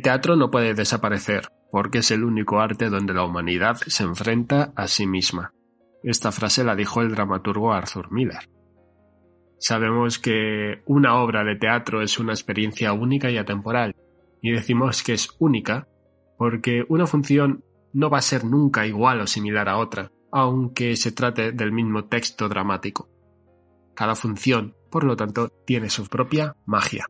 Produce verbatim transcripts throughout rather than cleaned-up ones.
El teatro no puede desaparecer, porque es el único arte donde la humanidad se enfrenta a sí misma. Esta frase la dijo el dramaturgo Arthur Miller. Sabemos que una obra de teatro es una experiencia única y atemporal, y decimos que es única porque una función no va a ser nunca igual o similar a otra, aunque se trate del mismo texto dramático. Cada función, por lo tanto, tiene su propia magia.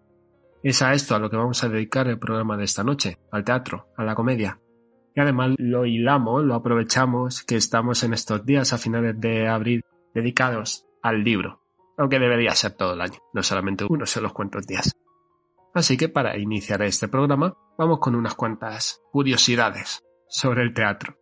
Es a esto a lo que vamos a dedicar el programa de esta noche, al teatro, a la comedia. Y además lo hilamos, lo aprovechamos que estamos en estos días a finales de abril dedicados al libro, aunque debería ser todo el año, no solamente unos solos cuantos días. Así que para iniciar este programa vamos con unas cuantas curiosidades sobre el teatro.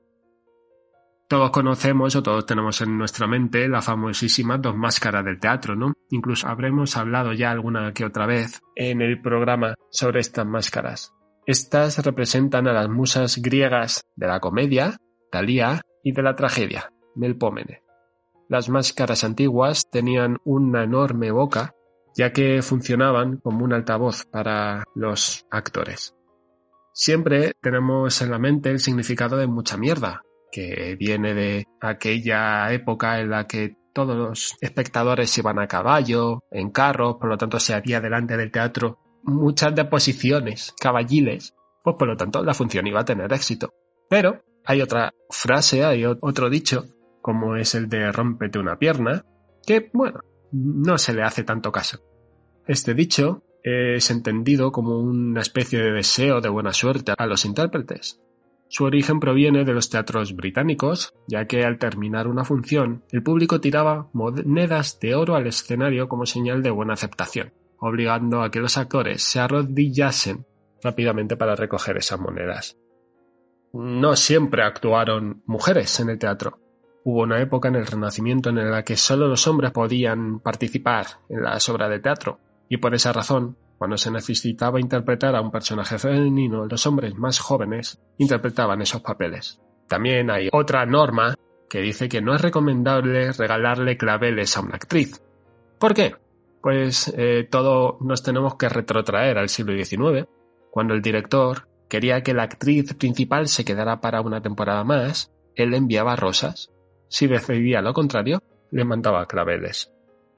Todos conocemos o todos tenemos en nuestra mente las famosísimas dos máscaras del teatro, ¿no? Incluso habremos hablado ya alguna que otra vez en el programa sobre estas máscaras. Estas representan a las musas griegas de la comedia, Talía, y de la tragedia, Melpómene. Las máscaras antiguas tenían una enorme boca, ya que funcionaban como un altavoz para los actores. Siempre tenemos en la mente el significado de mucha mierda, que viene de aquella época en la que todos los espectadores iban a caballo, en carros, por lo tanto se había delante del teatro muchas deposiciones caballiles, pues por lo tanto la función iba a tener éxito. Pero hay otra frase, hay otro dicho, como es el de rómpete una pierna, que, bueno, no se le hace tanto caso. Este dicho es entendido como una especie de deseo de buena suerte a los intérpretes. Su origen proviene de los teatros británicos, ya que al terminar una función, el público tiraba monedas de oro al escenario como señal de buena aceptación, obligando a que los actores se arrodillasen rápidamente para recoger esas monedas. No siempre actuaron mujeres en el teatro. Hubo una época en el Renacimiento en la que solo los hombres podían participar en las obras de teatro, y por esa razón, cuando se necesitaba interpretar a un personaje femenino, los hombres más jóvenes interpretaban esos papeles. También hay otra norma que dice que no es recomendable regalarle claveles a una actriz. ¿Por qué? Pues eh, todo nos tenemos que retrotraer al siglo diecinueve, cuando el director quería que la actriz principal se quedara para una temporada más, él enviaba rosas. Si decidía lo contrario, le mandaba claveles.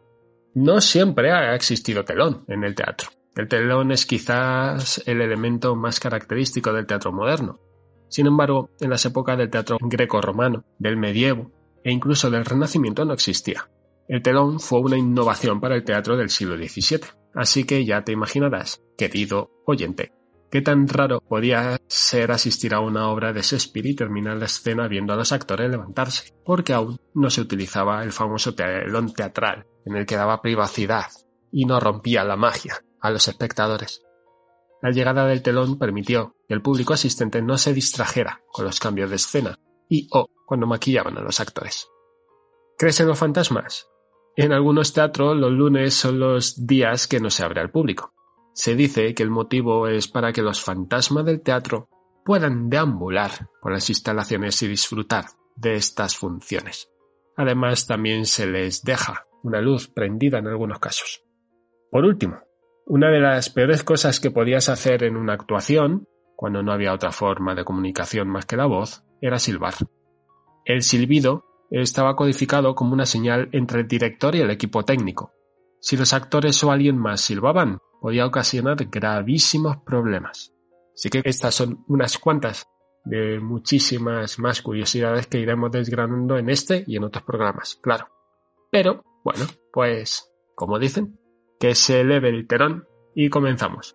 No siempre ha existido telón en el teatro. El telón es quizás el elemento más característico del teatro moderno. Sin embargo, en las épocas del teatro greco-romano, del medievo e incluso del Renacimiento no existía. El telón fue una innovación para el teatro del siglo diecisiete. Así que ya te imaginarás, querido oyente, qué tan raro podía ser asistir a una obra de Shakespeare y terminar la escena viendo a los actores levantarse, porque aún no se utilizaba el famoso telón teatral, en el que daba privacidad y no rompía la magia a los espectadores. La llegada del telón permitió que el público asistente no se distrajera con los cambios de escena y o cuando maquillaban a los actores. ¿Crees en los fantasmas? En algunos teatros los lunes son los días que no se abre al público. Se dice que el motivo es para que los fantasmas del teatro puedan deambular por las instalaciones y disfrutar de estas funciones. Además, también se les deja una luz prendida en algunos casos. Por último, una de las peores cosas que podías hacer en una actuación, cuando no había otra forma de comunicación más que la voz, era silbar. El silbido estaba codificado como una señal entre el director y el equipo técnico. Si los actores o alguien más silbaban, podía ocasionar gravísimos problemas. Así que estas son unas cuantas de muchísimas más curiosidades que iremos desgranando en este y en otros programas, claro. Pero, bueno, pues, como dicen, que se eleve el telón y comenzamos.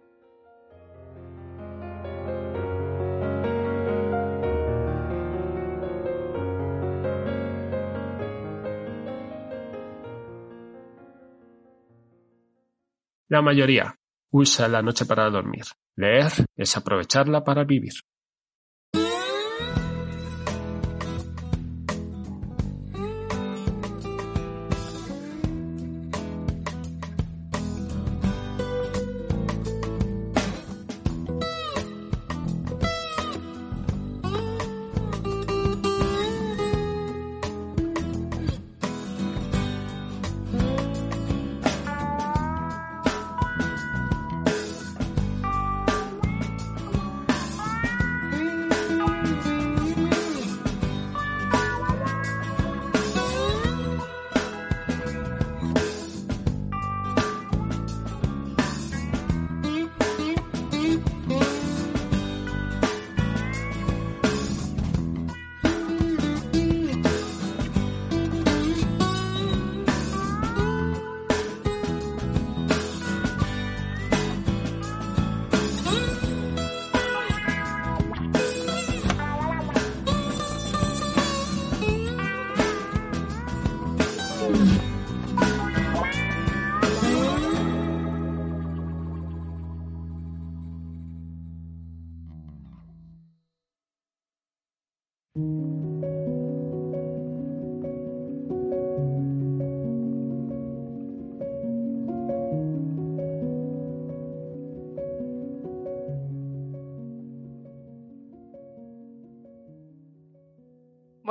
La mayoría usa la noche para dormir. Leer es aprovecharla para vivir.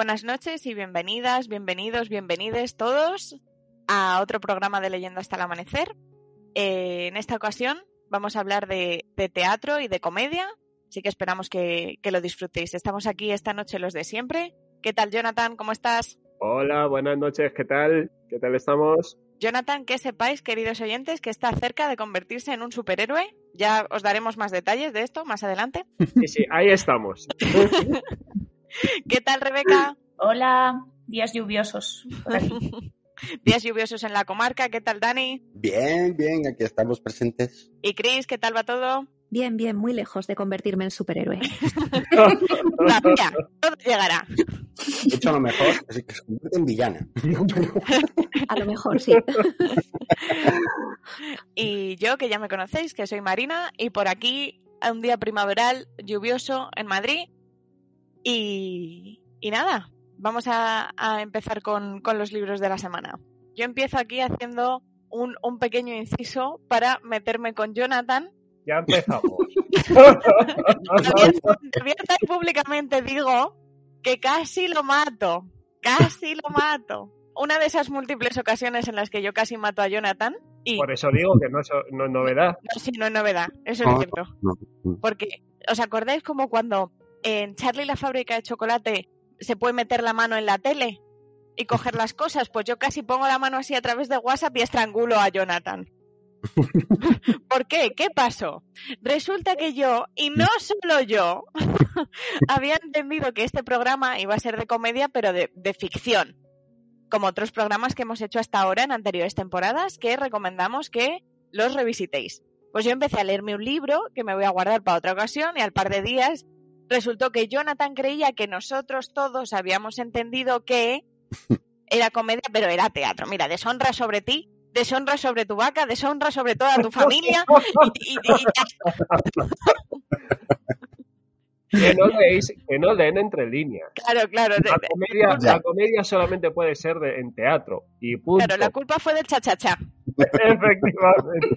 Buenas noches y bienvenidas, bienvenidos, bienvenides todos a otro programa de Leyendo hasta el amanecer. Eh, en esta ocasión vamos a hablar de, de teatro y de comedia, así que esperamos que, que lo disfrutéis. Estamos aquí esta noche los de siempre. ¿Qué tal, Jonathan? ¿Cómo estás? Hola, buenas noches, ¿qué tal? ¿Qué tal estamos? Jonathan, que sepáis, queridos oyentes, que está cerca de convertirse en un superhéroe. Ya os daremos más detalles de esto más adelante. Sí, sí, ahí estamos. ¿Qué tal, Rebeca? Hola, días lluviosos por aquí. Días lluviosos en la comarca. ¿Qué tal, Dani? Bien, bien, aquí estamos presentes. ¿Y Chris, qué tal va todo? Bien, bien, muy lejos de convertirme en superhéroe. Todavía, todo llegará. De hecho, a lo mejor es que se convierte en villana. A lo mejor, sí. Y yo, que ya me conocéis, que soy Marina, y por aquí, un día primaveral, lluvioso en Madrid. Y, y nada, vamos a, a empezar con, con los libros de la semana. Yo empiezo aquí haciendo un, un pequeño inciso para meterme con Jonathan. Ya empezamos. Abierta, abierta y públicamente digo que casi lo mato, casi lo mato. Una de esas múltiples ocasiones en las que yo casi mato a Jonathan. Y Por eso digo que no es, no es novedad. No, sí, no es novedad, eso No, es cierto. no. Porque, ¿os acordáis como cuando en Charlie la fábrica de chocolate se puede meter la mano en la tele y coger las cosas? Pues yo casi pongo la mano así a través de WhatsApp y estrangulo a Jonathan. ¿Por qué? ¿Qué pasó? Resulta que yo, y no solo yo, había entendido que este programa iba a ser de comedia, pero de, de ficción. Como otros programas que hemos hecho hasta ahora en anteriores temporadas, que recomendamos que los revisitéis. Pues yo empecé a leerme un libro que me voy a guardar para otra ocasión y al par de días resultó que Jonathan creía que nosotros todos habíamos entendido que era comedia, pero era teatro. Mira, deshonra sobre ti, deshonra sobre tu vaca, deshonra sobre toda tu familia y, y, y ya. Que no leéis, que no leen entre líneas. Claro, claro. La comedia, la comedia solamente puede ser de, en teatro y punto. Claro, la culpa fue del cha-cha-cha. Efectivamente.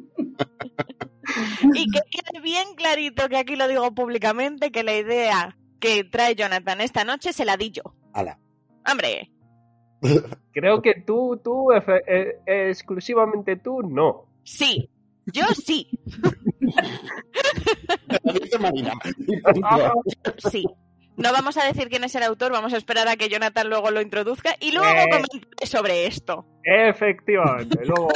Y que quede bien clarito, que aquí lo digo públicamente, que la idea que trae Jonathan esta noche se la di yo. Ala. ¡Hombre! Creo que tú, tú, efe, eh, exclusivamente tú, no. Sí, yo sí. Marina. Sí. No vamos a decir quién es el autor, vamos a esperar a que Jonathan luego lo introduzca y luego Eh. comentaré sobre esto. Efectivamente. Luego.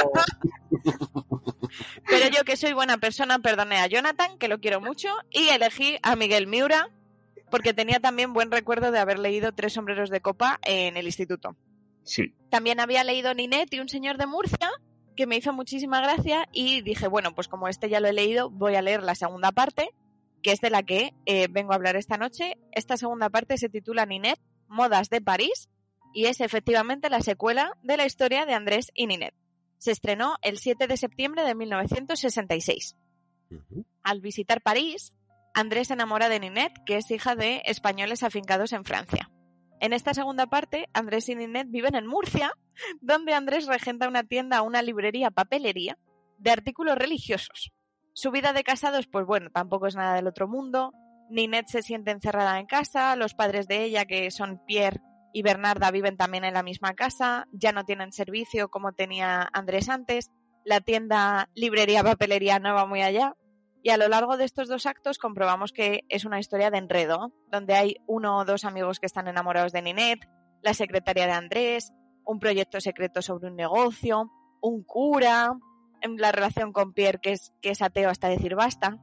Pero yo, que soy buena persona, perdoné a Jonathan, que lo quiero mucho, y elegí a Miguel Miura, porque tenía también buen recuerdo de haber leído Tres sombreros de copa en el instituto. Sí. También había leído Ninette y un señor de Murcia, que me hizo muchísima gracia, y dije, bueno, pues como este ya lo he leído, voy a leer la segunda parte, que es de la que eh, vengo a hablar esta noche. Esta segunda parte se titula Ninette, Modas de París, y es efectivamente la secuela de la historia de Andrés y Ninette. Se estrenó el siete de septiembre de mil novecientos sesenta y seis. Uh-huh. Al visitar París, Andrés se enamora de Ninette, que es hija de españoles afincados en Francia. En esta segunda parte, Andrés y Ninette viven en Murcia, donde Andrés regenta una tienda, una librería, papelería, de artículos religiosos. Su vida de casados, pues bueno, tampoco es nada del otro mundo. Ninette se siente encerrada en casa, los padres de ella, que son Pierre y Bernarda, viven también en la misma casa, ya no tienen servicio como tenía Andrés antes, la tienda, librería, papelería no va muy allá. Y a lo largo de estos dos actos comprobamos que es una historia de enredo, donde hay uno o dos amigos que están enamorados de Ninette, la secretaria de Andrés, un proyecto secreto sobre un negocio, un cura, la relación con Pierre, que es, que es ateo hasta decir basta.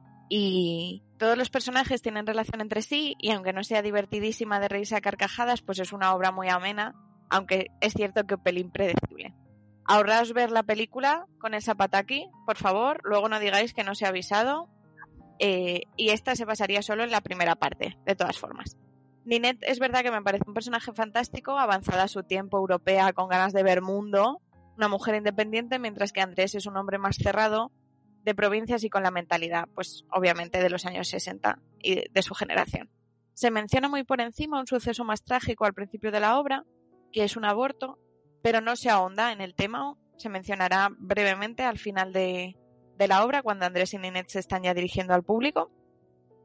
Y todos los personajes tienen relación entre sí, y aunque no sea divertidísima de reírse a carcajadas, pues es una obra muy amena, aunque es cierto que un pelín predecible. Ahorraos ver la película con el zapataki, por favor, luego no digáis que no se ha avisado, eh, y esta se pasaría solo en la primera parte, de todas formas. Ninette es verdad que me parece un personaje fantástico, avanzada a su tiempo, europea, con ganas de ver mundo, una mujer independiente, mientras que Andrés es un hombre más cerrado, de provincias y con la mentalidad, pues obviamente de los años sesenta y de su generación. Se menciona muy por encima un suceso más trágico al principio de la obra, que es un aborto, pero no se ahonda en el tema, se mencionará brevemente al final de, de la obra, cuando Andrés y Ninette se están ya dirigiendo al público.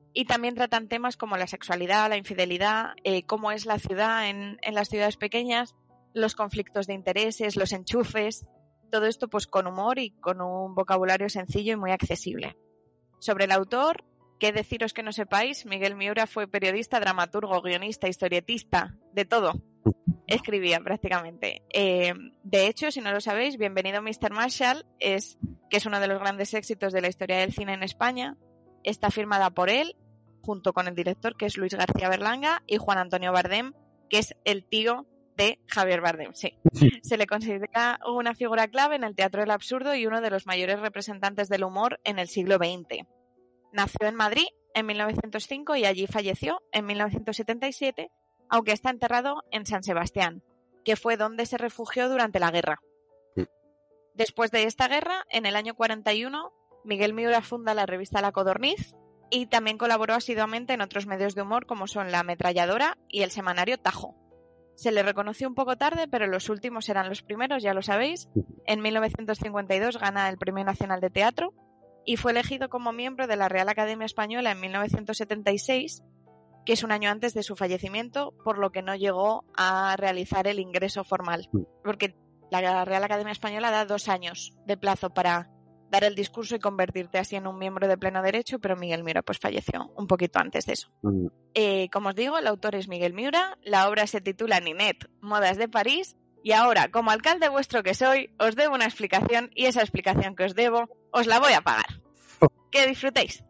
Y también tratan temas como la sexualidad, la infidelidad, eh, cómo es la ciudad en, en las ciudades pequeñas, los conflictos de intereses, los enchufes, todo esto pues con humor y con un vocabulario sencillo y muy accesible. Sobre el autor, ¿qué deciros que no sepáis? Miguel Miura fue periodista, dramaturgo, guionista, historietista, de todo. Escribía prácticamente. Eh, de hecho, si no lo sabéis, Bienvenido mister Marshall, es, que es uno de los grandes éxitos de la historia del cine en España. Está firmada por él, junto con el director, que es Luis García Berlanga, y Juan Antonio Bardem, que es el tío de Javier Bardem. Sí. Se le considera una figura clave en el teatro del absurdo y uno de los mayores representantes del humor en el siglo veinte. Nació en Madrid en mil novecientos cinco y allí falleció en mil novecientos setenta y siete, aunque está enterrado en San Sebastián, que fue donde se refugió durante la guerra. Después de esta guerra, en el año cuarenta y uno, Miguel Miura funda la revista La Codorniz y también colaboró asiduamente en otros medios de humor como son La Ametralladora y el semanario Tajo. Se le reconoció un poco tarde, pero los últimos eran los primeros, ya lo sabéis. En mil novecientos cincuenta y dos gana el Premio Nacional de Teatro y fue elegido como miembro de la Real Academia Española en mil novecientos setenta y seis, que es un año antes de su fallecimiento, por lo que no llegó a realizar el ingreso formal. Porque la Real Academia Española da dos años de plazo para dar el discurso y convertirte así en un miembro de pleno derecho, pero Miguel Miura pues falleció un poquito antes de eso. Mm. Eh, como os digo, el autor es Miguel Miura, la obra se titula Ninette, Modas de París, y ahora, como alcalde vuestro que soy, os debo una explicación, y esa explicación que os debo, os la voy a pagar. Que disfrutéis.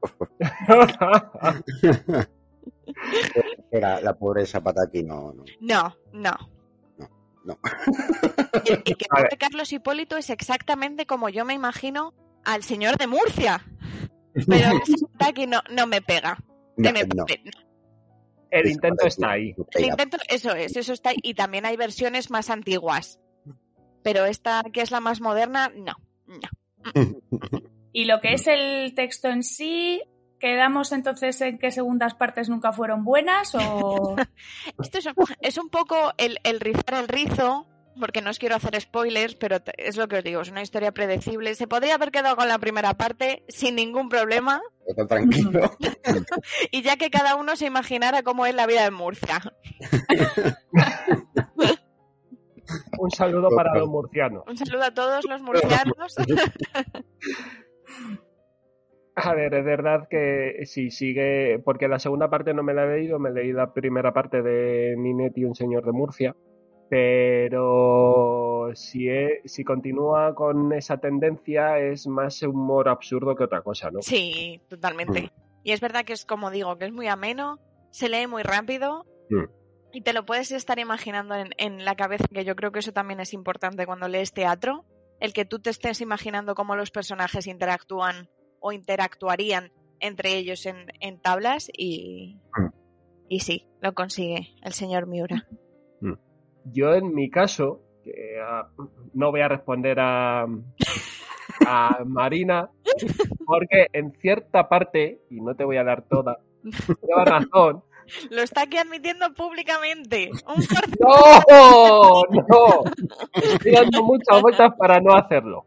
Era la pobreza Pataki, no, no. No, no. No. El, el que hace Carlos Hipólito es exactamente como yo me imagino al señor de Murcia. Pero ese Pataki no, no me pega. No, me no. pega. El intento está ahí. El intento, eso es, eso está ahí. Y también hay versiones más antiguas. Pero esta, que es la más moderna, no. no. Y lo que es el texto en sí, ¿quedamos entonces en que segundas partes nunca fueron buenas o...? Esto es, es un poco el, el rizar el rizo, porque no os quiero hacer spoilers, pero es lo que os digo, es una historia predecible. Se podría haber quedado con la primera parte sin ningún problema. Está tranquilo. Y ya que cada uno se imaginara cómo es la vida en Murcia. Un saludo para los murcianos. Un saludo a todos los murcianos. A ver, es verdad que si sigue, porque la segunda parte no me la he leído, me leí la primera parte de Ninette y un señor de Murcia, pero si, es, si continúa con esa tendencia es más humor absurdo que otra cosa, ¿no? Sí, totalmente. Y es verdad que es como digo, que es muy ameno, se lee muy rápido mm. y te lo puedes estar imaginando en, en la cabeza, que yo creo que eso también es importante cuando lees teatro, el que tú te estés imaginando cómo los personajes interactúan o interactuarían entre ellos en, en tablas y, mm. y sí, lo consigue el señor Miura. Mm. Yo en mi caso, que uh, no voy a responder a, a Marina, porque en cierta parte, y no te voy a dar toda, lleva razón. Lo está aquí admitiendo públicamente. Un ¡No! ¡No! Estoy dando muchas vueltas para no hacerlo.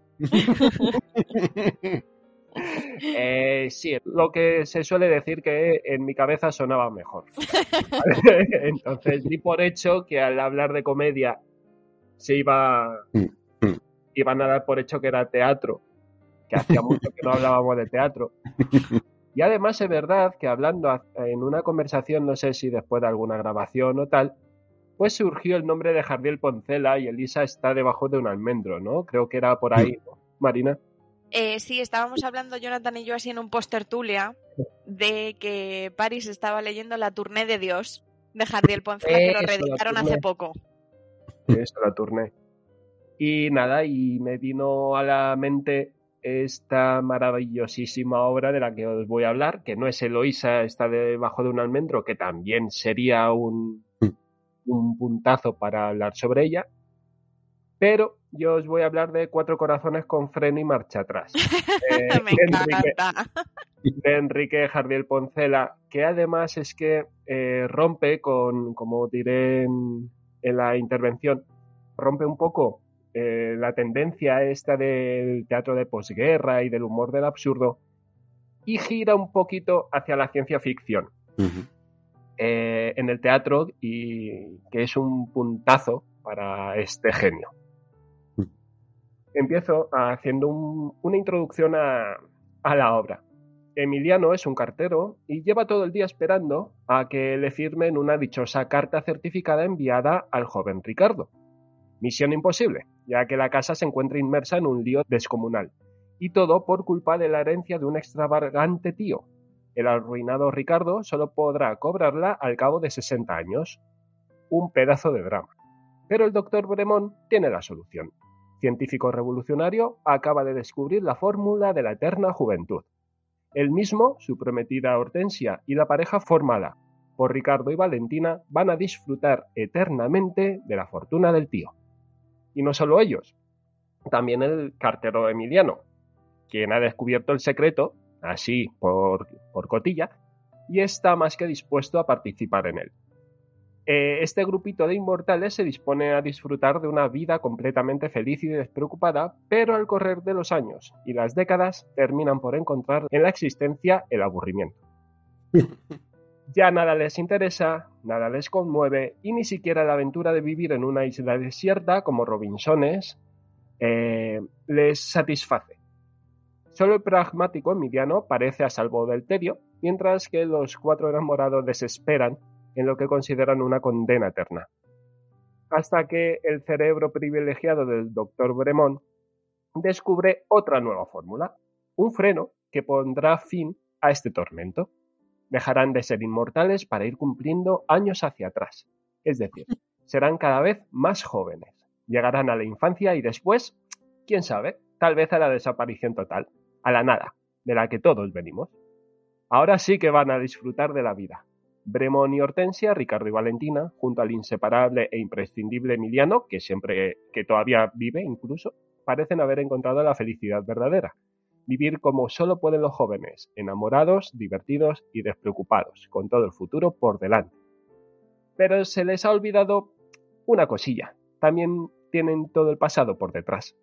Eh, sí, lo que se suele decir que en mi cabeza sonaba mejor. Entonces di por hecho que al hablar de comedia se iba iban a dar por hecho que era teatro, que hacía mucho que no hablábamos de teatro. Y además es verdad que hablando en una conversación, no sé si después de alguna grabación o tal, pues surgió el nombre de Jardiel Poncela y Elisa está debajo de un almendro, ¿no? Creo que era por ahí, ¿no, Marina? Eh, sí, estábamos hablando Jonathan y yo así en un post-tertulia de que París estaba leyendo La Tournée de Dios de Jardiel Poncela, que lo reeditaron hace poco. Eso, La Tournée. Y nada, y me vino a la mente esta maravillosísima obra de la que os voy a hablar, que no es Eloísa está debajo de un almendro, que también sería un, un puntazo para hablar sobre ella, pero yo os voy a hablar de Cuatro corazones con freno y marcha atrás. Eh, Me encanta. Enrique, de Enrique Jardiel Poncela, que además es que eh, rompe con, como diré en, en la intervención, rompe un poco eh, la tendencia esta del teatro de posguerra y del humor del absurdo, y gira un poquito hacia la ciencia ficción. Ujú. Eh, en el teatro, y que es un puntazo para este genio. Mm. Empiezo haciendo un, una introducción a, a la obra. Emiliano es un cartero y lleva todo el día esperando a que le firmen una dichosa carta certificada enviada al joven Ricardo. Misión imposible, ya que la casa se encuentra inmersa en un lío descomunal. Y todo por culpa de la herencia de un extravagante tío. El arruinado Ricardo solo podrá cobrarla al cabo de sesenta años. Un pedazo de drama. Pero el doctor Bremont tiene la solución. Científico revolucionario, acaba de descubrir la fórmula de la eterna juventud. Él mismo, su prometida Hortensia y la pareja formada por Ricardo y Valentina van a disfrutar eternamente de la fortuna del tío. Y no solo ellos, también el cartero Emiliano, quien ha descubierto el secreto, así por, por cotilla, y está más que dispuesto a participar en él. Eh, este grupito de inmortales se dispone a disfrutar de una vida completamente feliz y despreocupada, pero al correr de los años y las décadas terminan por encontrar en la existencia el aburrimiento. Ya nada les interesa, nada les conmueve y ni siquiera la aventura de vivir en una isla desierta como Robinsones eh, les satisface. Solo el pragmático Emiliano parece a salvo del tedio, mientras que los cuatro enamorados desesperan en lo que consideran una condena eterna. Hasta que el cerebro privilegiado del doctor Bremont descubre otra nueva fórmula, un freno que pondrá fin a este tormento. Dejarán de ser inmortales para ir cumpliendo años hacia atrás, es decir, serán cada vez más jóvenes, llegarán a la infancia y después, quién sabe, tal vez a la desaparición total, a la nada, de la que todos venimos. Ahora sí que van a disfrutar de la vida. Bremont y Hortensia, Ricardo y Valentina, junto al inseparable e imprescindible Emiliano, que siempre, que todavía vive incluso, parecen haber encontrado la felicidad verdadera. Vivir como solo pueden los jóvenes, enamorados, divertidos y despreocupados, con todo el futuro por delante. Pero se les ha olvidado una cosilla. También tienen todo el pasado por detrás.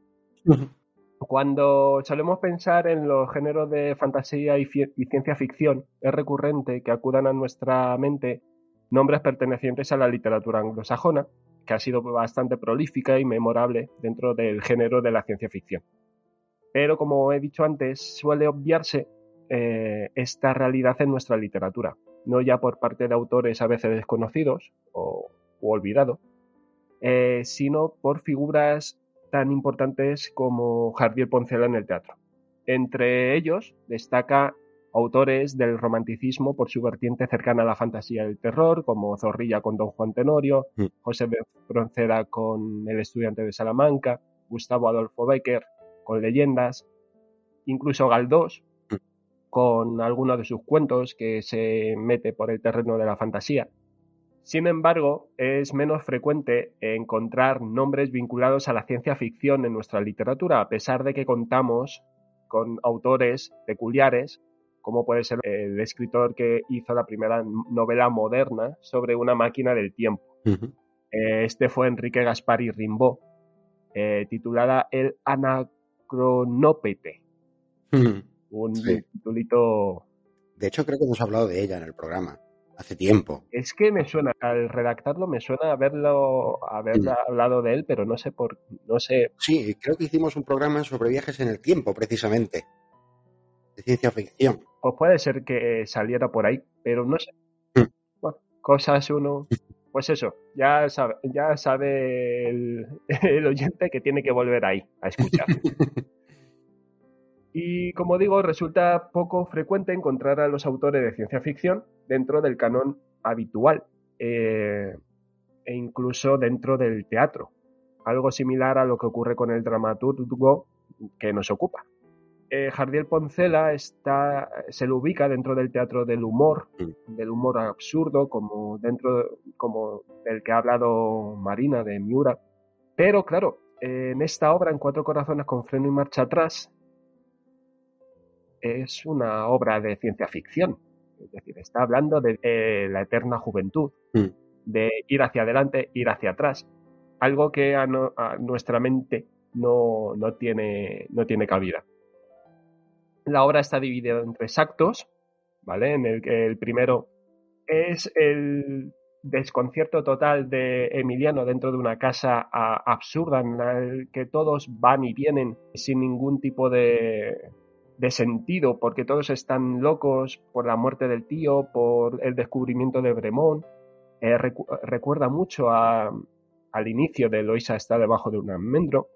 Cuando solemos pensar en los géneros de fantasía y, fi- y ciencia ficción, es recurrente que acudan a nuestra mente nombres pertenecientes a la literatura anglosajona, que ha sido bastante prolífica y memorable dentro del género de la ciencia ficción. Pero, como he dicho antes, suele obviarse eh, esta realidad en nuestra literatura, no ya por parte de autores a veces desconocidos o, o olvidados, eh, sino por figuras tan importantes como Jardiel Poncela en el teatro. Entre ellos destaca autores del romanticismo por su vertiente cercana a la fantasía y el terror, como Zorrilla con Don Juan Tenorio, Mm. José de Froncera con El estudiante de Salamanca, Gustavo Adolfo Bécquer con Leyendas, incluso Galdós Mm. con algunos de sus cuentos que se mete por el terreno de la fantasía. Sin embargo, es menos frecuente encontrar nombres vinculados a la ciencia ficción en nuestra literatura, a pesar de que contamos con autores peculiares, como puede ser el escritor que hizo la primera novela moderna sobre una máquina del tiempo. Ujú. Este fue Enrique Gaspari Rimbaud, eh, titulada El Anacronópete, Ujú. un Sí. titulito. De hecho, creo que hemos hablado de ella en el programa hace tiempo. Es que me suena, al redactarlo me suena haberlo, haber Mm. hablado de él, pero no sé por, no sé. Sí, creo que hicimos un programa sobre viajes en el tiempo, precisamente, de ciencia ficción. Pues puede ser que saliera por ahí, pero no sé. Mm. Bueno, cosas uno, pues eso, ya sabe, ya sabe el, el oyente que tiene que volver ahí a escuchar. Y como digo, resulta poco frecuente encontrar a los autores de ciencia ficción dentro del canon habitual, eh, e incluso dentro del teatro. Algo similar a lo que ocurre con el dramaturgo que nos ocupa. Eh, Jardiel Poncela está, se lo ubica dentro del teatro del humor, del humor absurdo, como dentro como del que ha hablado Marina de Miura. Pero claro, eh, en esta obra, En Cuatro Corazones con freno y marcha atrás, es una obra de ciencia ficción. Es decir, está hablando de eh, la eterna juventud, Mm. de ir hacia adelante, ir hacia atrás. Algo que a, no, a nuestra mente no, no, tiene, no tiene cabida. La obra está dividida en tres actos, ¿vale? En el que el primero es el desconcierto total de Emiliano dentro de una casa a, absurda en la que todos van y vienen sin ningún tipo de, de sentido, porque todos están locos por la muerte del tío, por el descubrimiento de Bremont. Eh, recu recuerda mucho a, al inicio de Eloísa está debajo de un almendro.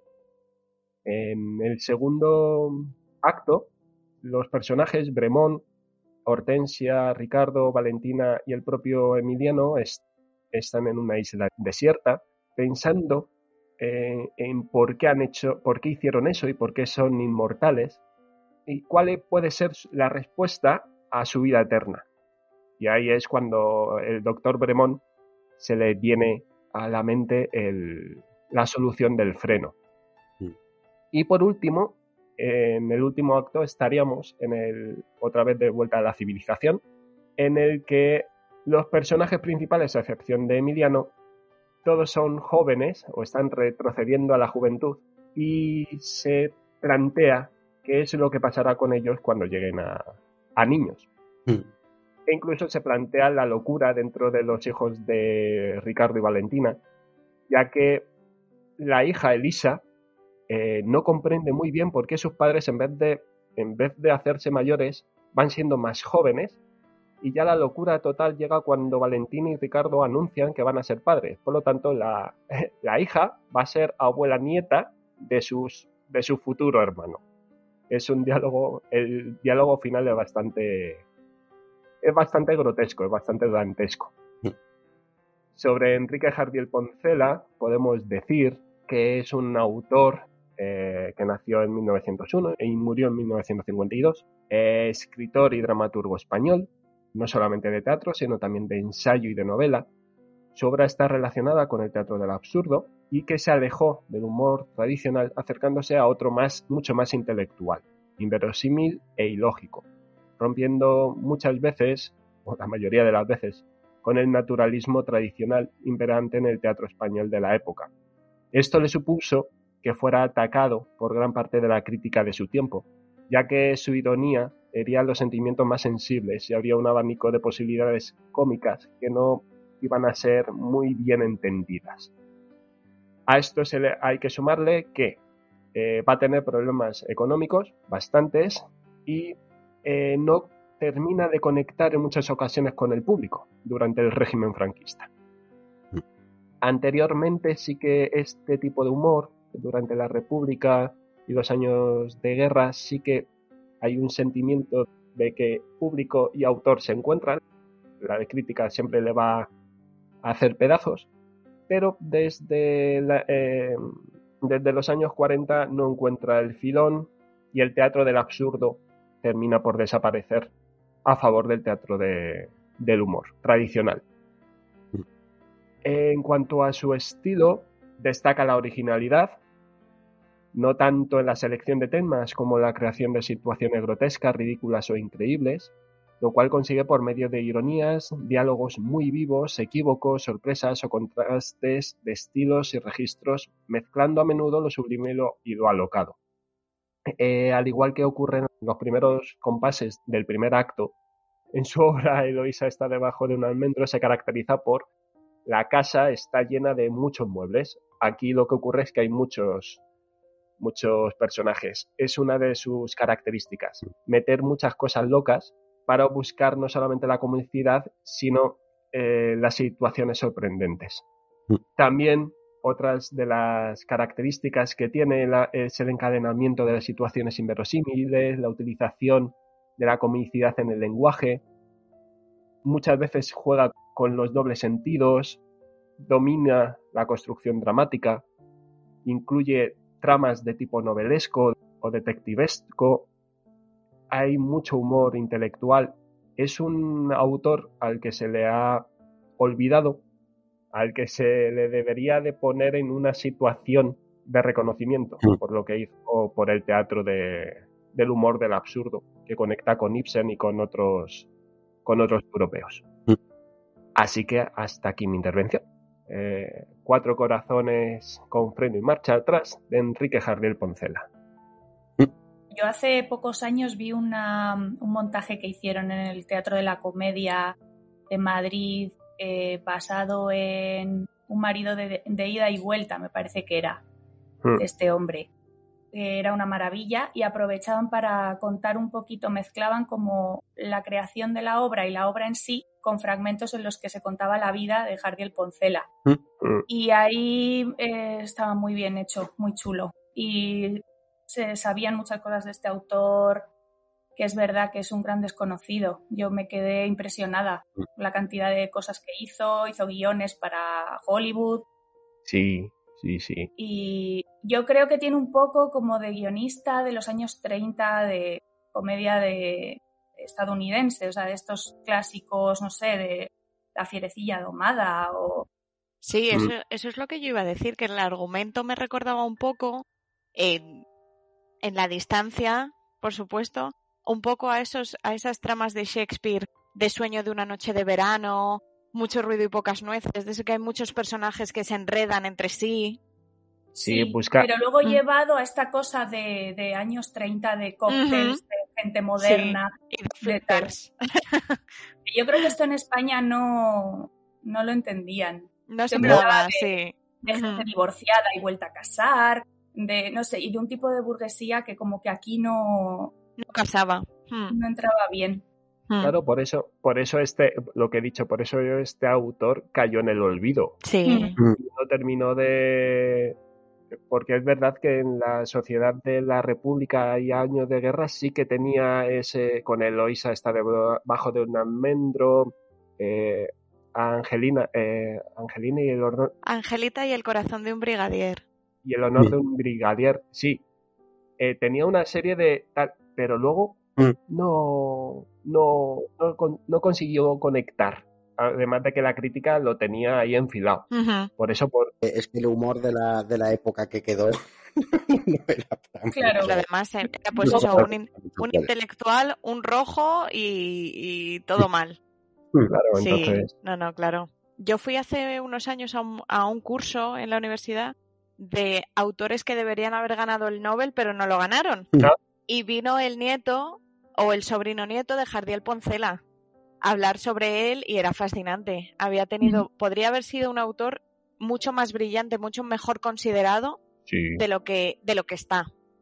En el segundo acto, los personajes Bremont, Hortensia, Ricardo, Valentina y el propio Emiliano es, están en una isla desierta pensando eh, en por qué han hecho, por qué hicieron eso y por qué son inmortales y cuál puede ser la respuesta a su vida eterna. Y ahí es cuando el doctor Bremont se le viene a la mente el, la solución del freno. Mm. Y por último, en el último acto estaríamos en el, otra vez de vuelta a la civilización, en el que los personajes principales, a excepción de Emiliano, todos son jóvenes o están retrocediendo a la juventud y se plantea qué es lo que pasará con ellos cuando lleguen a, a niños. Mm. E incluso se plantea la locura dentro de los hijos de Ricardo y Valentina, ya que la hija Elisa Eh, no comprende muy bien por qué sus padres, en vez de en vez de hacerse mayores, van siendo más jóvenes, y ya la locura total llega cuando Valentina y Ricardo anuncian que van a ser padres. Por lo tanto, la, la hija va a ser abuela nieta de sus de su futuro hermano. Es un diálogo, el diálogo final es bastante es bastante grotesco, es bastante dantesco. Sí. Sobre Enrique Jardiel Poncela podemos decir que es un autor Eh, que nació en mil novecientos uno y murió en mil novecientos cincuenta y dos, eh, escritor y dramaturgo español, no solamente de teatro, sino también de ensayo y de novela. Su obra está relacionada con el teatro del absurdo y que se alejó del humor tradicional acercándose a otro más, mucho más intelectual, inverosímil e ilógico, rompiendo muchas veces, o la mayoría de las veces, con el naturalismo tradicional imperante en el teatro español de la época. Esto le supuso que fuera atacado por gran parte de la crítica de su tiempo, ya que su ironía hería los sentimientos más sensibles y habría un abanico de posibilidades cómicas que no iban a ser muy bien entendidas. A esto se le, hay que sumarle que eh, va a tener problemas económicos, bastantes, y eh, no termina de conectar en muchas ocasiones con el público durante el régimen franquista. Anteriormente sí que este tipo de humor, durante la República y los años de guerra, sí que hay un sentimiento de que público y autor se encuentran. La crítica siempre le va a hacer pedazos, pero desde, la, eh, desde los años cuarenta no encuentra el filón y el teatro del absurdo termina por desaparecer a favor del teatro de, del humor tradicional. En cuanto a su estilo, destaca la originalidad, no tanto en la selección de temas como la creación de situaciones grotescas, ridículas o increíbles, lo cual consigue por medio de ironías, diálogos muy vivos, equívocos, sorpresas o contrastes de estilos y registros, mezclando a menudo lo sublime y lo, y lo alocado. Eh, al igual que ocurre en los primeros compases del primer acto, en su obra Eloísa está debajo de un almendro se caracteriza por la casa está llena de muchos muebles. Aquí lo que ocurre es que hay muchos, muchos personajes. Es una de sus características. Meter muchas cosas locas para buscar no solamente la comicidad, sino eh, las situaciones sorprendentes. También otras de las características que tiene la, es el encadenamiento de las situaciones inverosímiles, la utilización de la comicidad en el lenguaje. Muchas veces juega con los dobles sentidos, domina la construcción dramática, incluye tramas de tipo novelesco o detectivesco, hay mucho humor intelectual. Es un autor al que se le ha olvidado, al que se le debería de poner en una situación de reconocimiento por lo que hizo por el teatro de, del humor del absurdo, que conecta con Ibsen y con otros, con otros europeos. Así que hasta aquí mi intervención. Eh, Cuatro corazones con freno y marcha atrás de Enrique Jardiel Poncela. Yo hace pocos años vi una, un montaje que hicieron en el Teatro de la Comedia de Madrid, eh, basado en Un marido de, de ida y vuelta, me parece que era, de este hombre. Eh, era una maravilla y aprovechaban para contar un poquito, mezclaban como la creación de la obra y la obra en sí con fragmentos en los que se contaba la vida de Jardiel Poncela. Mm. Y ahí eh, estaba muy bien hecho, muy chulo. Y se sabían muchas cosas de este autor, que es verdad que es un gran desconocido. Yo me quedé impresionada con la cantidad de cosas que hizo, hizo guiones para Hollywood. Sí, sí, sí. Y yo creo que tiene un poco como de guionista de los años treinta, de comedia de estadounidense, o sea, de estos clásicos, no sé, de La fierecilla domada o... Sí, eso, eso es lo que yo iba a decir, que el argumento me recordaba un poco, en, en la distancia, por supuesto, un poco a esos a esas tramas de Shakespeare de Sueño de una noche de verano, mucho ruido y pocas nueces, de eso que hay muchos personajes que se enredan entre sí. Sí, Sí, busca... pero luego Mm. llevado a esta cosa de, de años treinta, de cócteles, Ujú. de gente moderna, Sí, y de de tal. flippers. Yo creo que esto en España no, no lo entendían. No se Siempre me hablaba daba, de, sí. de gente Ujú. divorciada y vuelta a casar, de no sé, y de un tipo de burguesía que como que aquí no, No casaba. Mm. no entraba bien. Mm. Claro, por eso, por eso este, lo que he dicho, por eso este autor cayó en el olvido. Sí. Mm. No terminó de... Porque es verdad que en la sociedad de la República y años de guerra sí que tenía ese, con Eloísa está debajo de un almendro, eh, a Angelina, eh, Angelina y el honor, Angelita y el corazón de un brigadier. y el honor Mm. de un brigadier, sí. Eh, tenía una serie de tal, pero luego Mm. no, no, no, con- no consiguió conectar. Además de que la crítica lo tenía ahí enfilado. Ujú. Por eso, por, Eh, Es que el humor de la, de la época que quedó no era para Claro. Pero mucho. además eh, era pues No eso, era un, in- para mucho un juego. intelectual, un rojo y, y todo mal. claro, Sí, entonces... no, no, claro. Yo fui hace unos años a un, a un curso en la universidad de autores que deberían haber ganado el Nobel, pero no lo ganaron. ¿No? Y vino el nieto o el sobrino nieto de Jardiel Poncela a hablar sobre él y era fascinante. Había tenido, podría haber sido un autor mucho más brillante, mucho mejor considerado Sí. de lo que, de lo que está.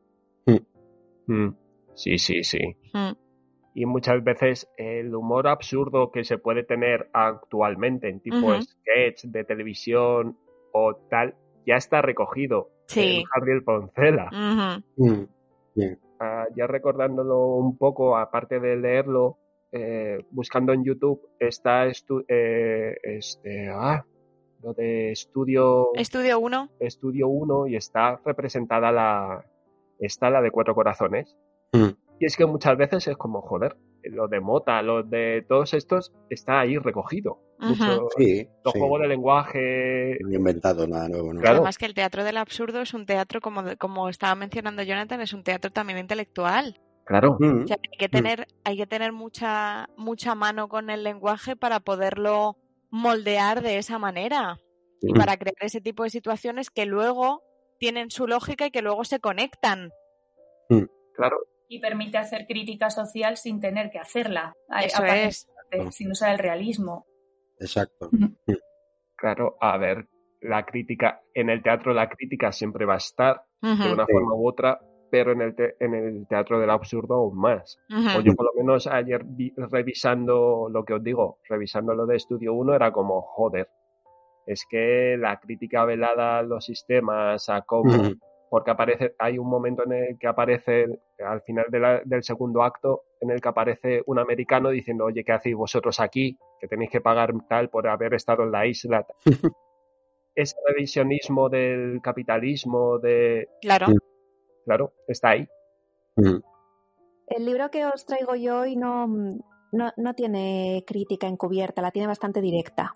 Mm. Sí, sí, sí. Mm. Y muchas veces el humor absurdo que se puede tener actualmente en tipo Ujú. sketch de televisión o tal, ya está recogido Sí. en Jardiel Poncela. Ujú. Mm. Bien. Ah, ya recordándolo un poco, aparte de leerlo, eh, buscando en YouTube, está estu eh, este, ah, lo de Estudio Estudio uno. Estudio uno y está representada la, está la de Cuatro Corazones. Mm. Y es que muchas veces es como, joder, lo de Mota, lo de todos estos, está ahí recogido. Ujú. Mucho, Sí, los sí. juegos de lenguaje. No he inventado nada nuevo, ¿no? Claro. Además que el teatro del absurdo es un teatro, como, como estaba mencionando Jonathan, es un teatro también intelectual. Claro. Mm. O sea, hay que tener, hay que tener mucha, mucha mano con el lenguaje para poderlo moldear de esa manera y Mm. para crear ese tipo de situaciones que luego tienen su lógica y que luego se conectan. Claro. Y permite hacer crítica social sin tener que hacerla. Eso Aparte, es. sin usar el realismo. Exacto. Claro, a ver, la crítica, en el teatro la crítica siempre va a estar de Ujú, una Sí. forma u otra, pero en el, te- en el teatro del absurdo aún más. ujú. O yo por lo menos ayer vi- revisando lo que os digo, revisando lo de Estudio uno, era como, joder, es que la crítica velada a los sistemas, a cómo, Mm. porque aparece, hay un momento en el que aparece, al final de la- del segundo acto, en el que aparece un americano diciendo, oye, ¿qué hacéis vosotros aquí? Que tenéis que pagar tal por haber estado en la isla. Ese revisionismo del capitalismo, de... Claro. Claro, está ahí. Mm. El libro que os traigo yo hoy no, no, no tiene crítica encubierta, la tiene bastante directa.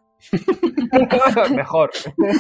Mejor.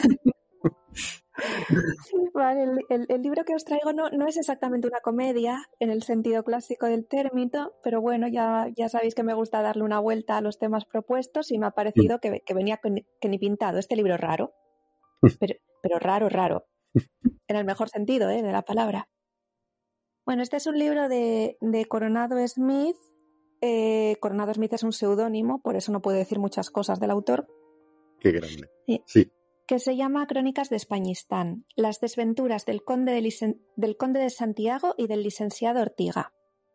Vale, el, el- el libro que os traigo no, no es exactamente una comedia en el sentido clásico del término, pero bueno, ya, ya sabéis que me gusta darle una vuelta a los temas propuestos y me ha parecido que, que venía con- que ni pintado. Este libro es raro, pero, pero raro, raro, en el mejor sentido, ¿eh? de la palabra. Bueno, este es un libro de, de Coronado Smith. Eh, Coronado Smith es un seudónimo, por eso no puedo decir muchas cosas del autor. Qué grande. Sí. Sí. Que se llama Crónicas de Españistán, las desventuras del conde de, licen... del conde de Santiago y del licenciado Ortiga.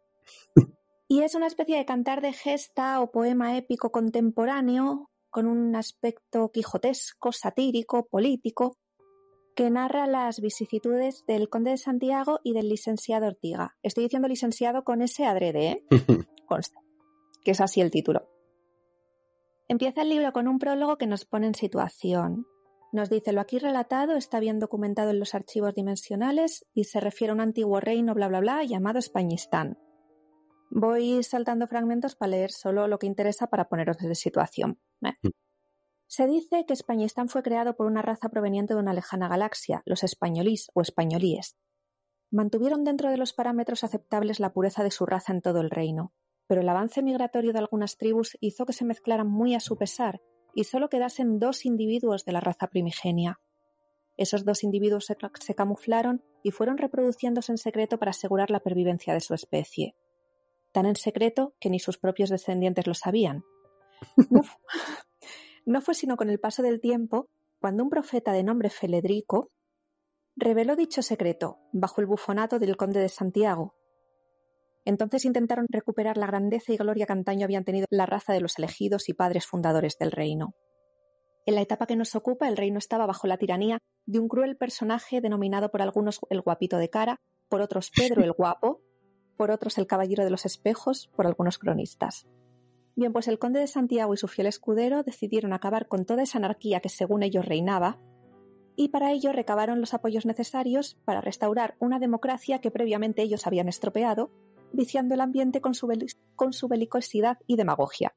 Y es una especie de cantar de gesta o poema épico contemporáneo con un aspecto quijotesco, satírico, político, que narra las vicisitudes del conde de Santiago y del licenciado Ortiga. Estoy diciendo licenciado con ese adrede, ¿eh? Consta, que es así el título. Empieza el libro con un prólogo que nos pone en situación. Nos dice, lo aquí relatado está bien documentado en los archivos dimensionales y se refiere a un antiguo reino bla bla bla llamado Españistán. Voy saltando fragmentos para leer solo lo que interesa para poneros en situación. ¿Eh? Se dice que Españistán fue creado por una raza proveniente de una lejana galaxia, los españolís o españolíes. Mantuvieron dentro de los parámetros aceptables la pureza de su raza en todo el reino, pero el avance migratorio de algunas tribus hizo que se mezclaran muy a su pesar y solo quedasen dos individuos de la raza primigenia. Esos dos individuos se, se camuflaron y fueron reproduciéndose en secreto para asegurar la pervivencia de su especie. Tan en secreto que ni sus propios descendientes lo sabían. No, no fue sino con el paso del tiempo cuando un profeta de nombre Feledrico reveló dicho secreto bajo el bufonato del conde de Santiago. Entonces intentaron recuperar la grandeza y gloria que antaño habían tenido la raza de los elegidos y padres fundadores del reino. En la etapa que nos ocupa, el reino estaba bajo la tiranía de un cruel personaje denominado por algunos el Guapito de Cara, por otros Pedro el Guapo, por otros el Caballero de los Espejos, por algunos cronistas. Bien, pues el conde de Santiago y su fiel escudero decidieron acabar con toda esa anarquía que según ellos reinaba, y para ello recabaron los apoyos necesarios para restaurar una democracia que previamente ellos habían estropeado, viciando el ambiente con su, bel- con su belicosidad y demagogia.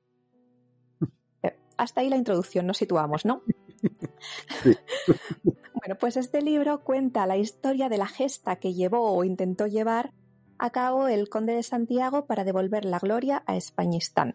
Eh, hasta ahí la introducción, nos situamos, ¿no? Sí. Bueno, pues este libro cuenta la historia de la gesta que llevó o intentó llevar a cabo el conde de Santiago para devolver la gloria a Españistán.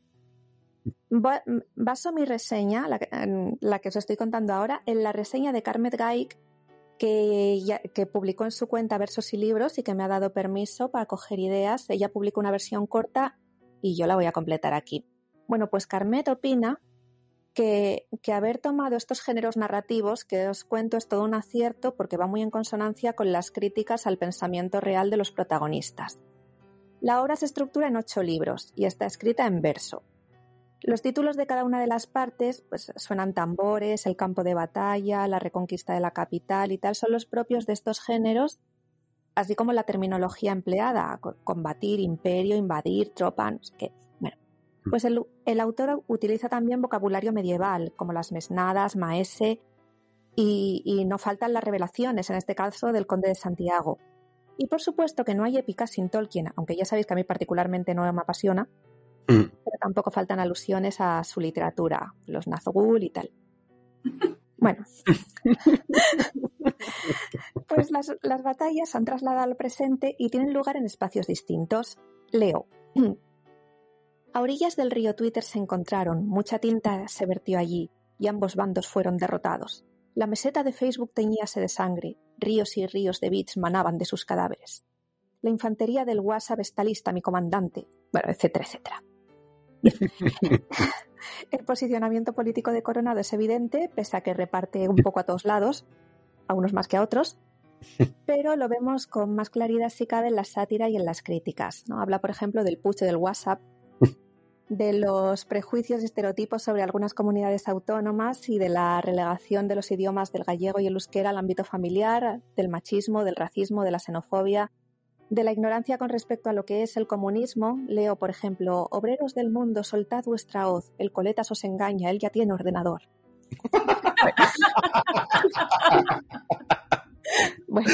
Baso mi reseña, la que, la que os estoy contando ahora, en la reseña de Carmet Gaik, que, ya, que publicó en su cuenta Versos y Libros y que me ha dado permiso para coger ideas. Ella publicó una versión corta y yo la voy a completar aquí. Bueno, pues Carmet opina que, que haber tomado estos géneros narrativos que os cuento es todo un acierto porque va muy en consonancia con las críticas al pensamiento real de los protagonistas. La obra se estructura en ocho libros y está escrita en verso. Los títulos de cada una de las partes pues, suenan tambores, el campo de batalla, la reconquista de la capital y tal, son los propios de estos géneros, así como la terminología empleada, combatir, imperio, invadir, tropa, no sé qué. Bueno, pues el, el autor utiliza también vocabulario medieval, como las mesnadas, maese, y, y no faltan las revelaciones, en este caso del conde de Santiago. Y por supuesto que no hay épicas sin Tolkien, aunque ya sabéis que a mí particularmente no me apasiona, pero tampoco faltan alusiones a su literatura, los Nazgûl y tal. Bueno, pues las, las batallas se han trasladado al presente y tienen lugar en espacios distintos. Leo. A orillas del río Twitter se encontraron, mucha tinta se vertió allí y ambos bandos fueron derrotados. La meseta de Facebook teñíase de sangre, ríos y ríos de bits manaban de sus cadáveres. La infantería del WhatsApp está lista, mi comandante, bueno, etcétera, etcétera. El posicionamiento político de Coronado es evidente, pese a que reparte un poco a todos lados, a unos más que a otros, pero lo vemos con más claridad si cabe en la sátira y en las críticas, ¿no? Habla, por ejemplo, del push del WhatsApp, de los prejuicios y estereotipos sobre algunas comunidades autónomas y de la relegación de los idiomas del gallego y el euskera al ámbito familiar, del machismo, del racismo, de la xenofobia, de la ignorancia con respecto a lo que es el comunismo. Leo, por ejemplo, obreros del mundo, soltad vuestra hoz, el coletas os engaña, él ya tiene ordenador. Bueno,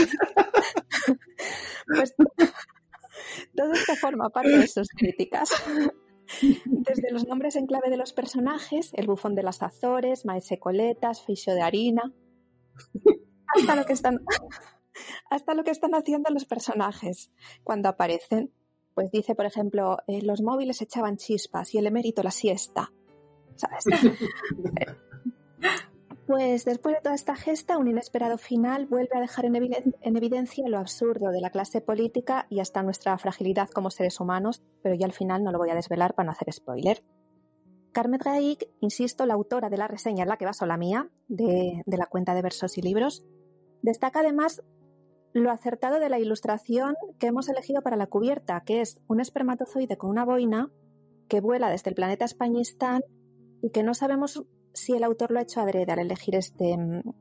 pues todo esto forma parte de sus críticas. Desde los nombres en clave de los personajes, el bufón de las Azores, maese coletas, feixo de harina, hasta lo que están... hasta lo que están haciendo los personajes cuando aparecen. Pues dice, por ejemplo, eh, los móviles echaban chispas y el emérito la siesta, ¿sabes? Pues después de toda esta gesta, un inesperado final vuelve a dejar en, eviden- en evidencia lo absurdo de la clase política y hasta nuestra fragilidad como seres humanos, pero ya al final no lo voy a desvelar para no hacer spoiler. Carmen Gaig, insisto, la autora de la reseña en la que baso la mía, de, de la cuenta de versos y libros, destaca además lo acertado de la ilustración que hemos elegido para la cubierta, que es un espermatozoide con una boina que vuela desde el planeta Españistán y que no sabemos si el autor lo ha hecho adrede al elegir este,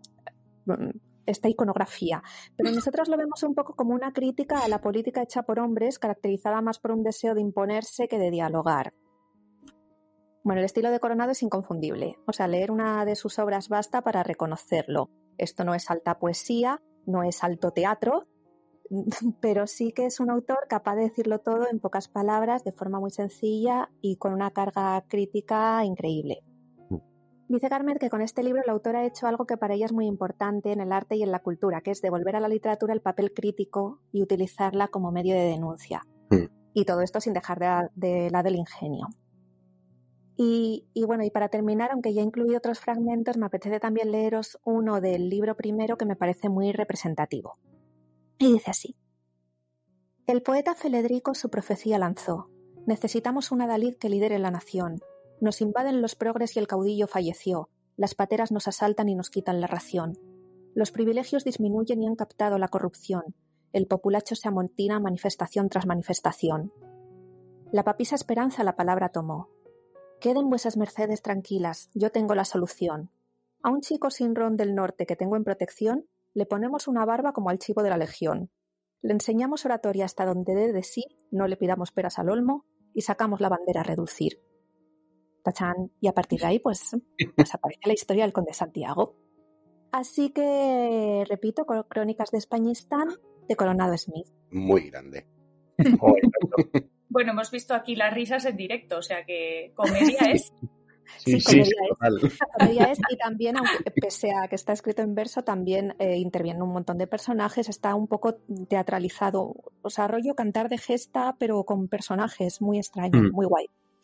esta iconografía. Pero nosotros lo vemos un poco como una crítica a la política hecha por hombres, caracterizada más por un deseo de imponerse que de dialogar. Bueno, el estilo de Coronado es inconfundible. O sea, leer una de sus obras basta para reconocerlo. Esto no es alta poesía, no es alto teatro, pero sí que es un autor capaz de decirlo todo en pocas palabras, de forma muy sencilla y con una carga crítica increíble. Dice Carmen que con este libro la autora ha hecho algo que para ella es muy importante en el arte y en la cultura, que es devolver a la literatura el papel crítico y utilizarla como medio de denuncia. Mm. Y todo esto sin dejar de, de lado el ingenio. Y, y bueno, y para terminar, aunque ya he incluido otros fragmentos, me apetece también leeros uno del libro primero que me parece muy representativo. Y dice así: el poeta Feledrico su profecía lanzó. Necesitamos un adalid que lidere la nación. Nos invaden los progres y el caudillo falleció. Las pateras nos asaltan y nos quitan la ración. Los privilegios disminuyen y han captado la corrupción. El populacho se amontina manifestación tras manifestación. La papisa Esperanza la palabra tomó. Queden vuesas mercedes tranquilas, yo tengo la solución. A un chico sin ron del norte que tengo en protección, le ponemos una barba como al chivo de la legión. Le enseñamos oratoria hasta donde dé de sí, no le pidamos peras al olmo, y sacamos la bandera a reducir. Tachán. Y a partir de ahí, pues, pues aparece la historia del conde Santiago. Así que, repito, Crónicas de Españistán, de Coronado Smith. Muy grande. Bueno, hemos visto aquí las risas en directo, o sea que comedia es. Sí, sí, comedia, sí, es. comedia es. Y también, aunque pese a que está escrito en verso, también eh, intervienen un montón de personajes, está un poco teatralizado. O sea, rollo cantar de gesta, pero con personajes, muy extraño, mm. muy guay.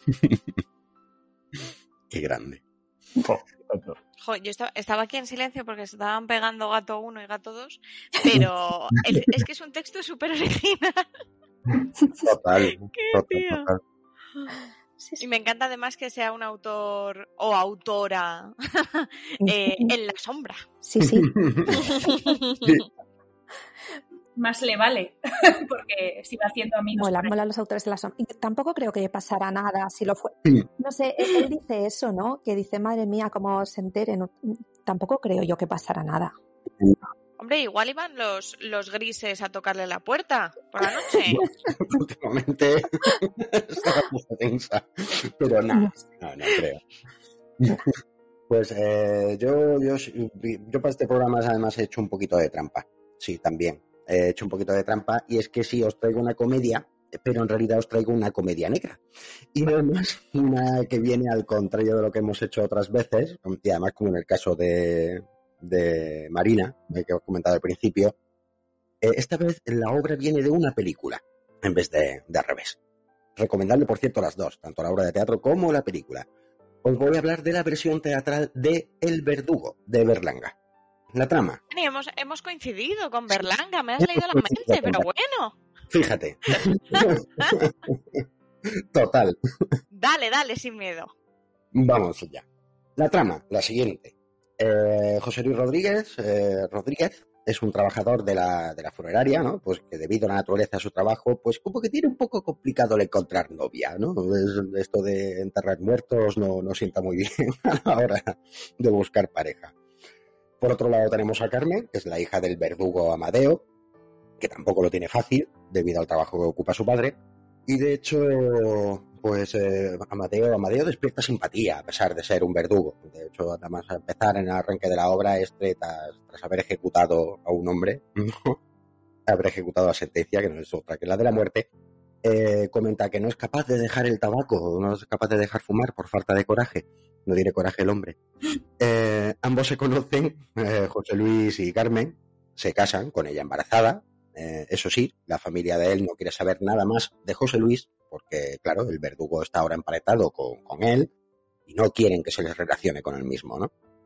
Qué grande. Oh, jo, yo estaba, estaba aquí en silencio porque se estaban pegando gato uno y gato dos, pero el, es que es un texto súper original. Total. Qué total, tío. total. Sí, sí. Y me encanta además que sea un autor o autora eh, en la sombra. Sí, sí. Sí. Más le vale, porque si va haciendo amigos. Mola, mola los autores de la sombra. Y tampoco creo que pasara nada si lo fue. No sé, él, él dice eso, ¿no? Que dice, madre mía, cómo se enteren. Tampoco creo yo que pasara nada. Hombre, igual iban los, los grises a tocarle la puerta por la noche. Últimamente estaba muy tensa, pero no, no, no creo. Pues eh, yo, yo, yo para este programa además he hecho un poquito de trampa. Sí, también. He hecho un poquito de trampa y es que sí, os traigo una comedia, pero en realidad os traigo una comedia negra. Y no es más una que viene al contrario de lo que hemos hecho otras veces, y además como en el caso de, de Marina, que os he comentado al principio, eh, esta vez la obra viene de una película, en vez de, de al revés. Recomendable, por cierto, las dos, tanto la obra de teatro como la película. Os voy a hablar de la versión teatral de El Verdugo, de Berlanga. La trama. Hemos, hemos coincidido con Berlanga, me has leído la mente, pero bueno. Fíjate. Total. Dale, dale, sin miedo. Vamos allá. La trama, la siguiente. Eh, José Luis Rodríguez, eh, Rodríguez es un trabajador de la, de la funeraria, ¿no? Pues que debido a la naturaleza de su trabajo, pues como que tiene un poco complicado el encontrar novia, ¿no? Es, esto de enterrar muertos no, no sienta muy bien a la hora de buscar pareja. Por otro lado tenemos a Carmen, que es la hija del verdugo Amadeo, que tampoco lo tiene fácil debido al trabajo que ocupa su padre. Y de hecho, pues eh, Amadeo, Amadeo despierta simpatía a pesar de ser un verdugo. De hecho, además a empezar en el arranque de la obra es tras, tras haber ejecutado a un hombre, ¿no? haber ejecutado la sentencia, que no es otra que la de la muerte, eh, comenta que no es capaz de dejar el tabaco, no es capaz de dejar fumar por falta de coraje. No tiene coraje el hombre. Eh, ambos se conocen, eh, José Luis y Carmen, se casan con ella embarazada. Eh, eso sí, la familia de él no quiere saber nada más de José Luis, porque, claro, el verdugo está ahora emparetado con, con él y no quieren que se les relacione con él mismo, ¿no?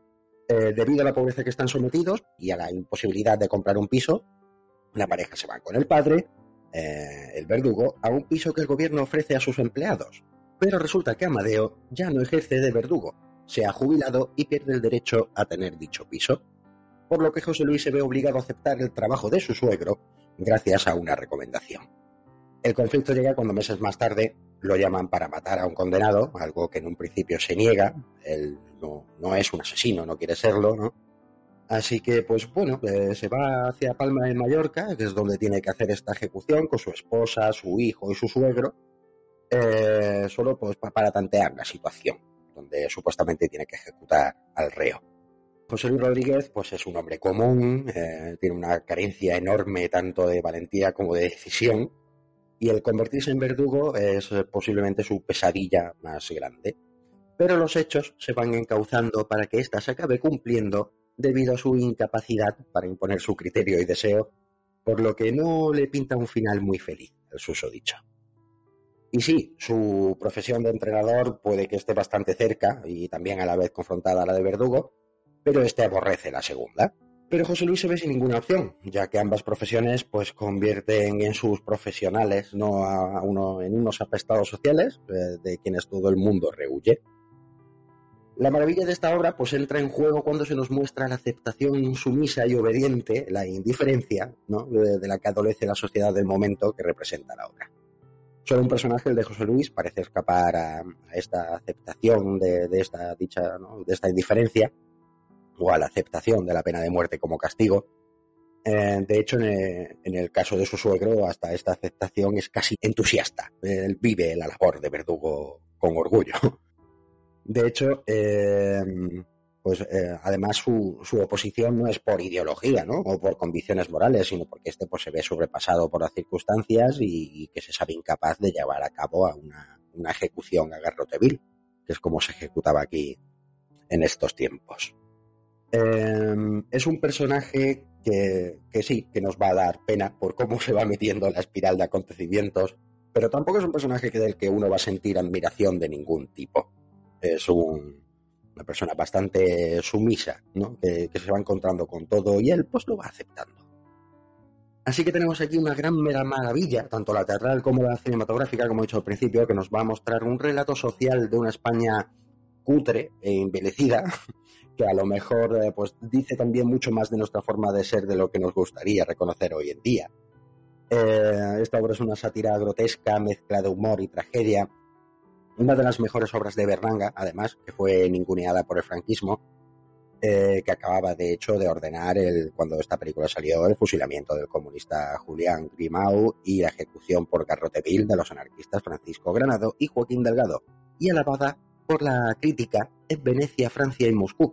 Eh, debido a la pobreza que están sometidos y a la imposibilidad de comprar un piso, la pareja se va con el padre, eh, el verdugo, a un piso que el gobierno ofrece a sus empleados. Pero resulta que Amadeo ya no ejerce de verdugo, se ha jubilado y pierde el derecho a tener dicho piso, por lo que José Luis se ve obligado a aceptar el trabajo de su suegro gracias a una recomendación. El conflicto llega cuando meses más tarde lo llaman para matar a un condenado, algo que en un principio se niega, él no, no es un asesino, no quiere serlo, ¿no? Así que, pues bueno, eh, se va hacia Palma de Mallorca, que es donde tiene que hacer esta ejecución con su esposa, su hijo y su suegro, eh, solo pues para tantear la situación, donde supuestamente tiene que ejecutar al reo. José Luis Rodríguez pues es un hombre común, eh, tiene una carencia enorme tanto de valentía como de decisión, y el convertirse en verdugo es posiblemente su pesadilla más grande. Pero los hechos se van encauzando para que ésta se acabe cumpliendo debido a su incapacidad para imponer su criterio y deseo, por lo que no le pinta un final muy feliz el susodicho. Y sí, su profesión de entrenador puede que esté bastante cerca y también a la vez confrontada a la de verdugo, pero este aborrece la segunda. Pero José Luis se ve sin ninguna opción, ya que ambas profesiones pues convierten en sus profesionales no a uno en unos apestados sociales eh, de quienes todo el mundo rehuye. La maravilla de esta obra pues entra en juego cuando se nos muestra la aceptación sumisa y obediente, la indiferencia, ¿no?, de, de la que adolece la sociedad del momento que representa la obra. Solo un personaje, el de José Luis, parece escapar a, a esta aceptación de, de esta dicha, ¿no?, de esta indiferencia, o a la aceptación de la pena de muerte como castigo. Eh, de hecho, en el, en el caso de su suegro, hasta esta aceptación es casi entusiasta. Él vive la labor de verdugo con orgullo. De hecho, eh, pues eh, además su, su oposición no es por ideología, ¿no?, o por convicciones morales, sino porque este pues se ve sobrepasado por las circunstancias y, y que se sabe incapaz de llevar a cabo a una, una ejecución a garrote vil, que es como se ejecutaba aquí en estos tiempos. Eh, es un personaje que, que sí, que nos va a dar pena por cómo se va metiendo la espiral de acontecimientos, pero tampoco es un personaje que del que uno va a sentir admiración de ningún tipo. Es un, una persona bastante sumisa, ¿no?, que, que se va encontrando con todo y él pues lo va aceptando. Así que tenemos aquí una gran maravilla, tanto la teatral como la cinematográfica, como he dicho al principio, que nos va a mostrar un relato social de una España cutre e envilecida, que a lo mejor eh, pues dice también mucho más de nuestra forma de ser de lo que nos gustaría reconocer hoy en día. Eh, esta obra es una sátira grotesca, mezcla de humor y tragedia, una de las mejores obras de Berlanga, además, que fue ninguneada por el franquismo, eh, que acababa de hecho de ordenar, el, cuando esta película salió, el fusilamiento del comunista Julián Grimau y la ejecución por garrote vil de los anarquistas Francisco Granado y Joaquín Delgado, y alabada por la crítica en Venecia, Francia y Moscú.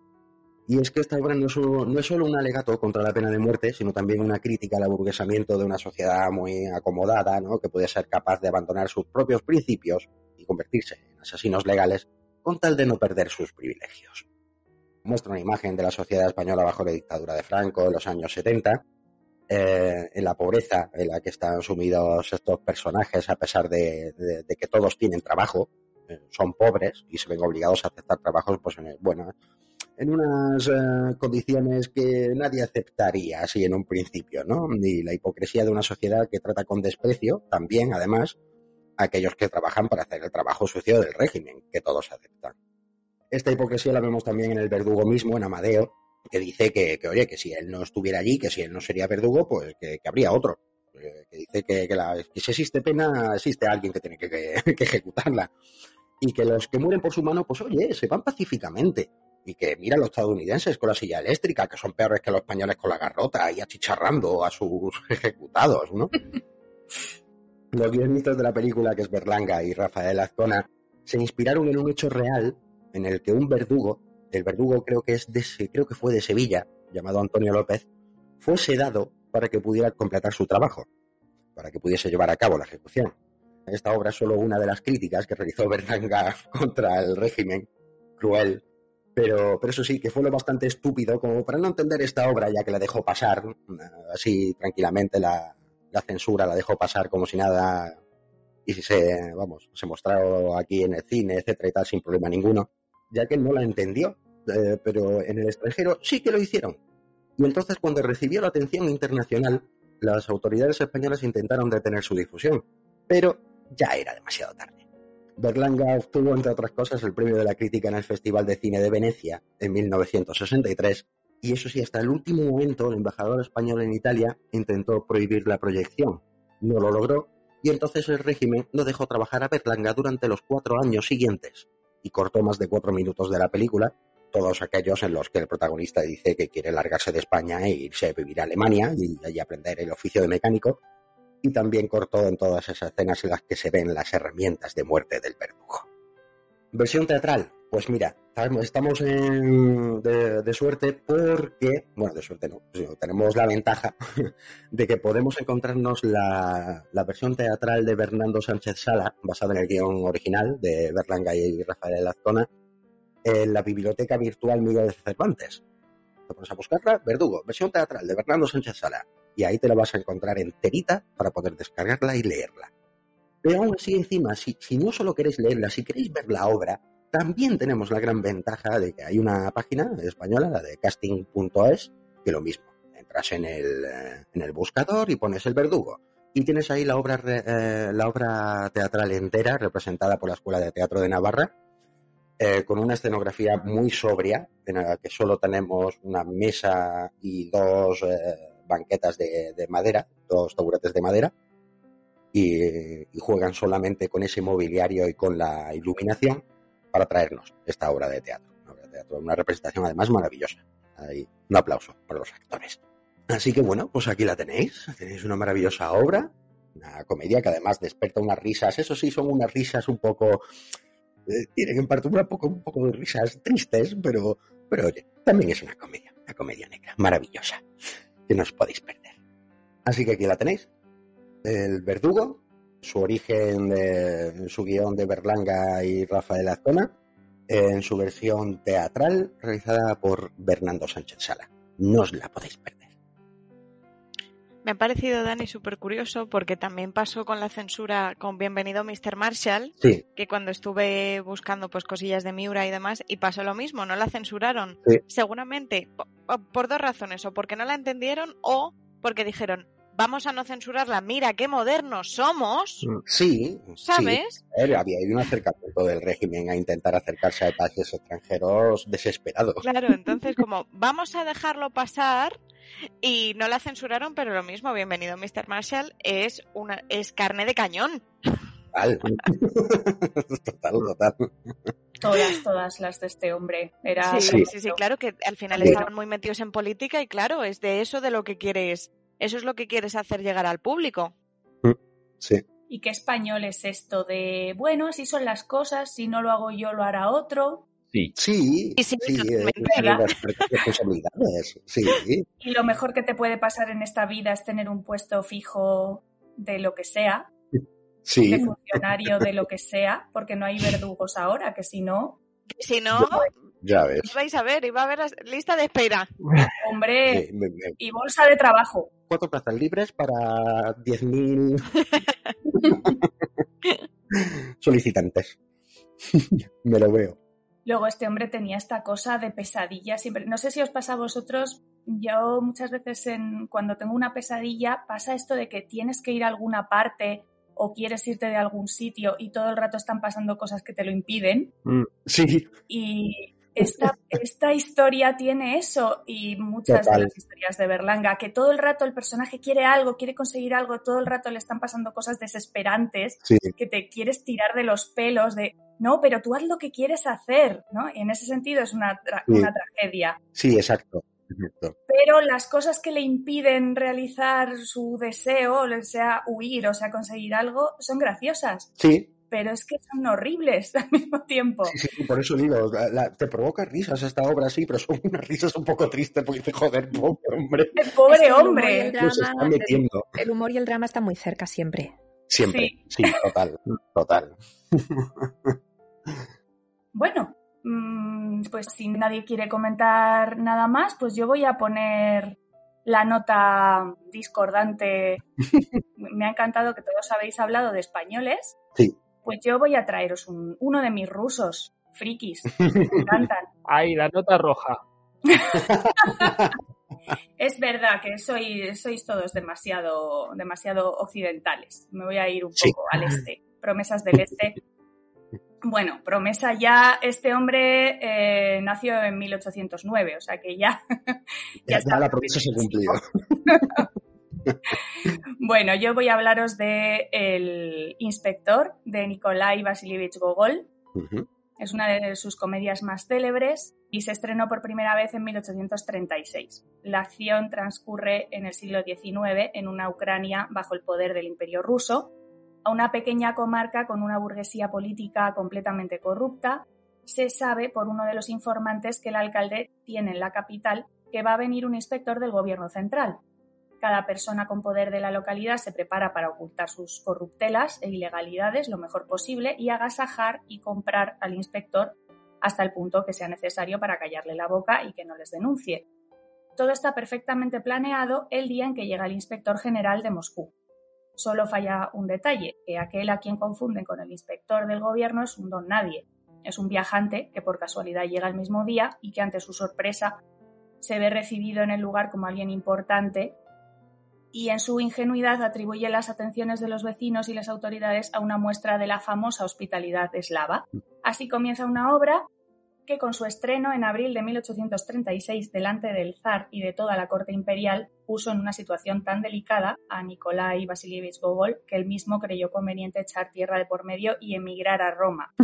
Y es que esta obra no es, solo, no es solo un alegato contra la pena de muerte, sino también una crítica al aburguesamiento de una sociedad muy acomodada, ¿no?, que puede ser capaz de abandonar sus propios principios y convertirse en asesinos legales con tal de no perder sus privilegios. Muestra una imagen de la sociedad española bajo la dictadura de Franco en los años setenta, eh, en la pobreza en la que están sumidos estos personajes a pesar de, de, de que todos tienen trabajo, eh, son pobres y se ven obligados a aceptar trabajos pues en el, bueno, en unas eh, condiciones que nadie aceptaría así en un principio, ¿no? Y la hipocresía de una sociedad que trata con desprecio también, además, a aquellos que trabajan para hacer el trabajo sucio del régimen, que todos aceptan. Esta hipocresía la vemos también en el verdugo mismo, en Amadeo, que dice que, que oye, que si él no estuviera allí, que si él no sería verdugo, pues que, que habría otro. Que, que dice que, que, la, que si existe pena, existe alguien que tiene que, que, que ejecutarla. Y que los que mueren por su mano, pues oye, se van pacíficamente. Y que mira a los estadounidenses con la silla eléctrica, que son peores que los españoles con la garrota y achicharrando a sus ejecutados, ¿no? Los guionistas de la película, que es Berlanga y Rafael Azcona, se inspiraron en un hecho real en el que un verdugo, el verdugo creo que es de, creo que fue de Sevilla, llamado Antonio López, fue sedado para que pudiera completar su trabajo, para que pudiese llevar a cabo la ejecución. Esta obra es solo una de las críticas que realizó Berlanga contra el régimen cruel, pero, pero eso sí, que fue lo bastante estúpido como para no entender esta obra, ya que la dejó pasar así tranquilamente, la, la censura la dejó pasar como si nada, y se, vamos, se mostró aquí en el cine, etcétera y tal, sin problema ninguno, ya que él no la entendió. eh, pero en el extranjero sí que lo hicieron. Y entonces, cuando recibió la atención internacional, las autoridades españolas intentaron detener su difusión, pero ya era demasiado tarde. Berlanga obtuvo, entre otras cosas, el premio de la crítica en el Festival de Cine de Venecia en mil novecientos sesenta y tres, y eso sí, hasta el último momento el embajador español en Italia intentó prohibir la proyección. No lo logró, y entonces el régimen no dejó trabajar a Berlanga durante los cuatro años siguientes, y cortó más de cuatro minutos de la película, todos aquellos en los que el protagonista dice que quiere largarse de España e irse a vivir a Alemania y allí aprender el oficio de mecánico, y también cortó en todas esas escenas en las que se ven las herramientas de muerte del verdugo. Versión teatral, pues mira, estamos en, de, de suerte porque, bueno, de suerte no, tenemos la ventaja de que podemos encontrarnos la, la versión teatral de Bernardo Sánchez Sala, basada en el guión original de Berlanga y Rafael Azcona, en la biblioteca virtual Miguel de Cervantes. Te pones a buscarla, Verdugo, versión teatral de Bernardo Sánchez Sala, y ahí te la vas a encontrar enterita para poder descargarla y leerla. Pero aún así, encima, si, si no solo queréis leerla, si queréis ver la obra, también tenemos la gran ventaja de que hay una página española, la de casting punto es, que lo mismo, entras en el, en el buscador y pones el Verdugo, y tienes ahí la obra, eh, la obra teatral entera representada por la Escuela de Teatro de Navarra, eh, con una escenografía muy sobria, en la que solo tenemos una mesa y dos eh, banquetas de, de madera, dos taburetes de madera, y, y juegan solamente con ese mobiliario y con la iluminación para traernos esta obra de teatro. Una obra de teatro, una representación además maravillosa. Ahí, un aplauso para los actores. Así que bueno, pues aquí la tenéis. Tenéis una maravillosa obra, una comedia que además desperta unas risas. Eso sí, son unas risas un poco... Eh, tienen en parte un poco, un poco de risas tristes, pero, pero oye, también es una comedia, una comedia negra maravillosa, que no os podéis perder. Así que aquí la tenéis. El Verdugo, su origen, de, en su guión de Berlanga y Rafael Azcona, en su versión teatral realizada por Bernardo Sánchez Sala. No os la podéis perder. Me ha parecido, Dani, súper curioso porque también pasó con la censura con Bienvenido mister Marshall, sí. Que cuando estuve buscando pues cosillas de Miura y demás, y pasó lo mismo, no la censuraron. Sí. Seguramente por, por dos razones, o porque no la entendieron o porque dijeron, vamos a no censurarla, mira qué modernos somos. Sí, ¿sabes? Sí. Había un acercamiento del régimen a intentar acercarse a países extranjeros desesperados. Claro, entonces como vamos a dejarlo pasar y no la censuraron, pero lo mismo, Bienvenido mister Marshall es una es carne de cañón. Total, total, total. Todas, todas las de este hombre. Era sí, sí, sí, sí, claro que al final sí. estaban muy metidos en política y claro, es de eso de lo que quieres, eso es lo que quieres hacer llegar al público. Sí. ¿Y qué español es esto de, bueno, así son las cosas, si no lo hago yo lo hará otro? Sí. Sí, sí, sí, sí, totalmente. responsabilidades, sí. Y lo mejor que te puede pasar en esta vida es tener un puesto fijo de lo que sea, sí. de funcionario de lo que sea, porque no hay verdugos ahora, que si no... Si no, ya ves. vais a ver, iba a haber lista de espera. Hombre, me, me, me... y bolsa de trabajo. Cuatro plazas libres para diez mil solicitantes. Me lo veo. Luego este hombre tenía esta cosa de pesadilla siempre. No sé si os pasa a vosotros, yo muchas veces en, cuando tengo una pesadilla pasa esto de que tienes que ir a alguna parte o quieres irte de algún sitio y todo el rato están pasando cosas que te lo impiden. Mm, sí. Y esta, esta historia tiene eso y muchas Total. de las historias de Berlanga, que todo el rato el personaje quiere algo, quiere conseguir algo, todo el rato le están pasando cosas desesperantes, Sí. que te quieres tirar de los pelos de, no, pero tú haz lo que quieres hacer, ¿no? Y en ese sentido es una, tra- Sí. una tragedia. Sí, exacto. exacto. Pero las cosas que le impiden realizar su deseo, o sea, huir, o sea, conseguir algo, son graciosas. Sí. Pero es que son horribles al mismo tiempo. Sí, sí, por eso digo, la, la, te provoca risas esta obra, sí, pero son unas risas un poco tristes porque dice, joder, pobre hombre. El pobre Es que el humor y hombre. el drama, Nos está metiendo. el, el humor y el drama están muy cerca siempre. Siempre, Sí. sí, total, total. Bueno, mmm, pues si nadie quiere comentar nada más, pues yo voy a poner la nota discordante. Me ha encantado que todos habéis hablado de españoles. Sí. Pues yo voy a traeros un, uno de mis rusos, frikis, me encantan. Ahí, la nota roja. Es verdad que soy, sois todos demasiado, demasiado occidentales. Me voy a ir un Sí. poco al este. Promesas del este. Bueno, Promesa ya, este hombre eh, nació en mil ochocientos nueve, o sea que ya... ya, ya la promesa se ha cumplido. Bueno, yo voy a hablaros de El inspector, de Nikolai Vasilievich Gogol. Uh-huh. Es una de sus comedias más célebres y se estrenó por primera vez en mil ochocientos treinta y seis. La acción transcurre en el siglo diecinueve en una Ucrania bajo el poder del Imperio ruso, a una pequeña comarca con una burguesía política completamente corrupta. Se sabe por uno de los informantes que el alcalde tiene en la capital que va a venir un inspector del gobierno central. Cada persona con poder de la localidad se prepara para ocultar sus corruptelas e ilegalidades lo mejor posible y agasajar y comprar al inspector hasta el punto que sea necesario para callarle la boca y que no les denuncie. Todo está perfectamente planeado el día en que llega el inspector general de Moscú. Solo falla un detalle, que aquel a quien confunden con el inspector del gobierno es un don nadie. Es un viajante que por casualidad llega el mismo día y que ante su sorpresa se ve recibido en el lugar como alguien importante y en su ingenuidad atribuye las atenciones de los vecinos y las autoridades a una muestra de la famosa hospitalidad eslava. Así comienza una obra que con su estreno en abril de mil ochocientos treinta y seis delante del zar y de toda la corte imperial puso en una situación tan delicada a Nikolai Vasilievich Gogol que él mismo creyó conveniente echar tierra de por medio y emigrar a Roma.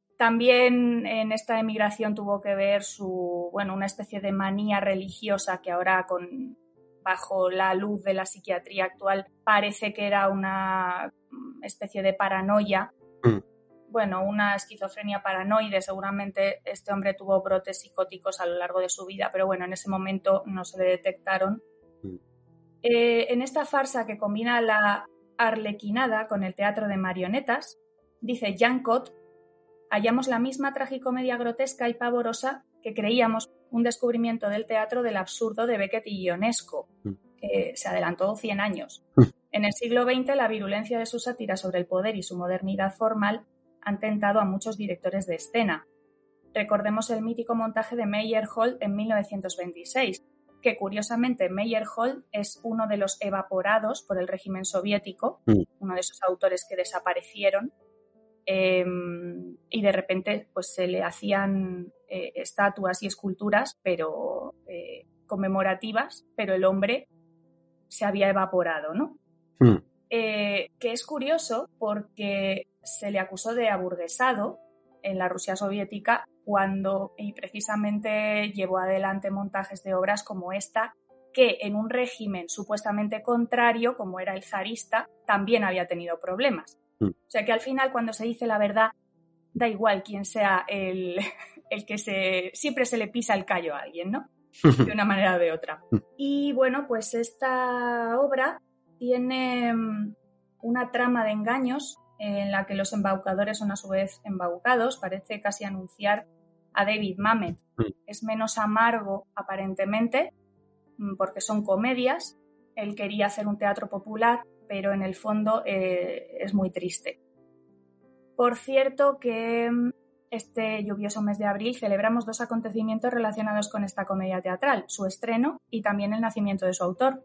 También en esta emigración tuvo que ver su, bueno, una especie de manía religiosa que ahora con, bajo la luz de la psiquiatría actual parece que era una especie de paranoia. Mm. Bueno, una esquizofrenia paranoide. Seguramente este hombre tuvo brotes psicóticos a lo largo de su vida, pero bueno, en ese momento no se le detectaron. Mm. Eh, en esta farsa que combina la arlequinada con el teatro de marionetas, dice Jean Cot, hallamos la misma tragicomedia grotesca y pavorosa que creíamos un descubrimiento del teatro del absurdo de Beckett y Ionesco, que se adelantó cien años. En el siglo veinte, la virulencia de su sátira sobre el poder y su modernidad formal han tentado a muchos directores de escena. Recordemos el mítico montaje de Meyerhold en mil novecientos veintiséis, que curiosamente Meyerhold es uno de los evaporados por el régimen soviético, uno de esos autores que desaparecieron, Eh, y de repente pues se le hacían eh, estatuas y esculturas pero eh, conmemorativas, pero el hombre se había evaporado, ¿no? Mm. Eh, que es curioso porque se le acusó de aburguesado en la Rusia soviética cuando y precisamente llevó adelante montajes de obras como esta, que en un régimen supuestamente contrario, como era el zarista, también había tenido problemas. O sea que al final cuando se dice la verdad da igual quién sea el, el que se... siempre se le pisa el callo a alguien, ¿no? De una manera o de otra. Y bueno, pues esta obra tiene una trama de engaños en la que los embaucadores son a su vez embaucados. Parece casi anunciar a David Mamet. Es menos amargo aparentemente porque son comedias. Él quería hacer un teatro popular, pero en el fondo eh, es muy triste. Por cierto que este lluvioso mes de abril celebramos dos acontecimientos relacionados con esta comedia teatral, su estreno y también el nacimiento de su autor.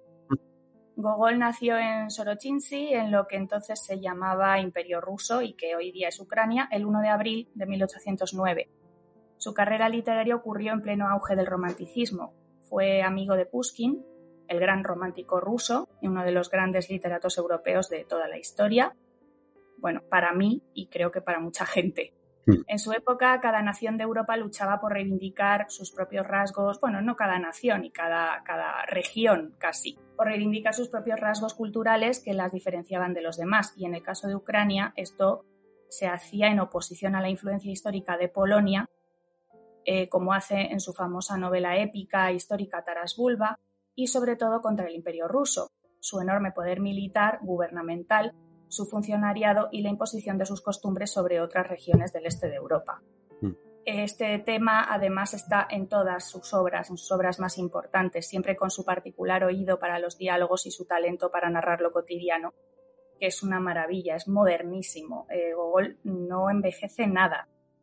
Gogol nació en Sorochinsky, en lo que entonces se llamaba Imperio Ruso y que hoy día es Ucrania, el primero de abril de mil ochocientos nueve. Su carrera literaria ocurrió en pleno auge del romanticismo. Fue amigo de Pushkin, el gran romántico ruso y uno de los grandes literatos europeos de toda la historia. Bueno, para mí y creo que para mucha gente. En su época, cada nación de Europa luchaba por reivindicar sus propios rasgos, bueno, no cada nación y cada, cada región casi, por reivindicar sus propios rasgos culturales que las diferenciaban de los demás. Y en el caso de Ucrania, esto se hacía en oposición a la influencia histórica de Polonia, eh, como hace en su famosa novela épica histórica Taras Bulba, y sobre todo contra el Imperio ruso, su enorme poder militar, gubernamental, su funcionariado y la imposición de sus costumbres sobre otras regiones del este de Europa. Mm. Este tema además está en todas sus obras, en sus obras más importantes, siempre con su particular oído para los diálogos y su talento para narrar lo cotidiano, que es una maravilla, es modernísimo. Eh, Gogol no envejece nada.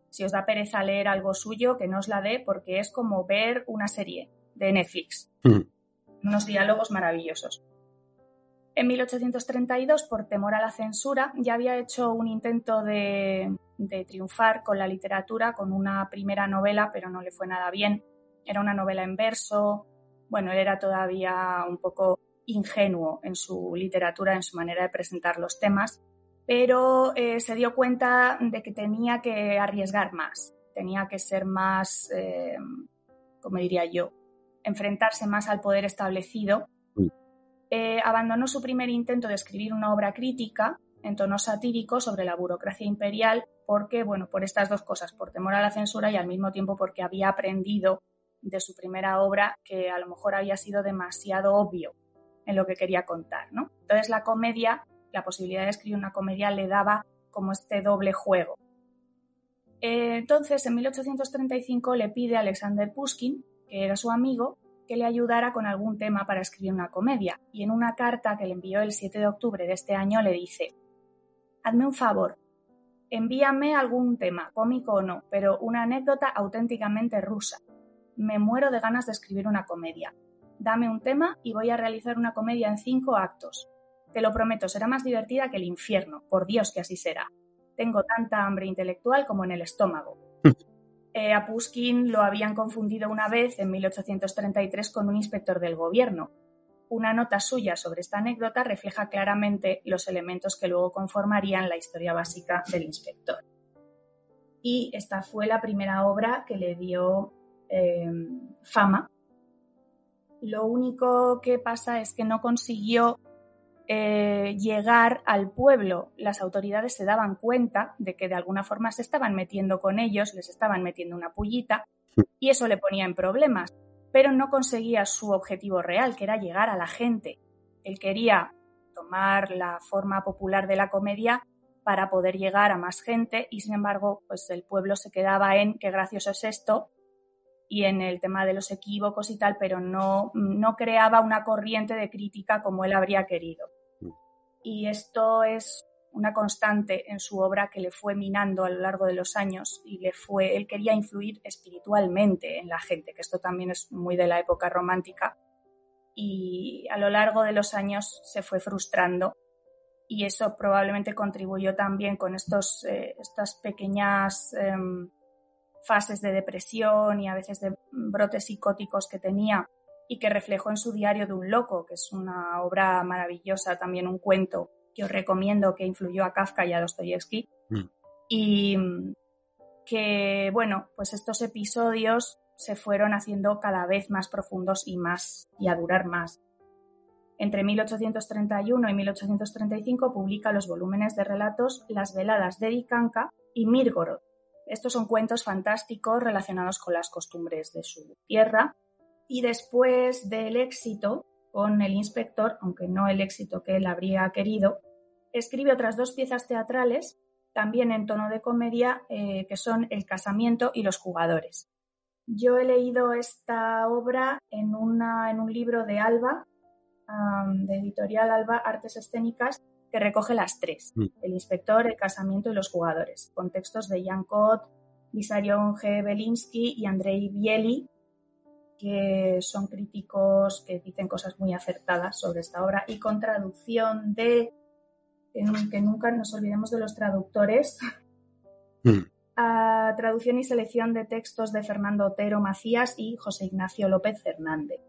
Si os da pereza leer algo suyo, que no os la dé, porque es como ver una serie de Netflix. Mm. Unos diálogos maravillosos. En mil ochocientos treinta y dos, por temor a la censura, ya había hecho un intento de, de triunfar con la literatura, con una primera novela, pero no le fue nada bien. Era una novela en verso. Bueno, él era todavía un poco ingenuo en su literatura, en su manera de presentar los temas, pero eh, se dio cuenta de que tenía que arriesgar más, tenía que ser más, eh, como diría yo, enfrentarse más al poder establecido. Eh, abandonó su primer intento de escribir una obra crítica en tono satírico sobre la burocracia imperial porque, bueno, por estas dos cosas, por temor a la censura y al mismo tiempo porque había aprendido de su primera obra que a lo mejor había sido demasiado obvio en lo que quería contar, ¿no? Entonces la comedia, la posibilidad de escribir una comedia le daba como este doble juego. Eh, entonces, en mil ochocientos treinta y cinco le pide a Alexander Pushkin, que era su amigo, que le ayudara con algún tema para escribir una comedia. Y en una carta que le envió el siete de octubre de este año le dice: hazme un favor, envíame algún tema, cómico o no, pero una anécdota auténticamente rusa. Me muero de ganas de escribir una comedia. Dame un tema y voy a realizar una comedia en cinco actos. Te lo prometo, será más divertida que el infierno. Por Dios que así será. Tengo tanta hambre intelectual como en el estómago. Eh, a Pushkin lo habían confundido una vez en mil ochocientos treinta y tres con un inspector del gobierno. Una nota suya sobre esta anécdota refleja claramente los elementos que luego conformarían la historia básica del inspector. Y esta fue la primera obra que le dio eh, fama. Lo único que pasa es que no consiguió eh, llegar al pueblo. Las autoridades se daban cuenta de que de alguna forma se estaban metiendo con ellos, les estaban metiendo una pullita y eso le ponía en problemas, pero no conseguía su objetivo real, que era llegar a la gente. Él quería tomar la forma popular de la comedia para poder llegar a más gente y, sin embargo, pues el pueblo se quedaba en qué gracioso es esto y en el tema de los equívocos y tal, pero no, no creaba una corriente de crítica como él habría querido. Y esto es una constante en su obra que le fue minando a lo largo de los años y le fue, él quería influir espiritualmente en la gente, que esto también es muy de la época romántica, y a lo largo de los años se fue frustrando y eso probablemente contribuyó también con estos, eh, estas pequeñas eh, fases de depresión y a veces de brotes psicóticos que tenía y que reflejó en su Diario de un loco, que es una obra maravillosa, también un cuento que os recomiendo, que influyó a Kafka y a Dostoyevsky. Mm. Y que, bueno, pues estos episodios se fueron haciendo cada vez más profundos y más, y a durar más. Entre mil ochocientos treinta y uno y mil ochocientos treinta y cinco publica los volúmenes de relatos Las veladas de Dikanka y Mirgorod. Estos son cuentos fantásticos relacionados con las costumbres de su tierra. Y después del éxito con El inspector, aunque no el éxito que él habría querido, escribe otras dos piezas teatrales, también en tono de comedia, eh, que son El casamiento y Los jugadores. Yo he leído esta obra en, una, en un libro de Alba, um, de editorial Alba, Artes Escénicas, que recoge las tres, mm. El inspector, El casamiento y Los jugadores, con textos de Jan Kott, Vissarion G. Belinsky y Andrei Bieli, que son críticos que dicen cosas muy acertadas sobre esta obra, y con traducción de, que nunca nos olvidemos de los traductores, mm. a traducción y selección de textos de Fernando Otero Macías y José Ignacio López Fernández.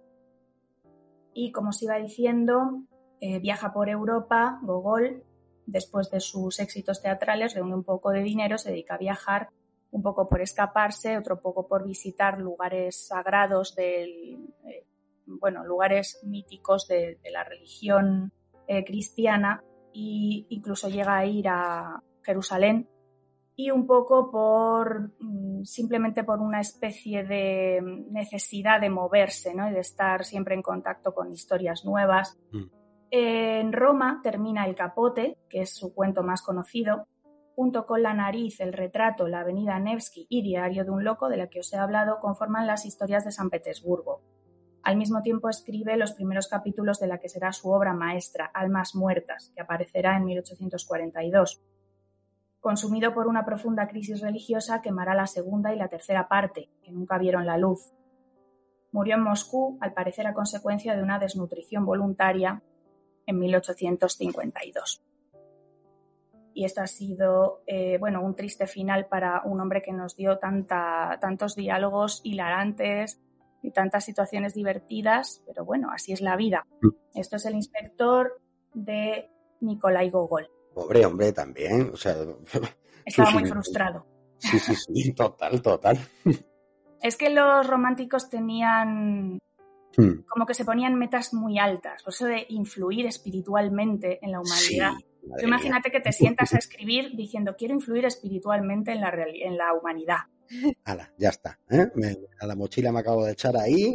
Y como os iba diciendo, eh, viaja por Europa, Gogol, después de sus éxitos teatrales, reúne un poco de dinero, se dedica a viajar, un poco por escaparse, otro poco por visitar lugares sagrados, del, eh, bueno, lugares míticos de, de la religión eh, cristiana, e incluso llega a ir a Jerusalén, y un poco por simplemente por una especie de necesidad de moverse, ¿no? Y de estar siempre en contacto con historias nuevas. Mm. En Roma termina El Capote, que es su cuento más conocido, junto con La nariz, El retrato, La avenida Nevsky y Diario de un loco, de la que os he hablado, conforman las historias de San Petersburgo. Al mismo tiempo escribe los primeros capítulos de la que será su obra maestra, Almas muertas, que aparecerá en mil ochocientos cuarenta y dos. consumido por una profunda crisis religiosa, quemará la segunda y la tercera parte, que nunca vieron la luz. Murió en Moscú, al parecer a consecuencia de una desnutrición voluntaria, en mil ochocientos cincuenta y dos. Y esto ha sido eh, bueno, un triste final para un hombre que nos dio tanta, tantos diálogos hilarantes y tantas situaciones divertidas, pero bueno, así es la vida. Esto es el inspector de Nikolai Gogol. Pobre hombre también, o sea... Estaba muy sí, frustrado. Sí, sí, sí, total, total. Es que los románticos tenían... Hmm. como que se ponían metas muy altas, por eso de influir espiritualmente en la humanidad. Sí, Tú imagínate que te sientas a escribir diciendo quiero influir espiritualmente en la, reali- en la humanidad. Hala, ya está. ¿eh? Me, a la mochila me acabo de echar ahí.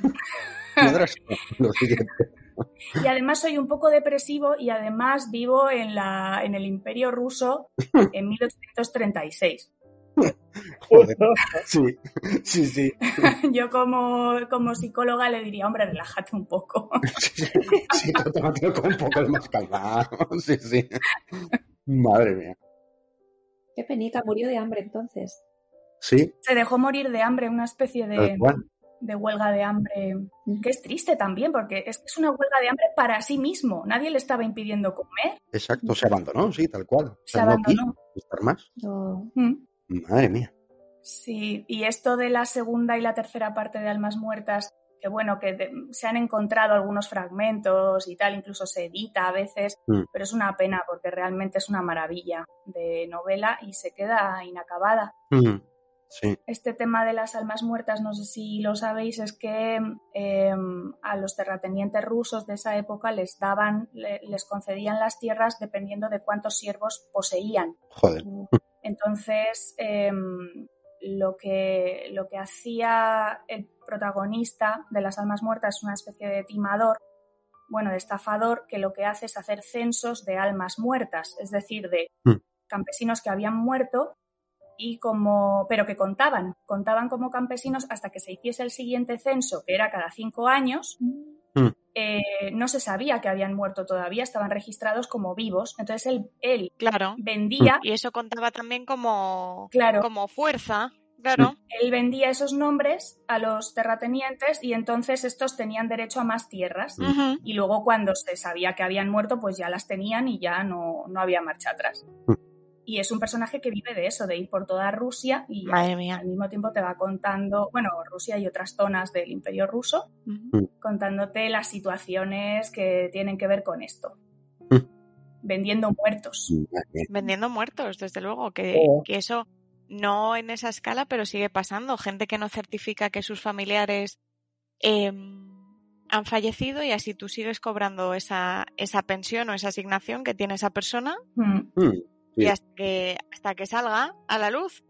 Lo siguiente. Y además soy un poco depresivo y además vivo en, la, en el Imperio Ruso en mil ochocientos treinta y seis. Joder. Sí, sí, sí. Yo como, como psicóloga le diría, hombre, relájate un poco. Sí, sí, tómatelo con un poco más calmado. Sí, sí. Madre mía. Qué penica, murió de hambre entonces. Sí. Se dejó morir de hambre, una especie de, Tal cual. de huelga de hambre, que es triste también, porque es, es una huelga de hambre para sí mismo. Nadie le estaba impidiendo comer. Exacto, se abandonó, sí, tal cual. O Se sea, no abandonó. quiso estar más. No. Mm. Madre mía. Sí, y esto de la segunda y la tercera parte de Almas Muertas, que bueno, que de, se han encontrado algunos fragmentos y tal, incluso se edita a veces, Mm. pero es una pena porque realmente es una maravilla de novela y se queda inacabada. Mm. Sí. Este tema de las almas muertas, no sé si lo sabéis, es que eh, a los terratenientes rusos de esa época les daban, le, les concedían las tierras dependiendo de cuántos siervos poseían. Joder. Entonces, eh, lo que, lo que hacía el protagonista de las almas muertas es una especie de timador, bueno, de estafador, que lo que hace es hacer censos de almas muertas, es decir, de Mm. campesinos que habían muerto, y como, pero que contaban, contaban como campesinos hasta que se hiciese el siguiente censo, que era cada cinco años, Mm. eh, no se sabía que habían muerto todavía, estaban registrados como vivos. Entonces él, él Claro. vendía, Y eso contaba también como, claro, como fuerza, claro. él vendía esos nombres a los terratenientes y entonces estos tenían derecho a más tierras. Ujú. Y luego cuando se sabía que habían muerto, pues ya las tenían y ya no, no había marcha atrás. Y es un personaje que vive de eso, de ir por toda Rusia y Madre al, mía. al mismo tiempo te va contando, bueno, Rusia y otras zonas del Imperio Ruso, Ujú. contándote las situaciones que tienen que ver con esto. Mm. Vendiendo muertos. Madre mía. Vendiendo muertos, desde luego, que, Oh. que eso no en esa escala, pero sigue pasando. Gente que no certifica que sus familiares eh, han fallecido y así tú sigues cobrando esa, esa pensión o esa asignación que tiene esa persona Mm. Mm. Sí. y hasta que, hasta que salga a la luz.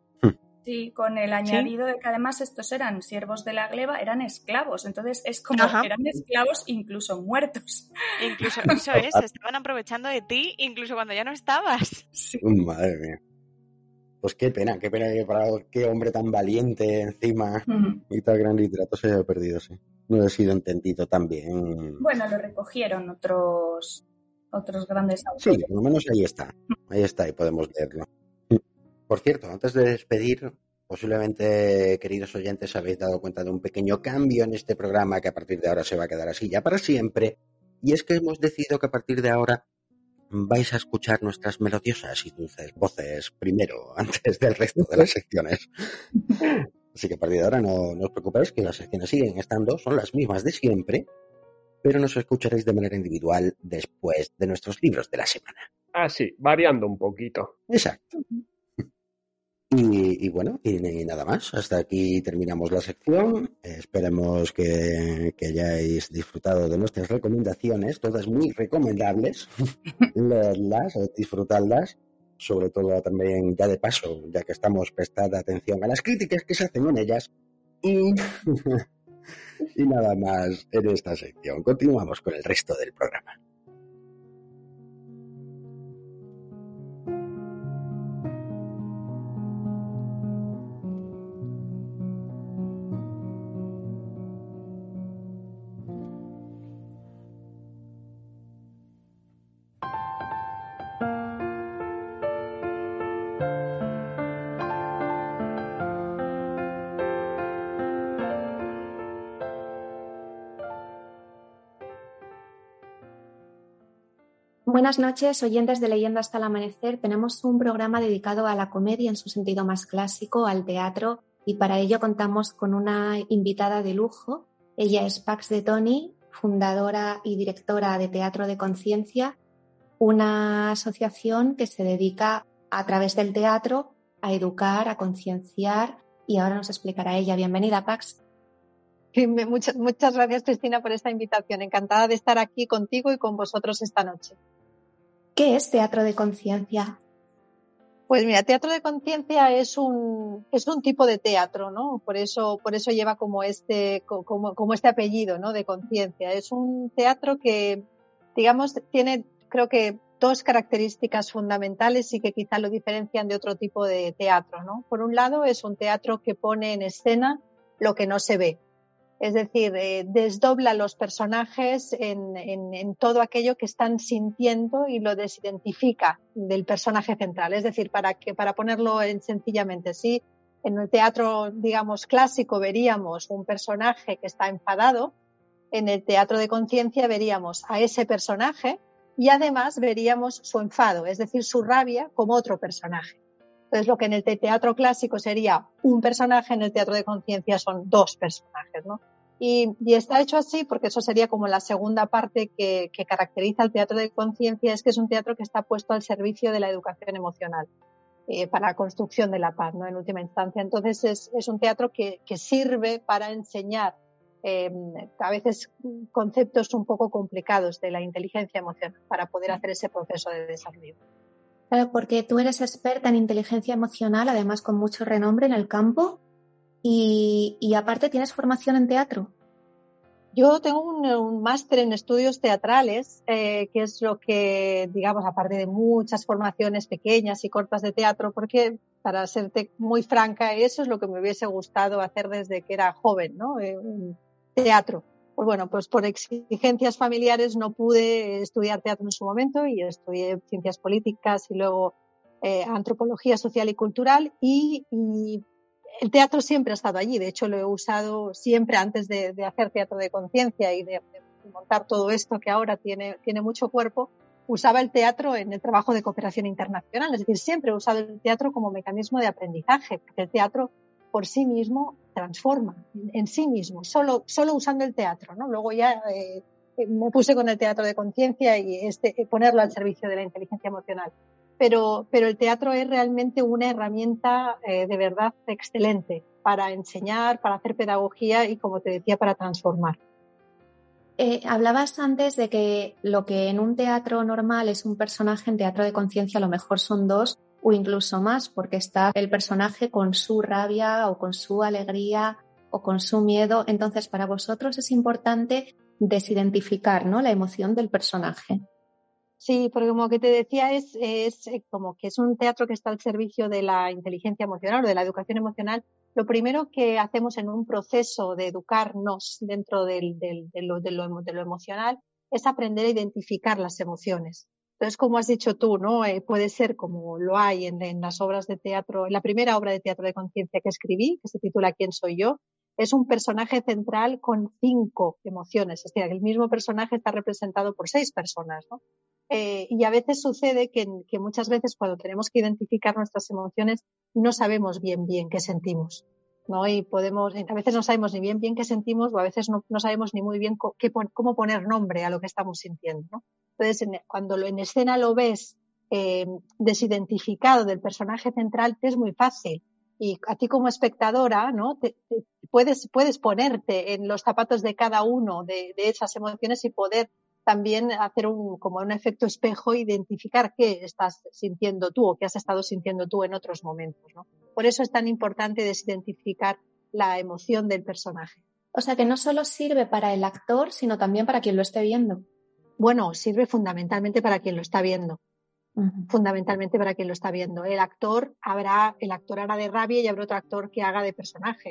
Sí, con el añadido de que además estos eran siervos de la gleba, eran esclavos. Entonces es como, Ajá. eran esclavos incluso muertos. Incluso, eso es, se estaban aprovechando de ti incluso cuando ya no estabas. Sí. Madre mía. Pues qué pena, qué pena que para qué hombre tan valiente encima Mm. y tal gran literato se haya perdido, sí. No he sido entendido tan bien. Bueno, lo recogieron otros, otros grandes Sí, autores. por lo menos ahí está. Ahí está y podemos leerlo. Por cierto, antes de despedir, posiblemente, queridos oyentes, habéis dado cuenta de un pequeño cambio en este programa que a partir de ahora se va a quedar así ya para siempre. Y es que hemos decidido que a partir de ahora vais a escuchar nuestras melodiosas y dulces voces primero, antes del resto de las secciones. Así que a partir de ahora no, no os preocupéis, que las secciones siguen estando, son las mismas de siempre, pero nos escucharéis de manera individual después de nuestros libros de la semana. Ah, sí, variando un poquito. Exacto. Y, y bueno, y, y nada más. Hasta aquí terminamos la sección. Eh, esperemos que, que hayáis disfrutado de nuestras recomendaciones, todas muy recomendables. Leedlas, eh, disfrutadlas. Sobre todo también, ya de paso, ya que estamos, prestad atención a las críticas que se hacen en ellas. Y, y nada más en esta sección. Continuamos con el resto del programa. Buenas noches, oyentes de Leyendo hasta el amanecer. Tenemos un programa dedicado a la comedia en su sentido más clásico, al teatro, y para ello contamos con una invitada de lujo. Ella es Pax de Toni, fundadora y directora de Teatro de Conciencia, una asociación que se dedica a través del teatro a educar, a concienciar, y ahora nos explicará ella. Bienvenida, Pax. Sí, muchas, muchas gracias, Cristina, por esta invitación. Encantada de estar aquí contigo y con vosotros esta noche. ¿Qué es Teatro de Conciencia? Pues mira, Teatro de Conciencia es un, es un tipo de teatro, ¿no? Por eso, por eso lleva como este, como, como este apellido, ¿no? De conciencia. Es un teatro que, digamos, tiene, creo que, dos características fundamentales y que quizá lo diferencian de otro tipo de teatro, ¿no? Por un lado, es un teatro que pone en escena lo que no se ve. Es decir, eh, desdobla los personajes en, en, en todo aquello que están sintiendo y lo desidentifica del personaje central. Es decir, para, que, para ponerlo en, sencillamente, sí, en el teatro, digamos, clásico veríamos un personaje que está enfadado, en el Teatro de Conciencia veríamos a ese personaje y además veríamos su enfado, es decir, su rabia como otro personaje. Entonces, lo que en el teatro clásico sería un personaje, en el Teatro de Conciencia son dos personajes, ¿no? Y, y está hecho así porque eso sería como la segunda parte que, que caracteriza al Teatro de Conciencia, es que es un teatro que está puesto al servicio de la educación emocional, eh, para la construcción de la paz, ¿no? En última instancia. Entonces, es, es un teatro que, que sirve para enseñar eh, a veces conceptos un poco complicados de la inteligencia emocional para poder hacer ese proceso de desarrollo. Claro, porque tú eres experta en inteligencia emocional, además con mucho renombre en el campo, y, y aparte tienes formación en teatro. Yo tengo un, un máster en estudios teatrales, eh, que es lo que, digamos, aparte de muchas formaciones pequeñas y cortas de teatro, porque, para serte muy franca, eso es lo que me hubiese gustado hacer desde que era joven, ¿no? Eh, teatro. Pues bueno, pues por exigencias familiares no pude estudiar teatro en su momento y estudié ciencias políticas y luego eh, antropología social y cultural y, y el teatro siempre ha estado allí. De hecho, lo he usado siempre antes de, de hacer Teatro de Conciencia y de, de montar todo esto que ahora tiene, tiene mucho cuerpo. Usaba el teatro en el trabajo de cooperación internacional. Es decir, siempre he usado el teatro como mecanismo de aprendizaje, porque el teatro por sí mismo transforma, en sí mismo, solo, solo usando el teatro, ¿no? Luego ya eh, me puse con el Teatro de Conciencia y este, ponerlo al servicio de la inteligencia emocional. Pero, pero el teatro es realmente una herramienta eh, de verdad excelente para enseñar, para hacer pedagogía y, como te decía, para transformar. Eh, hablabas antes de que lo que en un teatro normal es un personaje, en Teatro de Conciencia a lo mejor son dos o incluso más, porque está el personaje con su rabia o con su alegría o con su miedo. Entonces, para vosotros es importante desidentificar, ¿no?, la emoción del personaje. Sí, porque como que te decía, es, es como que es un teatro que está al servicio de la inteligencia emocional o de la educación emocional. Lo primero que hacemos en un proceso de educarnos dentro del, del, de, lo, de, lo, de lo emocional es aprender a identificar las emociones. Entonces, como has dicho tú, ¿no? Eh, puede ser como lo hay en, en las obras de teatro, en la primera obra de teatro de conciencia que escribí, que se titula ¿Quién soy yo? Es un personaje central con cinco emociones. Es decir, el mismo personaje está representado por seis personas, ¿no? Eh, y a veces sucede que, que muchas veces cuando tenemos que identificar nuestras emociones no sabemos bien bien qué sentimos, ¿no? Y podemos, a veces no sabemos ni bien bien qué sentimos o a veces no, no sabemos ni muy bien co, qué, cómo poner nombre a lo que estamos sintiendo, ¿no? Entonces, en, cuando lo, en escena lo ves eh, desidentificado del personaje central, te es muy fácil. Y a ti como espectadora, ¿no? Te, te, puedes, puedes ponerte en los zapatos de cada uno de, de esas emociones y poder también hacer un, como un efecto espejo, identificar qué estás sintiendo tú o qué has estado sintiendo tú en otros momentos, ¿no? Por eso es tan importante desidentificar la emoción del personaje. O sea, que no solo sirve para el actor, sino también para quien lo esté viendo. Bueno, sirve fundamentalmente para quien lo está viendo. Uh-huh. Fundamentalmente para quien lo está viendo. El actor habrá, el actor hará de rabia y habrá otro actor que haga de personaje.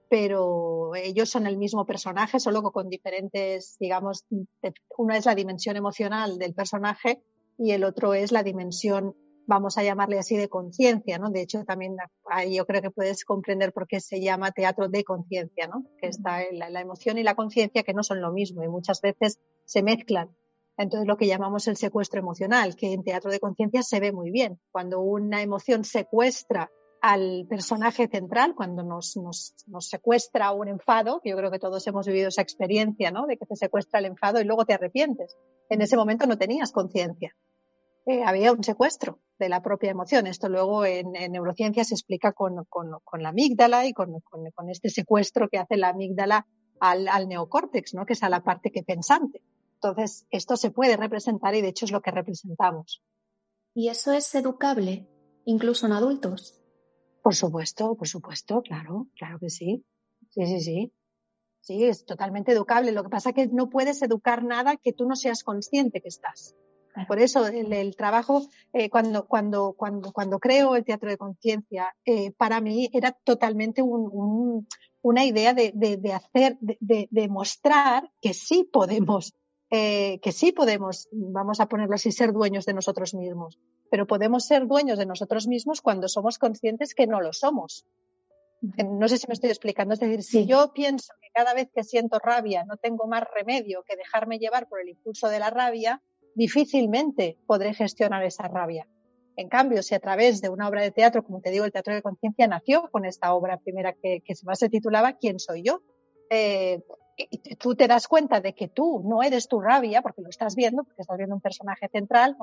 Pero ellos son el mismo personaje, solo con diferentes, digamos, uno es la dimensión emocional del personaje y el otro es la dimensión, vamos a llamarle así, de conciencia, ¿no? De hecho, también ahí yo creo que puedes comprender por qué se llama teatro de conciencia, ¿no? Que está la, la emoción y la conciencia, que no son lo mismo y muchas veces se mezclan. Entonces, lo que llamamos el secuestro emocional, que en teatro de conciencia se ve muy bien. Cuando una emoción secuestra al personaje central, cuando nos, nos, nos secuestra un enfado, que yo creo que todos hemos vivido esa experiencia, ¿no? De que te secuestra el enfado y luego te arrepientes. En ese momento no tenías conciencia. Eh, había un secuestro de la propia emoción. Esto luego en, en neurociencia se explica con, con, con la amígdala y con, con, con este secuestro que hace la amígdala al, al neocórtex, ¿no? Que es a la parte que pensante. Entonces, esto se puede representar y de hecho es lo que representamos. ¿Y eso es educable, incluso en adultos? Por supuesto, por supuesto, claro, claro que sí. Sí, sí, sí. Sí, es totalmente educable. Lo que pasa es que no puedes educar nada que tú no seas consciente que estás. Por eso el, el trabajo, eh, cuando, cuando, cuando, cuando creo el teatro de conciencia, eh, para mí era totalmente un, un, una idea de, de, de hacer, de, de, de mostrar que sí podemos, eh, que sí podemos, vamos a ponerlo así, ser dueños de nosotros mismos. Pero podemos ser dueños de nosotros mismos cuando somos conscientes que no lo somos. No sé si me estoy explicando. Es decir, si sí. Yo pienso que cada vez que siento rabia no tengo más remedio que dejarme llevar por el impulso de la rabia, difícilmente podré gestionar esa rabia. En cambio, si a través de una obra de teatro, como te digo, el Teatro de Conciencia nació con esta obra primera que, que se titulaba ¿Quién soy yo? Eh, y tú te das cuenta de que tú no eres tu rabia, porque lo estás viendo, porque estás viendo un personaje central,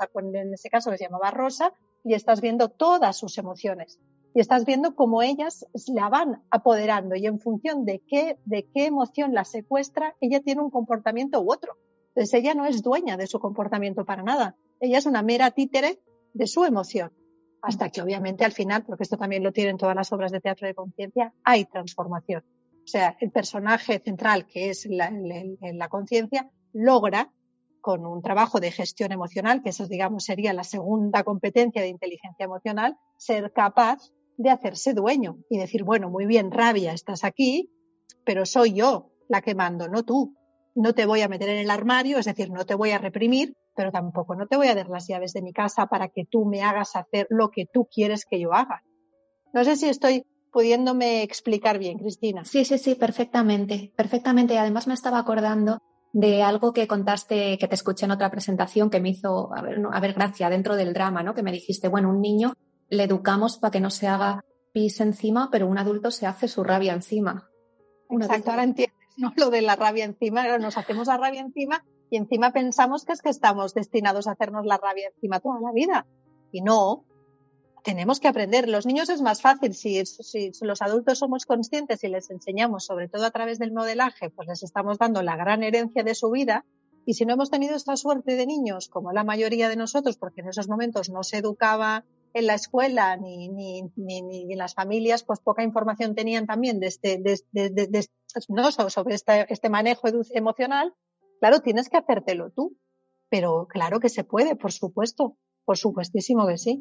en ese caso que se llamaba Rosa, y estás viendo todas sus emociones. Y estás viendo cómo ellas la van apoderando y en función de qué, de qué emoción la secuestra, ella tiene un comportamiento u otro. Entonces ella no es dueña de su comportamiento para nada. Ella es una mera títere de su emoción. Hasta que obviamente al final, porque esto también lo tienen todas las obras de teatro de conciencia, hay transformación. O sea, el personaje central, que es la, la, la conciencia, logra, con un trabajo de gestión emocional, que eso digamos sería la segunda competencia de inteligencia emocional, ser capaz de hacerse dueño y decir, bueno, muy bien, rabia, estás aquí, pero soy yo la que mando, no tú. No te voy a meter en el armario, es decir, no te voy a reprimir, pero tampoco no te voy a dar las llaves de mi casa para que tú me hagas hacer lo que tú quieres que yo haga. No sé si estoy pudiéndome explicar bien, Cristina. Sí, sí, sí, perfectamente, perfectamente. Y además me estaba acordando de algo que contaste, que te escuché en otra presentación que me hizo, a ver, no, a ver, gracia, dentro del drama, ¿no? Que me dijiste, bueno, un niño le educamos para que no se haga pis encima, pero un adulto se hace su rabia encima. Un Exacto, adulto... ahora entiendes, ¿no? Lo de la rabia encima, nos hacemos la rabia encima y encima pensamos que es que estamos destinados a hacernos la rabia encima toda la vida. Y no, tenemos que aprender. Los niños es más fácil, si, si los adultos somos conscientes y les enseñamos, sobre todo a través del modelaje, pues les estamos dando la gran herencia de su vida. Y si no hemos tenido esta suerte de niños, como la mayoría de nosotros, porque en esos momentos no se educaba en la escuela ni, ni, ni, ni en las familias, pues poca información tenían también de este, de, de, de, de, no, sobre este, este manejo emocional, claro, tienes que hacértelo tú. Pero claro que se puede, por supuesto, por supuestísimo que sí.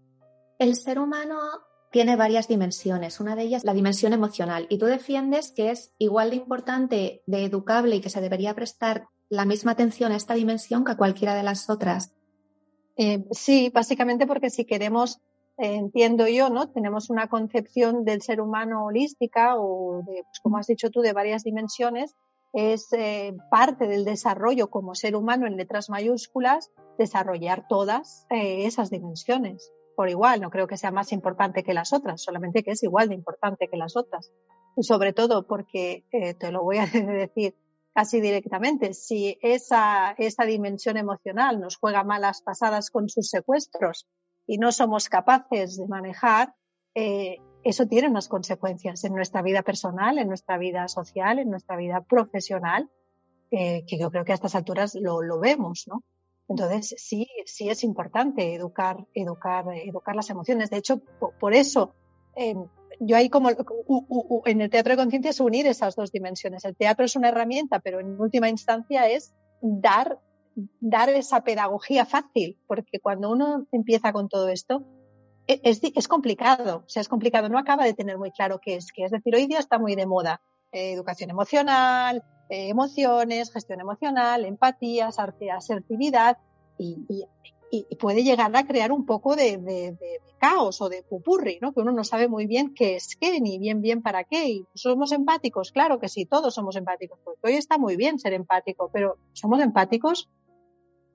El ser humano tiene varias dimensiones, una de ellas la dimensión emocional, y tú defiendes que es igual de importante, de educable y que se debería prestar la misma atención a esta dimensión que a cualquiera de las otras. Eh, sí, básicamente porque si queremos, eh, entiendo yo, ¿no? Tenemos una concepción del ser humano holística o, de, pues, como has dicho tú, de varias dimensiones, es eh, parte del desarrollo como ser humano en letras mayúsculas, desarrollar todas eh, esas dimensiones. Por igual, no creo que sea más importante que las otras, solamente que es igual de importante que las otras. Y sobre todo porque, eh, te lo voy a decir casi directamente, si esa, esa dimensión emocional nos juega malas pasadas con sus secuestros y no somos capaces de manejar, eh, eso tiene unas consecuencias en nuestra vida personal, en nuestra vida social, en nuestra vida profesional, eh, que yo creo que a estas alturas lo, lo vemos, ¿no? Entonces, sí, sí es importante educar, educar, educar las emociones. De hecho, por, por eso, eh, yo ahí como uh, uh, uh, en el teatro de conciencia es unir esas dos dimensiones. El teatro es una herramienta, pero en última instancia es dar, dar esa pedagogía fácil, porque cuando uno empieza con todo esto, es, es complicado, o sea, es complicado, no acaba de tener muy claro qué es, qué es decir, hoy día está muy de moda, eh, educación emocional, eh, emociones, gestión emocional, empatía, asertividad, y, y, y puede llegar a crear un poco de, de, de, de caos o de pupurri, ¿no? Que uno no sabe muy bien qué es qué, ni bien bien para qué, y somos empáticos, claro que sí, todos somos empáticos, porque hoy está muy bien ser empático, pero ¿somos empáticos?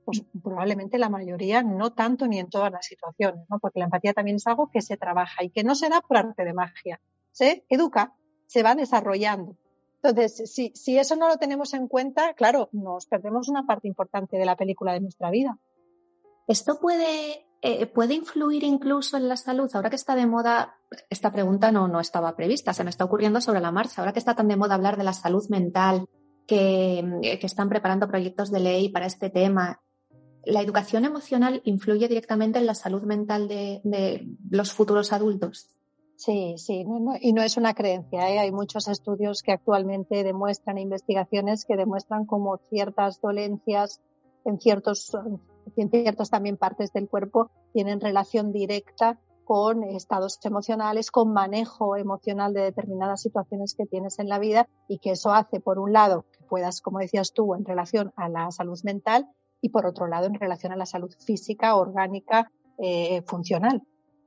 pues probablemente la mayoría, no tanto ni en todas las situaciones, ¿no? Porque la empatía también es algo que se trabaja y que no se da por arte de magia, se educa, se va desarrollando. Entonces, si, si eso no lo tenemos en cuenta, claro, nos perdemos una parte importante de la película de nuestra vida. ¿Esto puede, eh, puede influir incluso en la salud? Ahora que está de moda, esta pregunta no, no estaba prevista, se me está ocurriendo sobre la marcha. Ahora que está tan de moda hablar de la salud mental, que, que están preparando proyectos de ley para este tema, ¿la educación emocional influye directamente en la salud mental de, de los futuros adultos? Sí, sí, no, no, y no es una creencia, ¿eh? Hay muchos estudios que actualmente demuestran, investigaciones que demuestran cómo ciertas dolencias en ciertos, en ciertas también partes del cuerpo tienen relación directa con estados emocionales, con manejo emocional de determinadas situaciones que tienes en la vida, y que eso hace, por un lado, que puedas, como decías tú, en relación a la salud mental, y por otro lado, en relación a la salud física, orgánica, eh, funcional.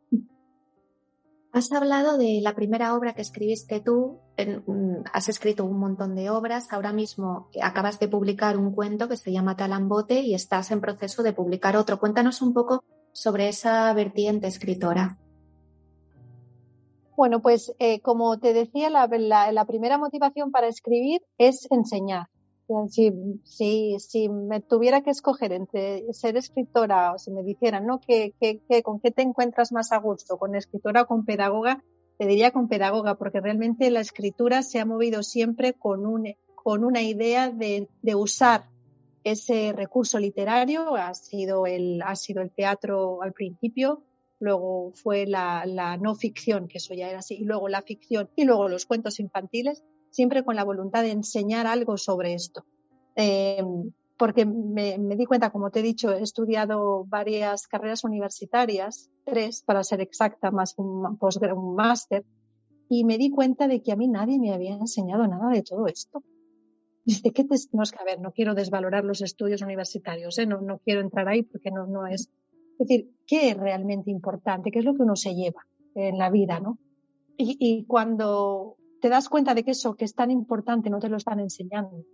Has hablado de la primera obra que escribiste tú, en, has escrito un montón de obras, ahora mismo acabas de publicar un cuento que se llama Talambote y estás en proceso de publicar otro. Cuéntanos un poco sobre esa vertiente escritora. Bueno, pues eh, como te decía, la, la, la primera motivación para escribir es enseñar. Si, si, si me tuviera que escoger entre ser escritora, o si me dijeran, ¿no? ¿Qué, qué, qué, ¿Con qué te encuentras más a gusto? ¿Con escritora o con pedagoga? Te diría con pedagoga, porque realmente la escritura se ha movido siempre con, un, con una idea de, de usar ese recurso literario. Ha sido el, ha sido el teatro al principio, luego fue la, la no ficción, que eso ya era así, y luego la ficción, y luego los cuentos infantiles, siempre con la voluntad de enseñar algo sobre esto. Eh, porque me, me di cuenta, como te he dicho, he estudiado varias carreras universitarias, tres para ser exacta, más un, postgrado, un máster, y me di cuenta de que a mí nadie me había enseñado nada de todo esto. Dice, ¿qué te, no, es que, a ver, no quiero desvalorar los estudios universitarios, ¿eh? no, no quiero entrar ahí porque no, no es... Es decir, ¿qué es realmente importante? ¿Qué es lo que uno se lleva en la vida, ¿no? Y, y cuando te das cuenta de que eso que es tan importante no te lo están enseñando,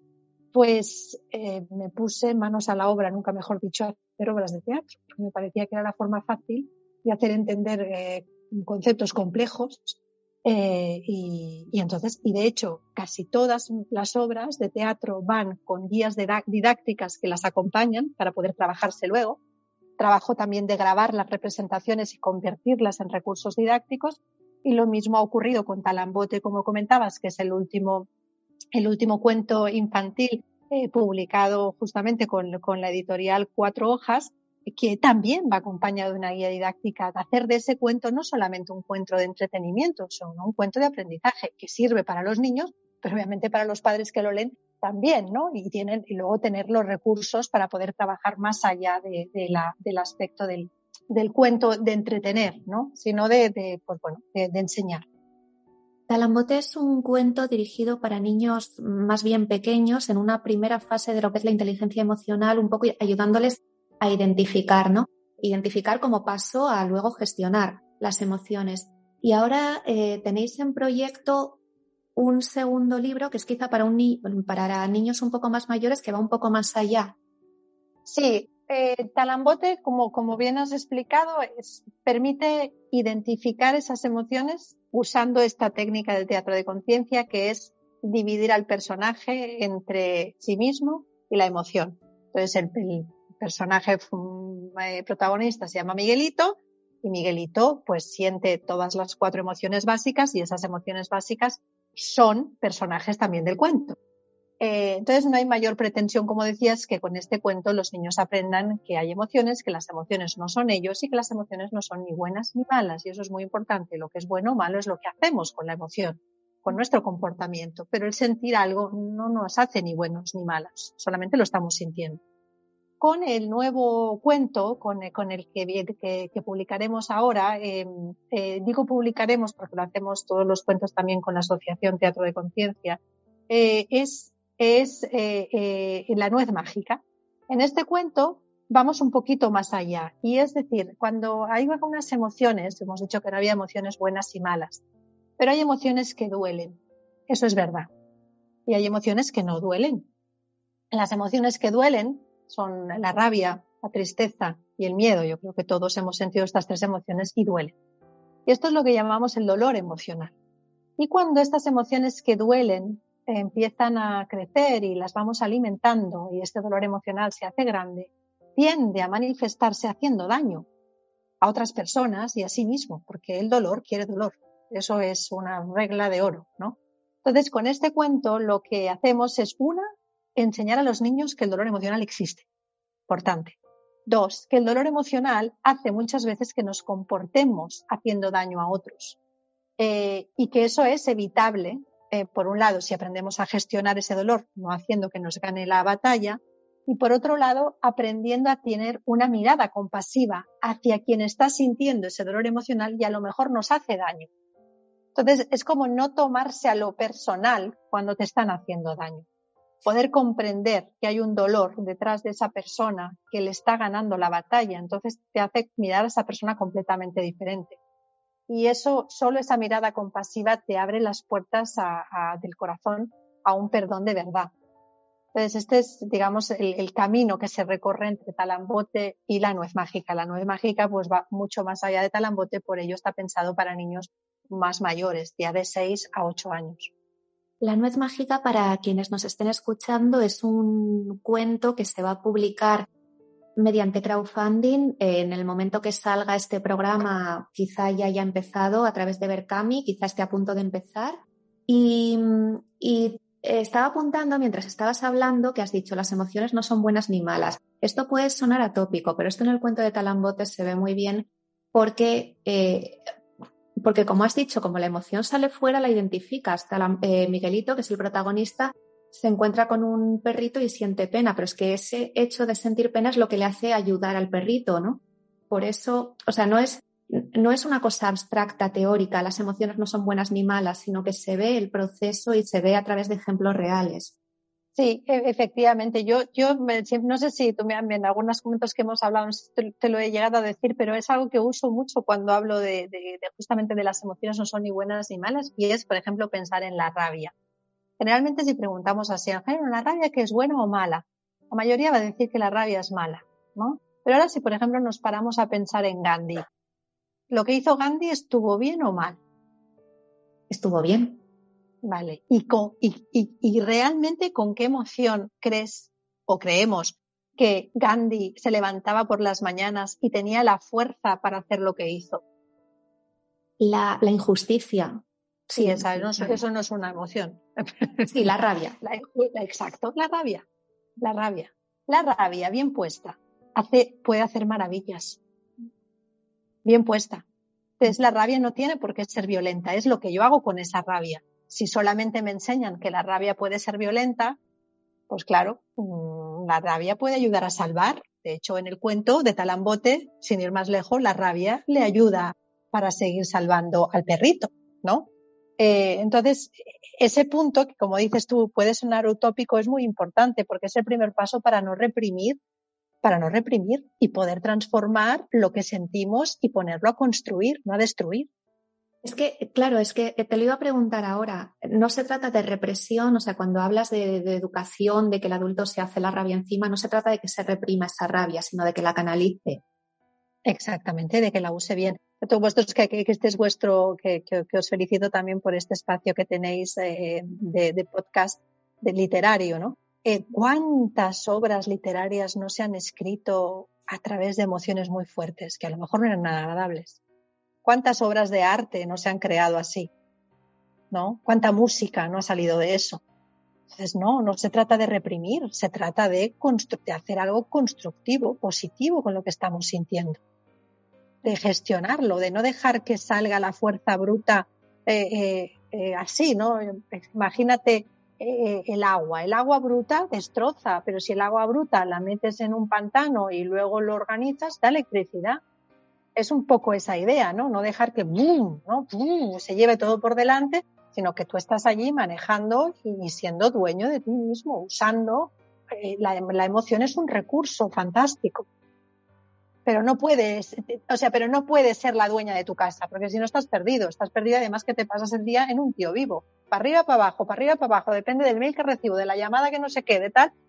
pues eh, me puse manos a la obra, nunca mejor dicho, a hacer obras de teatro, porque me parecía que era la forma fácil de hacer entender eh, conceptos complejos, eh, y, y entonces, y de hecho, casi todas las obras de teatro van con guías didácticas que las acompañan para poder trabajarse luego. Trabajo también de grabar las representaciones y convertirlas en recursos didácticos. Y lo mismo ha ocurrido con Talambote, como comentabas, que es el último, el último cuento infantil eh, publicado justamente con, con la editorial Cuatro Hojas, que también va acompañado de una guía didáctica, de hacer de ese cuento no solamente un cuento de entretenimiento, sino un cuento de aprendizaje que sirve para los niños, pero obviamente para los padres que lo leen también, ¿no? Y tienen, y luego tener los recursos para poder trabajar más allá de, de la, del aspecto del, del cuento de entretener, ¿no? Sino de, de pues bueno, de, de enseñar. Talambote es un cuento dirigido para niños más bien pequeños en una primera fase de lo que es la inteligencia emocional, un poco ayudándoles a identificar, ¿no? Identificar como paso a luego gestionar las emociones. Y ahora eh, tenéis en proyecto un segundo libro que es quizá para, un ni- para niños un poco más mayores, que va un poco más allá. Sí, eh, Talambote, como, como bien has explicado, es, permite identificar esas emociones usando esta técnica del teatro de conciencia, que es dividir al personaje entre sí mismo y la emoción. Entonces, el, el personaje eh, protagonista se llama Miguelito, y Miguelito pues siente todas las cuatro emociones básicas, y esas emociones básicas son personajes también del cuento. Eh, entonces no hay mayor pretensión, como decías, que con este cuento los niños aprendan que hay emociones, que las emociones no son ellos y que las emociones no son ni buenas ni malas, y eso es muy importante. Lo que es bueno o malo es lo que hacemos con la emoción, con nuestro comportamiento, pero el sentir algo no nos hace ni buenos ni malos, solamente lo estamos sintiendo. Con el nuevo cuento, con, con el que, que, que publicaremos ahora, eh, eh, digo publicaremos porque lo hacemos todos los cuentos también con la Asociación Teatro de Conciencia, eh, es, es eh, eh, La nuez mágica. En este cuento vamos un poquito más allá, y es decir, cuando hay algunas emociones, hemos dicho que no había emociones buenas y malas, pero hay emociones que duelen, eso es verdad, y hay emociones que no duelen. Las emociones que duelen son la rabia, la tristeza y el miedo. Yo creo que todos hemos sentido estas tres emociones y duelen. Y esto es lo que llamamos el dolor emocional. Y cuando estas emociones que duelen eh, empiezan a crecer y las vamos alimentando y este dolor emocional se hace grande, tiende a manifestarse haciendo daño a otras personas y a sí mismo, porque el dolor quiere dolor. Eso es una regla de oro, ¿no? Entonces, con este cuento lo que hacemos es, una, enseñar a los niños que el dolor emocional existe. Importante. Dos, que el dolor emocional hace muchas veces que nos comportemos haciendo daño a otros. Eh, y que eso es evitable, eh, por un lado, si aprendemos a gestionar ese dolor, no haciendo que nos gane la batalla, y por otro lado, aprendiendo a tener una mirada compasiva hacia quien está sintiendo ese dolor emocional y a lo mejor nos hace daño. Entonces, es como no tomarse a lo personal cuando te están haciendo daño. Poder comprender que hay un dolor detrás de esa persona que le está ganando la batalla, entonces te hace mirar a esa persona completamente diferente. Y eso, solo esa mirada compasiva te abre las puertas a, a, del corazón a un perdón de verdad. Entonces, este es, digamos, el, el camino que se recorre entre Talambote y la nuez mágica. La nuez mágica pues va mucho más allá de Talambote, por ello está pensado para niños más mayores, ya de seis a ocho años. La nuez mágica, para quienes nos estén escuchando, es un cuento que se va a publicar mediante crowdfunding. En el momento que salga este programa, quizá ya haya empezado a través de Berkami, quizá esté a punto de empezar. Y, y estaba apuntando mientras estabas hablando que has dicho las emociones no son buenas ni malas. Esto puede sonar atópico, pero esto en el cuento de Talambote se ve muy bien porque, eh, porque como has dicho, como la emoción sale fuera, la identificas. Talam, eh, Miguelito, que es el protagonista, se encuentra con un perrito y siente pena, pero es que ese hecho de sentir pena es lo que le hace ayudar al perrito, ¿no? Por eso, o sea, no es, no es una cosa abstracta, teórica, las emociones no son buenas ni malas, sino que se ve el proceso y se ve a través de ejemplos reales. Sí, efectivamente. Yo, yo no sé si tú en algunos momentos que hemos hablado te, te lo he llegado a decir, pero es algo que uso mucho cuando hablo de, de, de justamente de las emociones no son ni buenas ni malas, y es, por ejemplo, pensar en la rabia. Generalmente si preguntamos así, ¿la rabia que es buena o mala? La mayoría va a decir que la rabia es mala, ¿no? Pero ahora si, por ejemplo, nos paramos a pensar en Gandhi, ¿lo que hizo Gandhi estuvo bien o mal? Estuvo bien. Vale. ¿Y, con, y, y, y realmente con qué emoción crees o creemos que Gandhi se levantaba por las mañanas y tenía la fuerza para hacer lo que hizo? La, la injusticia. Sí, sí, esa, no, eso no es una emoción. Sí, la rabia. La, la, exacto, la rabia. La rabia. La rabia bien puesta hace, puede hacer maravillas. Bien puesta. Entonces la rabia no tiene por qué ser violenta, es lo que yo hago con esa rabia. Si solamente me enseñan que la rabia puede ser violenta, pues claro, la rabia puede ayudar a salvar. De hecho, en el cuento de Talambote, sin ir más lejos, la rabia le ayuda para seguir salvando al perrito, ¿no? Eh, entonces, ese punto, que como dices tú, puede sonar utópico, es muy importante porque es el primer paso para no reprimir, para no reprimir y poder transformar lo que sentimos y ponerlo a construir, no a destruir. Es que, claro, es que te lo iba a preguntar ahora. No se trata de represión, o sea, cuando hablas de, de educación, de que el adulto se hace la rabia encima, no se trata de que se reprima esa rabia, sino de que la canalice. Exactamente, de que la use bien. Todos vosotros que, que, que este es vuestro, que, que, que os felicito también por este espacio que tenéis eh, de, de podcast de literario, ¿no? Eh, ¿Cuántas obras literarias no se han escrito a través de emociones muy fuertes, que a lo mejor no eran nada agradables? ¿Cuántas obras de arte no se han creado así? ¿No? ¿Cuánta música no ha salido de eso? Entonces, no, no se trata de reprimir, se trata de, constru- de hacer algo constructivo, positivo con lo que estamos sintiendo. De gestionarlo, de no dejar que salga la fuerza bruta eh, eh, eh, así, ¿no? Imagínate eh, el agua. El agua bruta destroza, pero si el agua bruta la metes en un pantano y luego lo organizas, da electricidad. Es un poco esa idea, ¿no? No dejar que ¡boom!, ¿no? ¡Boom!, se lleve todo por delante, sino que tú estás allí manejando y siendo dueño de ti mismo, usando. Eh, la, la emoción es un recurso fantástico. Pero no puedes, o sea, pero no puedes ser la dueña de tu casa, porque si no estás perdido, estás perdido además que te pasas el día en un tío vivo, para arriba, para abajo, para arriba, para abajo, depende del mail que recibo, de la llamada que no sé qué, de tal,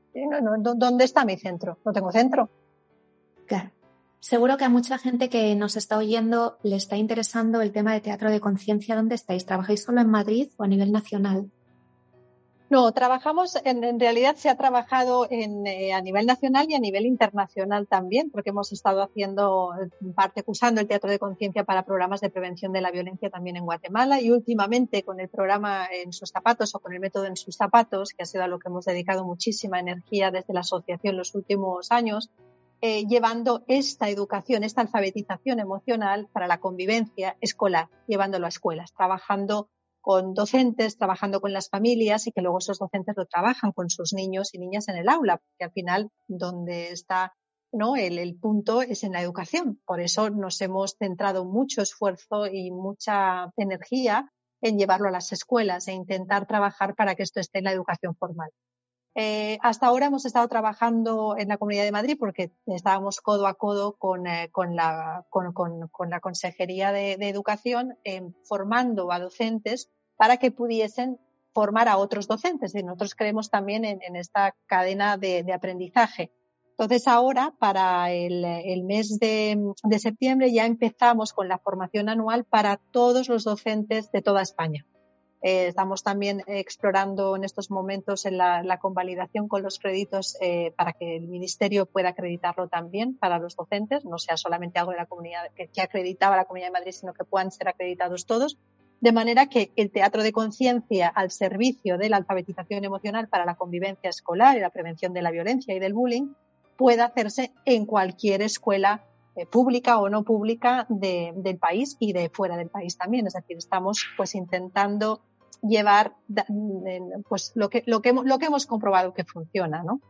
no, no, ¿dónde está mi centro? No tengo centro. Claro. Seguro que a mucha gente que nos está oyendo le está interesando el tema de teatro de conciencia. ¿Dónde estáis? ¿Trabajáis solo en Madrid o a nivel nacional? No, trabajamos, en, en realidad se ha trabajado en, eh, a nivel nacional y a nivel internacional también, porque hemos estado haciendo parte, usando el teatro de conciencia para programas de prevención de la violencia también en Guatemala, y últimamente con el programa En sus zapatos o con el método En sus zapatos, que ha sido a lo que hemos dedicado muchísima energía desde la asociación los últimos años, eh, llevando esta educación, esta alfabetización emocional para la convivencia escolar, llevándolo a escuelas, trabajando con docentes, trabajando con las familias y que luego esos docentes lo trabajan con sus niños y niñas en el aula, porque al final donde está, ¿no?, el, el punto es en la educación. Por eso nos hemos centrado mucho esfuerzo y mucha energía en llevarlo a las escuelas e intentar trabajar para que esto esté en la educación formal. Eh, hasta ahora hemos estado trabajando en la Comunidad de Madrid porque estábamos codo a codo con, eh, con, la, con, con, con la Consejería de, de Educación eh, formando a docentes para que pudiesen formar a otros docentes. Y nosotros creemos también en, en esta cadena de, de aprendizaje. Entonces ahora, para el, el mes de, de septiembre, ya empezamos con la formación anual para todos los docentes de toda España. Eh, estamos también explorando en estos momentos en la, la convalidación con los créditos eh, para que el Ministerio pueda acreditarlo también para los docentes, no sea solamente algo de la comunidad que, que acreditaba la Comunidad de Madrid, sino que puedan ser acreditados todos, de manera que el teatro de conciencia al servicio de la alfabetización emocional para la convivencia escolar y la prevención de la violencia y del bullying pueda hacerse en cualquier escuela eh, pública o no pública de, del país y de fuera del país también. Es decir, estamos pues intentando llevar pues lo que lo que lo que hemos comprobado que funciona, ¿no?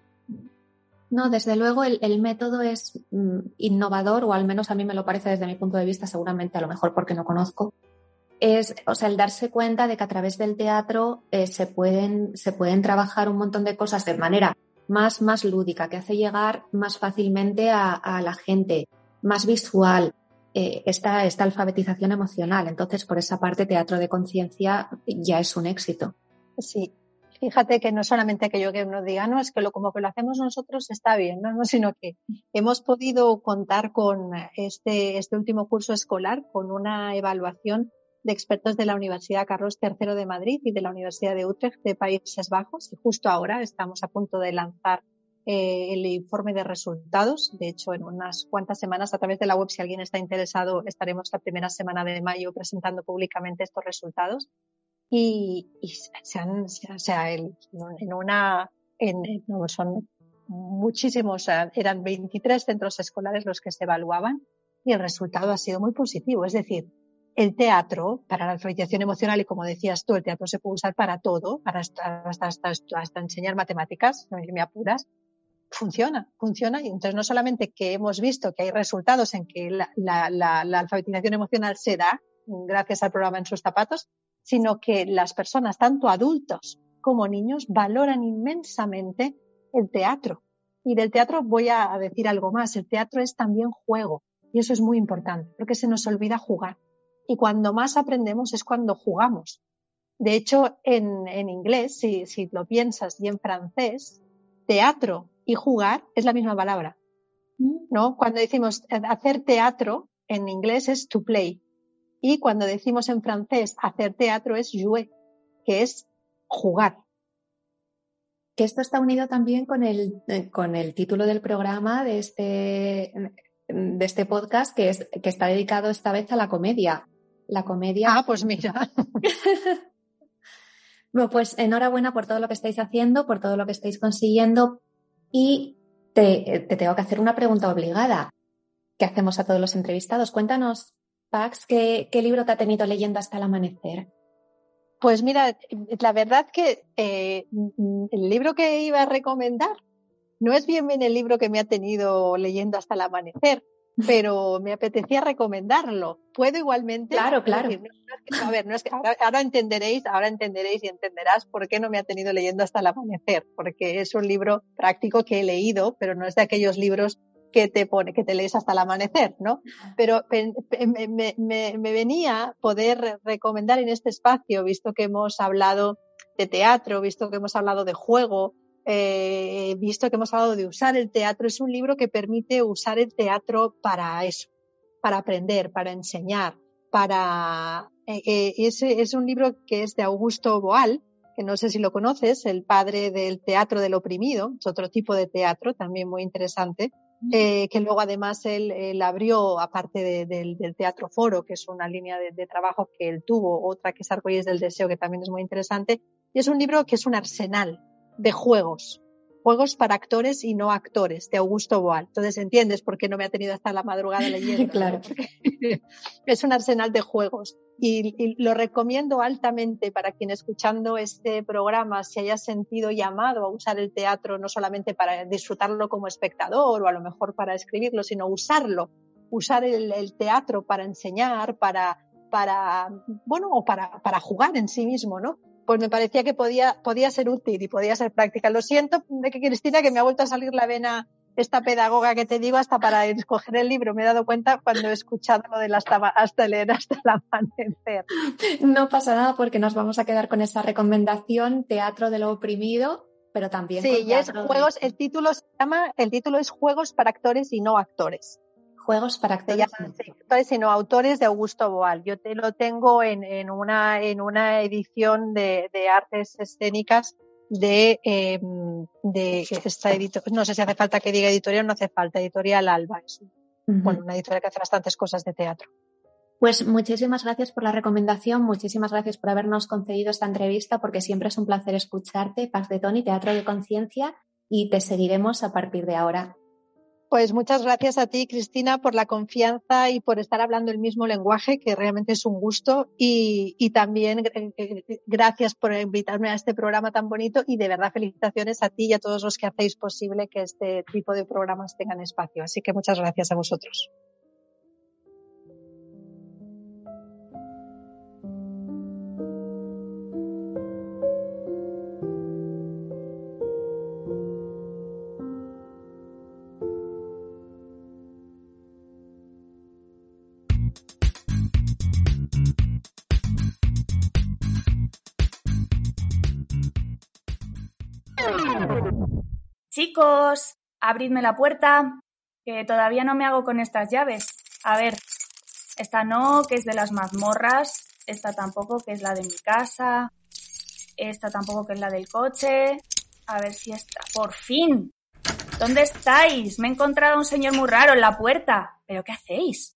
No, desde luego el, el método es mm, innovador, o al menos a mí me lo parece desde mi punto de vista, seguramente a lo mejor porque no conozco. Es, o sea, el darse cuenta de que a través del teatro eh, se pueden se pueden trabajar un montón de cosas de manera más más lúdica, que hace llegar más fácilmente a, a la gente, más visual. Eh, esta, esta alfabetización emocional. Entonces, por esa parte, teatro de conciencia ya es un éxito. Sí, fíjate que no solamente aquello que nos diga, no, es que lo, como que lo hacemos nosotros está bien, no, no, sino que hemos podido contar con este, este último curso escolar con una evaluación de expertos de la Universidad Carlos tercero de Madrid y de la Universidad de Utrecht de Países Bajos, y justo ahora estamos a punto de lanzar Eh, el informe de resultados. De hecho, en unas cuantas semanas, a través de la web, si alguien está interesado, estaremos la primera semana de mayo presentando públicamente estos resultados. Y, y se han, o sea, el, en una, en, no, son muchísimos, eran veintitrés centros escolares los que se evaluaban y el resultado ha sido muy positivo. Es decir, el teatro para la alfabetización emocional, y como decías tú, el teatro se puede usar para todo, para hasta, hasta, hasta, hasta enseñar matemáticas, no me apuras. Funciona, funciona. Y entonces no solamente que hemos visto que hay resultados en que la, la, la, la alfabetización emocional se da gracias al programa En sus zapatos, sino que las personas, tanto adultos como niños, valoran inmensamente el teatro. Y del teatro voy a decir algo más. El teatro es también juego. Y eso es muy importante, porque se nos olvida jugar. Y cuando más aprendemos es cuando jugamos. De hecho, en, en inglés, si, si lo piensas, y en francés, teatro y jugar es la misma palabra, ¿no? Cuando decimos hacer teatro, en inglés es to play. Y cuando decimos en francés hacer teatro es jouer, que es jugar. Que esto está unido también con el, con el título del programa de este, de este podcast, que, es, que está dedicado esta vez a la comedia. La comedia. Ah, pues mira. Bueno, pues enhorabuena por todo lo que estáis haciendo, por todo lo que estáis consiguiendo. Y te, te tengo que hacer una pregunta obligada que hacemos a todos los entrevistados. Cuéntanos, Pax, ¿qué, qué libro te ha tenido leyendo hasta el amanecer? Pues mira, la verdad que eh, el libro que iba a recomendar no es bien bien el libro que me ha tenido leyendo hasta el amanecer, pero me apetecía recomendarlo. ¿Puedo igualmente? Claro, claro. Decir, no, no es que, a ver, no es que ahora, ahora entenderéis, ahora entenderéis y entenderás por qué no me ha tenido leyendo hasta el amanecer, porque es un libro práctico que he leído, pero no es de aquellos libros que te pone, que te lees hasta el amanecer, ¿no? Pero me, me, me, me venía poder recomendar en este espacio, visto que hemos hablado de teatro, visto que hemos hablado de juego, eh, visto que hemos hablado de usar el teatro, es un libro que permite usar el teatro para eso, para aprender, para enseñar, para... Eh, eh, es, es un libro que es de Augusto Boal, que no sé si lo conoces, el padre del teatro del oprimido, es otro tipo de teatro también muy interesante, eh, que luego además él, él abrió, aparte de, de, del Teatro Foro, que es una línea de, de trabajo que él tuvo, otra que es Arcoíris del Deseo, que también es muy interesante, y es un libro que es un arsenal de juegos, juegos para actores y no actores, de Augusto Boal. Entonces entiendes por qué no me ha tenido hasta la madrugada leyendo. Claro. ¿No? Porque es un arsenal de juegos. Y, y lo recomiendo altamente para quien escuchando este programa se haya sentido llamado a usar el teatro no solamente para disfrutarlo como espectador o a lo mejor para escribirlo, sino usarlo, usar el, el teatro para enseñar, para, para bueno, o para, para jugar en sí mismo, ¿no? Pues me parecía que podía, podía ser útil y podía ser práctica. Lo siento, de que Cristina, que me ha vuelto a salir la vena esta pedagoga que te digo hasta para escoger el libro. Me he dado cuenta cuando he escuchado lo del hasta, hasta leer hasta el amanecer. No pasa nada porque nos vamos a quedar con esa recomendación, Teatro de lo Oprimido, pero también sí, con y es teatro juegos, de... el título se llama, el título es Juegos para actores y no actores. Juegos para actores. Se llama, sí, actores y no autores, de Augusto Boal. Yo te lo tengo en, en una en una edición de, de artes escénicas de, eh, de esta editorial, no sé si hace falta que diga editorial, no hace falta, Editorial Alba. Es, uh-huh. Bueno, una editorial que hace bastantes cosas de teatro. Pues muchísimas gracias por la recomendación, muchísimas gracias por habernos concedido esta entrevista, porque siempre es un placer escucharte, Pax de Toni, Teatro de Conciencia, y te seguiremos a partir de ahora. Pues muchas gracias a ti, Cristina, por la confianza y por estar hablando el mismo lenguaje, que realmente es un gusto. Y, y también eh, gracias por invitarme a este programa tan bonito y de verdad felicitaciones a ti y a todos los que hacéis posible que este tipo de programas tengan espacio. Así que muchas gracias a vosotros. Chicos, abridme la puerta, que todavía no me hago con estas llaves. A ver, esta no, que es de las mazmorras, esta tampoco, que es la de mi casa, esta tampoco, que es la del coche. A ver si esta... ¡Por fin! ¿Dónde estáis? Me he encontrado a un señor muy raro en la puerta. ¿Pero qué hacéis?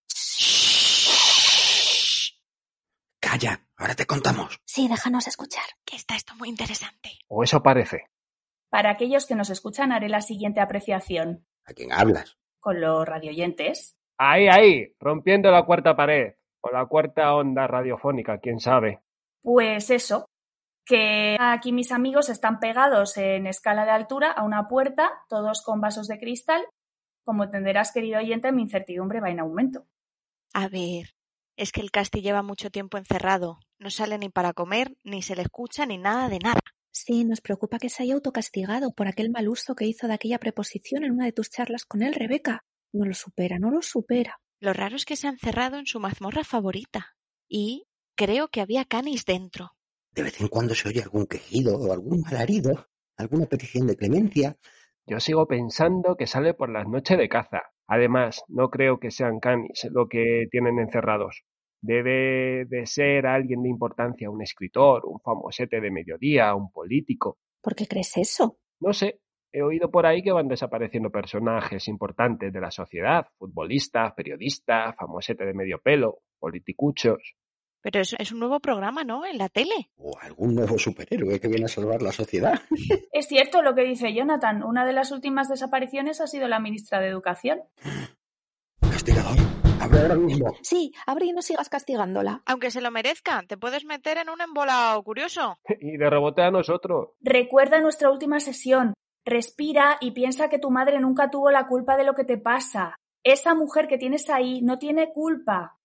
Calla, ahora te contamos. Sí, déjanos escuchar. Que está esto muy interesante. O eso parece. Para aquellos que nos escuchan, haré la siguiente apreciación. ¿A quién hablas? Con los radioyentes. Ahí, ahí, rompiendo la cuarta pared. O la cuarta onda radiofónica, quién sabe. Pues eso, que aquí mis amigos están pegados en escala de altura a una puerta, todos con vasos de cristal. Como entenderás, querido oyente, mi incertidumbre va en aumento. A ver, es que el Casti lleva mucho tiempo encerrado. No sale ni para comer, ni se le escucha, ni nada de nada. Sí, nos preocupa que se haya autocastigado por aquel mal uso que hizo de aquella preposición en una de tus charlas con él, Rebeca. No lo supera, no lo supera. Lo raro es que se ha encerrado en su mazmorra favorita. Y creo que había canis dentro. De vez en cuando se oye algún quejido o algún alarido, alguna petición de clemencia. Yo sigo pensando que sale por las noches de caza. Además, no creo que sean canis lo que tienen encerrados. Debe de ser alguien de importancia, un escritor, un famosete de mediodía, un político. ¿Por qué crees eso? No sé, he oído por ahí que van desapareciendo personajes importantes de la sociedad, futbolistas, periodistas, famosete de medio pelo, politicuchos. Pero es, es un nuevo programa, ¿no? En la tele. O algún nuevo superhéroe que viene a salvar la sociedad. Es cierto lo que dice Jonathan. Una de las últimas desapariciones ha sido la ministra de Educación. Castigador. Abre ahora mismo. Sí, abre y no sigas castigándola. Aunque se lo merezca, te puedes meter en un embolado curioso. Y de rebote a nosotros. Recuerda nuestra última sesión. Respira y piensa que tu madre nunca tuvo la culpa de lo que te pasa. Esa mujer que tienes ahí no tiene culpa.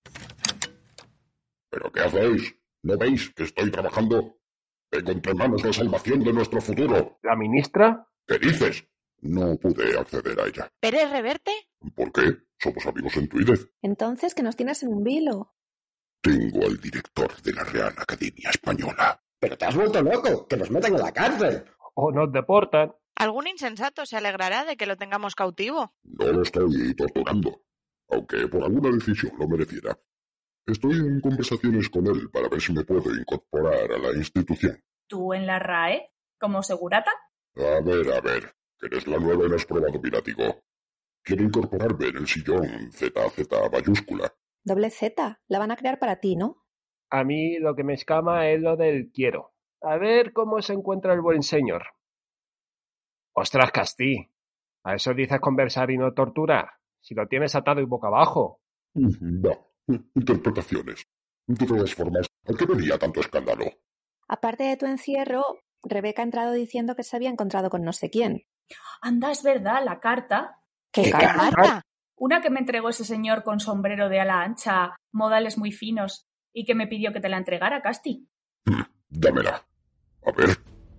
¿Pero qué hacéis? ¿No veis que estoy trabajando? Tengo entre manos la salvación de nuestro futuro. ¿La ministra? ¿Qué dices? No pude acceder a ella. ¿Pérez Reverte? ¿Por qué? Somos amigos en Twitter. Entonces, que nos tienes en un vilo. Tengo al director de la Real Academia Española. Pero te has vuelto loco, que nos metan en la cárcel. O nos deportan. Algún insensato se alegrará de que lo tengamos cautivo. No lo estoy torturando, aunque por alguna decisión lo mereciera. Estoy en conversaciones con él para ver si me puedo incorporar a la institución. ¿Tú en la R A E? ¿Como segurata? A ver, a ver, que eres la nueva y no has probado mi látigo. Quiero incorporarme en el sillón Z Z mayúscula. Doble Z, la van a crear para ti, ¿no? A mí lo que me escama es lo del quiero. A ver cómo se encuentra el buen señor. ¡Ostras, Castí! ¿A eso dices conversar y no torturar? Si lo tienes atado y boca abajo. No, interpretaciones. De todas formas, ¿a qué venía tanto escándalo? Aparte de tu encierro, Rebeca ha entrado diciendo que se había encontrado con no sé quién. Anda, es verdad, la carta. ¿Qué, ¿Qué carta? carta? Una que me entregó ese señor con sombrero de ala ancha, modales muy finos, y que me pidió que te la entregara, Casti. Dámela. A ver.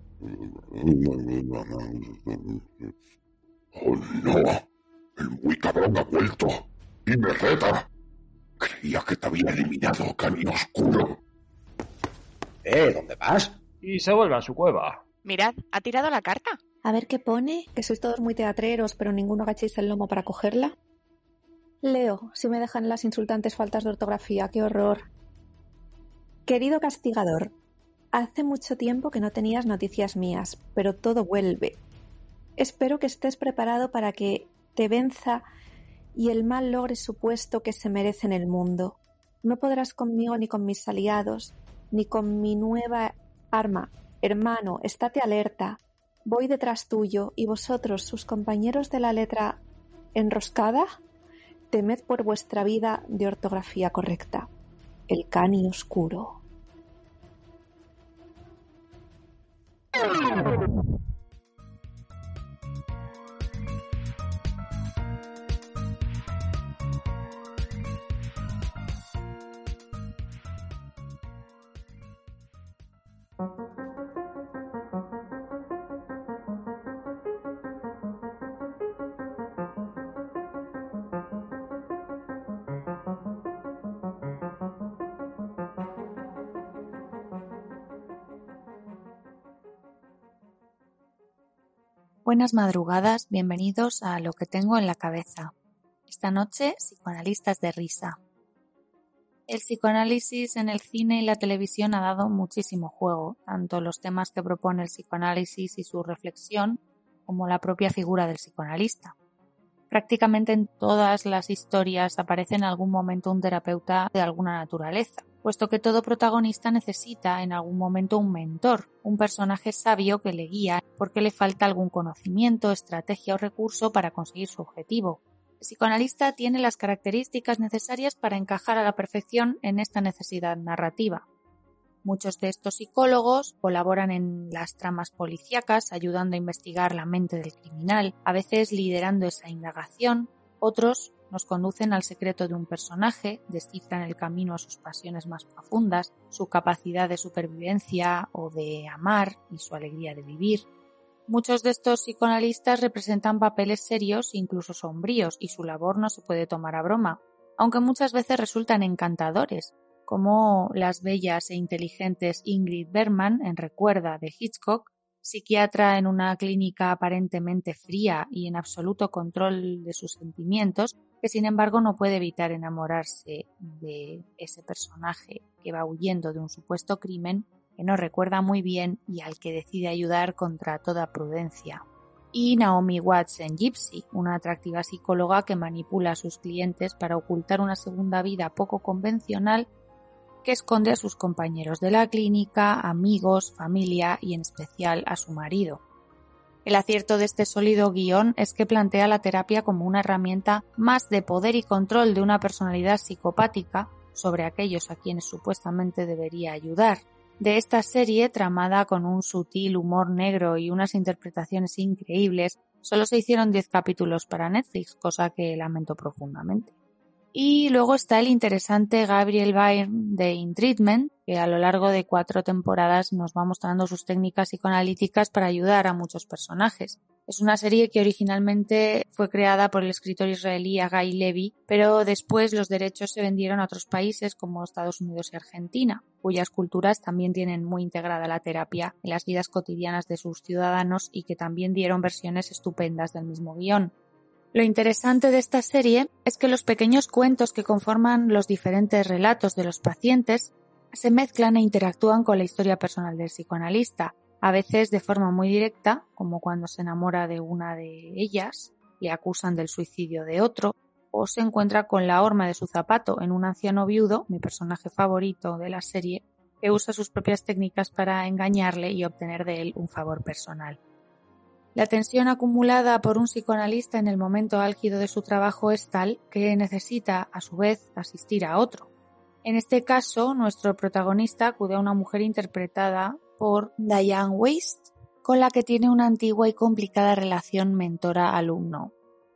¡Oh, no! El muy cabrón ha vuelto. ¡Y me reta! Creía que te había eliminado, canino oscuro. ¿Eh? ¿Dónde vas? Y se vuelve a su cueva. Mirad, ha tirado la carta. A ver qué pone, que sois todos muy teatreros, pero ninguno agachéis el lomo para cogerla. Leo, si me dejan las insultantes faltas de ortografía, qué horror. Querido castigador, hace mucho tiempo que no tenías noticias mías, pero todo vuelve. Espero que estés preparado para que te venza y el mal logre su puesto que se merece en el mundo. No podrás conmigo ni con mis aliados, ni con mi nueva arma. Hermano, estate alerta. Voy detrás tuyo, y vosotros, sus compañeros de la letra enroscada, temed por vuestra vida de ortografía correcta. El cani oscuro. Buenas madrugadas, bienvenidos a Lo que tengo en la cabeza. Esta noche, psicoanalistas de risa. El psicoanálisis en el cine y la televisión ha dado muchísimo juego, tanto los temas que propone el psicoanálisis y su reflexión, como la propia figura del psicoanalista. Prácticamente en todas las historias aparece en algún momento un terapeuta de alguna naturaleza, puesto que todo protagonista necesita en algún momento un mentor, un personaje sabio que le guía porque le falta algún conocimiento, estrategia o recurso para conseguir su objetivo. El psicoanalista tiene las características necesarias para encajar a la perfección en esta necesidad narrativa. Muchos de estos psicólogos colaboran en las tramas policíacas, ayudando a investigar la mente del criminal, a veces liderando esa indagación. Otros nos conducen al secreto de un personaje, descifran el camino a sus pasiones más profundas, su capacidad de supervivencia o de amar y su alegría de vivir. Muchos de estos psicoanalistas representan papeles serios, incluso sombríos, y su labor no se puede tomar a broma, aunque muchas veces resultan encantadores, como las bellas e inteligentes Ingrid Bergman en Recuerda de Hitchcock, psiquiatra en una clínica aparentemente fría y en absoluto control de sus sentimientos, que sin embargo no puede evitar enamorarse de ese personaje que va huyendo de un supuesto crimen que no recuerda muy bien y al que decide ayudar contra toda prudencia. Y Naomi Watts en Gypsy, una atractiva psicóloga que manipula a sus clientes para ocultar una segunda vida poco convencional que esconde a sus compañeros de la clínica, amigos, familia y en especial a su marido. El acierto de este sólido guión es que plantea la terapia como una herramienta más de poder y control de una personalidad psicopática sobre aquellos a quienes supuestamente debería ayudar. De esta serie, tramada con un sutil humor negro y unas interpretaciones increíbles, solo se hicieron diez capítulos para Netflix, cosa que lamento profundamente. Y luego está el interesante Gabriel Byrne de In Treatment, que a lo largo de cuatro temporadas nos va mostrando sus técnicas psicoanalíticas para ayudar a muchos personajes. Es una serie que originalmente fue creada por el escritor israelí Hagai Levi, pero después los derechos se vendieron a otros países como Estados Unidos y Argentina, cuyas culturas también tienen muy integrada la terapia en las vidas cotidianas de sus ciudadanos y que también dieron versiones estupendas del mismo guión. Lo interesante de esta serie es que los pequeños cuentos que conforman los diferentes relatos de los pacientes se mezclan e interactúan con la historia personal del psicoanalista, a veces de forma muy directa, como cuando se enamora de una de ellas, le acusan del suicidio de otro, o se encuentra con la horma de su zapato en un anciano viudo, mi personaje favorito de la serie, que usa sus propias técnicas para engañarle y obtener de él un favor personal. La tensión acumulada por un psicoanalista en el momento álgido de su trabajo es tal que necesita, a su vez, asistir a otro. En este caso, nuestro protagonista acude a una mujer interpretada por Diane Wiest, con la que tiene una antigua y complicada relación mentora-alumno.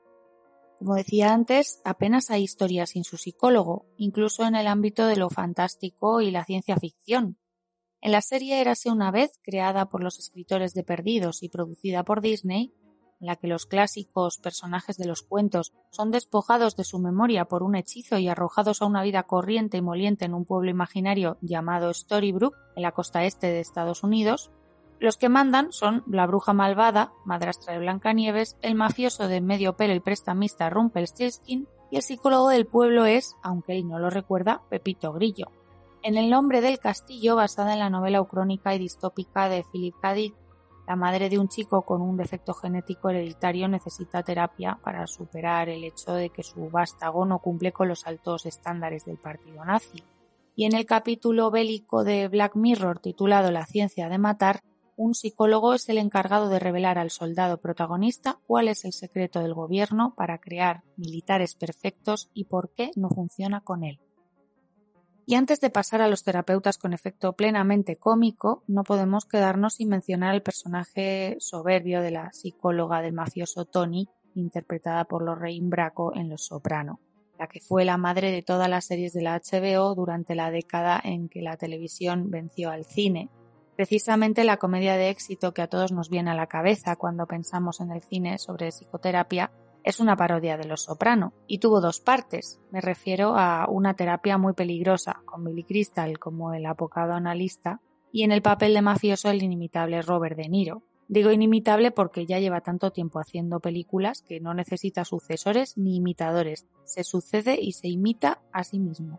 Como decía antes, apenas hay historias sin su psicólogo, incluso en el ámbito de lo fantástico y la ciencia ficción. En la serie Érase una vez, creada por los escritores de Perdidos y producida por Disney, en la que los clásicos personajes de los cuentos son despojados de su memoria por un hechizo y arrojados a una vida corriente y moliente en un pueblo imaginario llamado Storybrooke, en la costa este de Estados Unidos, los que mandan son la bruja malvada, madrastra de Blancanieves, el mafioso de medio pelo y prestamista Rumpelstiltskin, y el psicólogo del pueblo es, aunque él no lo recuerda, Pepito Grillo. En El nombre del castillo, basada en la novela ucrónica y distópica de Philip K. Dick, la madre de un chico con un defecto genético hereditario necesita terapia para superar el hecho de que su vástago no cumple con los altos estándares del partido nazi. Y en el capítulo bélico de Black Mirror titulado La ciencia de matar, un psicólogo es el encargado de revelar al soldado protagonista cuál es el secreto del gobierno para crear militares perfectos y por qué no funciona con él. Y antes de pasar a los terapeutas con efecto plenamente cómico, no podemos quedarnos sin mencionar el personaje soberbio de la psicóloga del mafioso Tony, interpretada por Lorraine Bracco en Los Soprano, la que fue la madre de todas las series de la H B O durante la década en que la televisión venció al cine. Precisamente la comedia de éxito que a todos nos viene a la cabeza cuando pensamos en el cine sobre psicoterapia es una parodia de Los Soprano, y tuvo dos partes. Me refiero a Una terapia muy peligrosa, con Billy Crystal como el apocado analista, y en el papel de mafioso el inimitable Robert De Niro. Digo inimitable porque ya lleva tanto tiempo haciendo películas que no necesita sucesores ni imitadores, se sucede y se imita a sí mismo.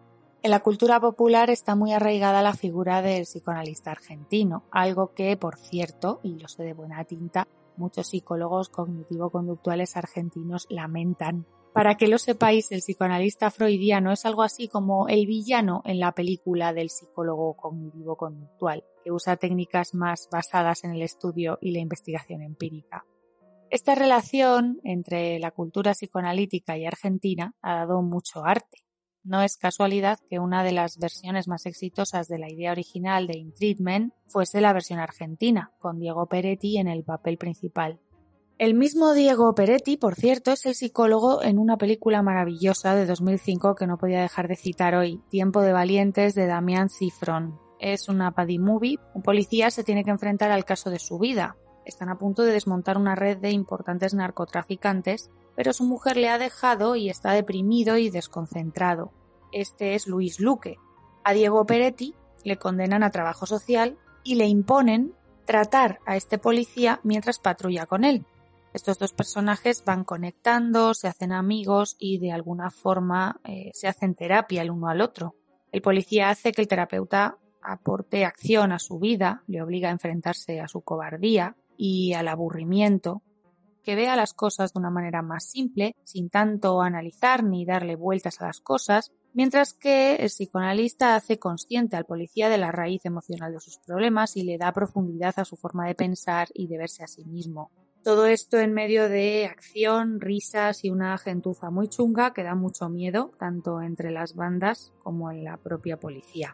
En la cultura popular está muy arraigada la figura del psicoanalista argentino, algo que, por cierto, y lo sé de buena tinta, muchos psicólogos cognitivo-conductuales argentinos lamentan. Para que lo sepáis, el psicoanalista freudiano es algo así como el villano en la película del psicólogo cognitivo-conductual, que usa técnicas más basadas en el estudio y la investigación empírica. Esta relación entre la cultura psicoanalítica y argentina ha dado mucho arte. No es casualidad que una de las versiones más exitosas de la idea original de In Treatment fuese la versión argentina, con Diego Peretti en el papel principal. El mismo Diego Peretti, por cierto, es el psicólogo en una película maravillosa de dos mil cinco que no podía dejar de citar hoy, Tiempo de valientes, de Damián Cifrón. Es una buddy movie. Un policía se tiene que enfrentar al caso de su vida. Están a punto de desmontar una red de importantes narcotraficantes, pero su mujer le ha dejado y está deprimido y desconcentrado. Este es Luis Luque. A Diego Peretti le condenan a trabajo social y le imponen tratar a este policía mientras patrulla con él. Estos dos personajes van conectando, se hacen amigos y de alguna forma eh, se hacen terapia el uno al otro. El policía hace que el terapeuta aporte acción a su vida, le obliga a enfrentarse a su cobardía y al aburrimiento, que vea las cosas de una manera más simple, sin tanto analizar ni darle vueltas a las cosas, mientras que el psicoanalista hace consciente al policía de la raíz emocional de sus problemas y le da profundidad a su forma de pensar y de verse a sí mismo. Todo esto en medio de acción, risas y una gentuza muy chunga que da mucho miedo, tanto entre las bandas como en la propia policía.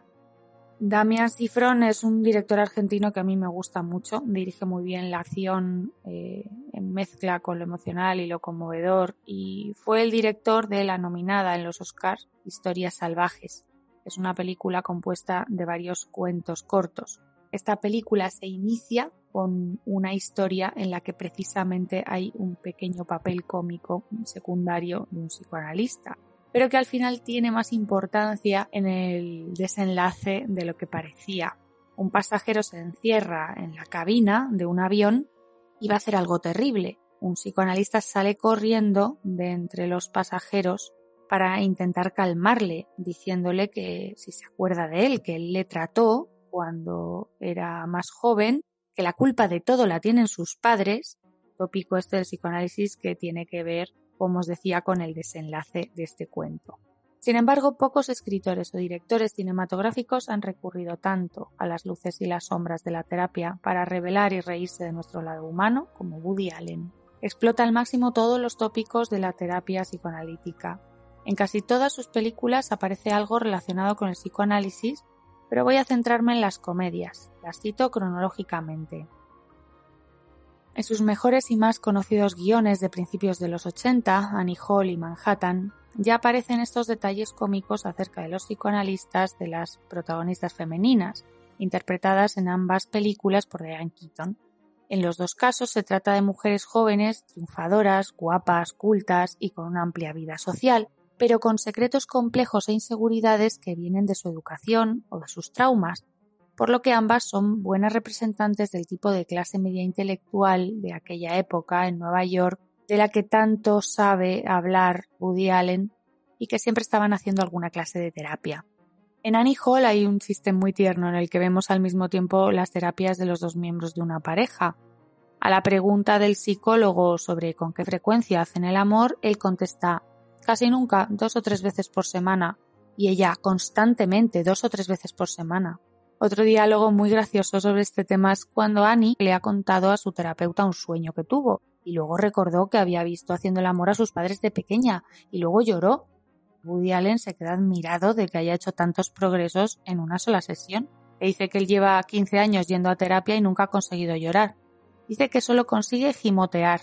Damián Cifrón es un director argentino que a mí me gusta mucho, dirige muy bien la acción eh, en mezcla con lo emocional y lo conmovedor, y fue el director de la nominada en los Oscars Historias salvajes. Es una película compuesta de varios cuentos cortos. Esta película se inicia con una historia en la que precisamente hay un pequeño papel cómico secundario de un psicoanalista, pero que al final tiene más importancia en el desenlace de lo que parecía. Un pasajero se encierra en la cabina de un avión y va a hacer algo terrible. Un psicoanalista sale corriendo de entre los pasajeros para intentar calmarle, diciéndole que si se acuerda de él, que él le trató cuando era más joven, que la culpa de todo la tienen sus padres, tópico este del psicoanálisis que tiene que ver, como os decía, con el desenlace de este cuento. Sin embargo, pocos escritores o directores cinematográficos han recurrido tanto a las luces y las sombras de la terapia para revelar y reírse de nuestro lado humano como Woody Allen. Explota al máximo todos los tópicos de la terapia psicoanalítica. En casi todas sus películas aparece algo relacionado con el psicoanálisis, pero voy a centrarme en las comedias. Las cito cronológicamente. En sus mejores y más conocidos guiones de principios de los ochenta, Annie Hall y Manhattan, ya aparecen estos detalles cómicos acerca de los psicoanalistas de las protagonistas femeninas, interpretadas en ambas películas por Diane Keaton. En los dos casos se trata de mujeres jóvenes, triunfadoras, guapas, cultas y con una amplia vida social, pero con secretos complejos e inseguridades que vienen de su educación o de sus traumas, por lo que ambas son buenas representantes del tipo de clase media intelectual de aquella época en Nueva York, de la que tanto sabe hablar Woody Allen y que siempre estaban haciendo alguna clase de terapia. En Annie Hall hay un chiste muy tierno en el que vemos al mismo tiempo las terapias de los dos miembros de una pareja. A la pregunta del psicólogo sobre con qué frecuencia hacen el amor, él contesta: casi nunca, dos o tres veces por semana, y ella constantemente, dos o tres veces por semana. Otro diálogo muy gracioso sobre este tema es cuando Annie le ha contado a su terapeuta un sueño que tuvo, y luego recordó que había visto haciendo el amor a sus padres de pequeña, y luego lloró. Woody Allen se queda admirado de que haya hecho tantos progresos en una sola sesión. Le dice que él lleva quince años yendo a terapia y nunca ha conseguido llorar. Dice que solo consigue gimotear.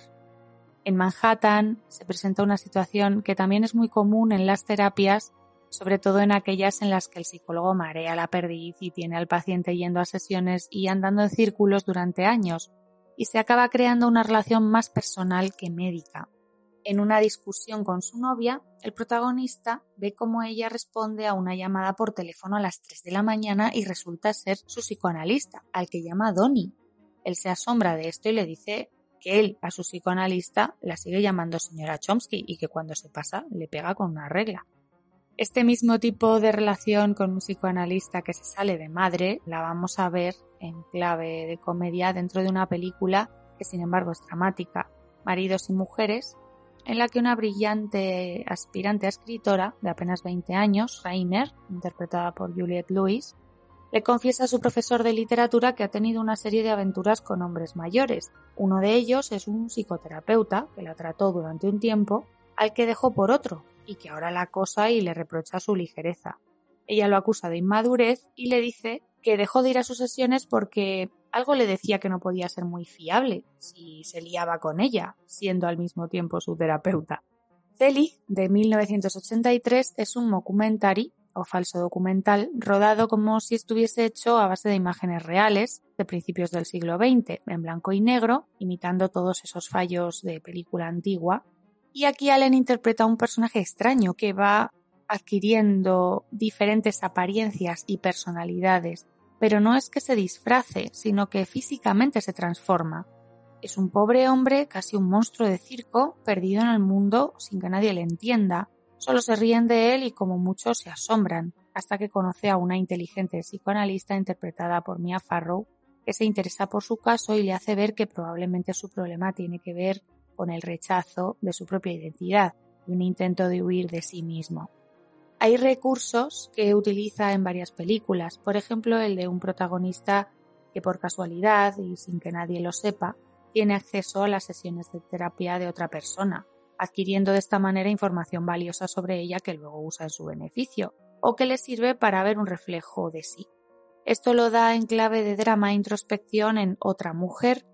En Manhattan se presenta una situación que también es muy común en las terapias, sobre todo en aquellas en las que el psicólogo marea la perdiz y tiene al paciente yendo a sesiones y andando en círculos durante años, y se acaba creando una relación más personal que médica. En una discusión con su novia, el protagonista ve cómo ella responde a una llamada por teléfono a las tres de la mañana y resulta ser su psicoanalista, al que llama Donnie. Él se asombra de esto y le dice que él a su psicoanalista la sigue llamando señora Chomsky y que cuando se pasa le pega con una regla. Este mismo tipo de relación con un psicoanalista que se sale de madre la vamos a ver en clave de comedia dentro de una película que sin embargo es dramática, Maridos y mujeres, en la que una brillante aspirante a escritora de apenas veinte años, Rainer, interpretada por Juliette Lewis, le confiesa a su profesor de literatura que ha tenido una serie de aventuras con hombres mayores. Uno de ellos es un psicoterapeuta que la trató durante un tiempo, al que dejó por otro, y que ahora la acosa y le reprocha su ligereza. Ella lo acusa de inmadurez y le dice que dejó de ir a sus sesiones porque algo le decía que no podía ser muy fiable si se liaba con ella, siendo al mismo tiempo su terapeuta. Zelig, de mil novecientos ochenta y tres, es un mockumentary o falso documental rodado como si estuviese hecho a base de imágenes reales de principios del siglo veinte, en blanco y negro, imitando todos esos fallos de película antigua. Y aquí Allen interpreta a un personaje extraño que va adquiriendo diferentes apariencias y personalidades, pero no es que se disfrace, sino que físicamente se transforma. Es un pobre hombre, casi un monstruo de circo, perdido en el mundo sin que nadie le entienda. Solo se ríen de él y como muchos se asombran, hasta que conoce a una inteligente psicoanalista interpretada por Mia Farrow, que se interesa por su caso y le hace ver que probablemente su problema tiene que ver con el rechazo de su propia identidad y un intento de huir de sí mismo. Hay recursos que utiliza en varias películas, por ejemplo el de un protagonista que por casualidad y sin que nadie lo sepa, tiene acceso a las sesiones de terapia de otra persona, adquiriendo de esta manera información valiosa sobre ella que luego usa en su beneficio, o que le sirve para ver un reflejo de sí. Esto lo da en clave de drama e introspección en Otra mujer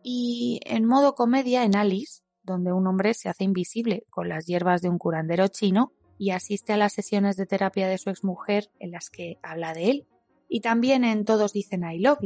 y en modo comedia en Alice, donde un hombre se hace invisible con las hierbas de un curandero chino y asiste a las sesiones de terapia de su exmujer en las que habla de él. Y también en Todos dicen I love you,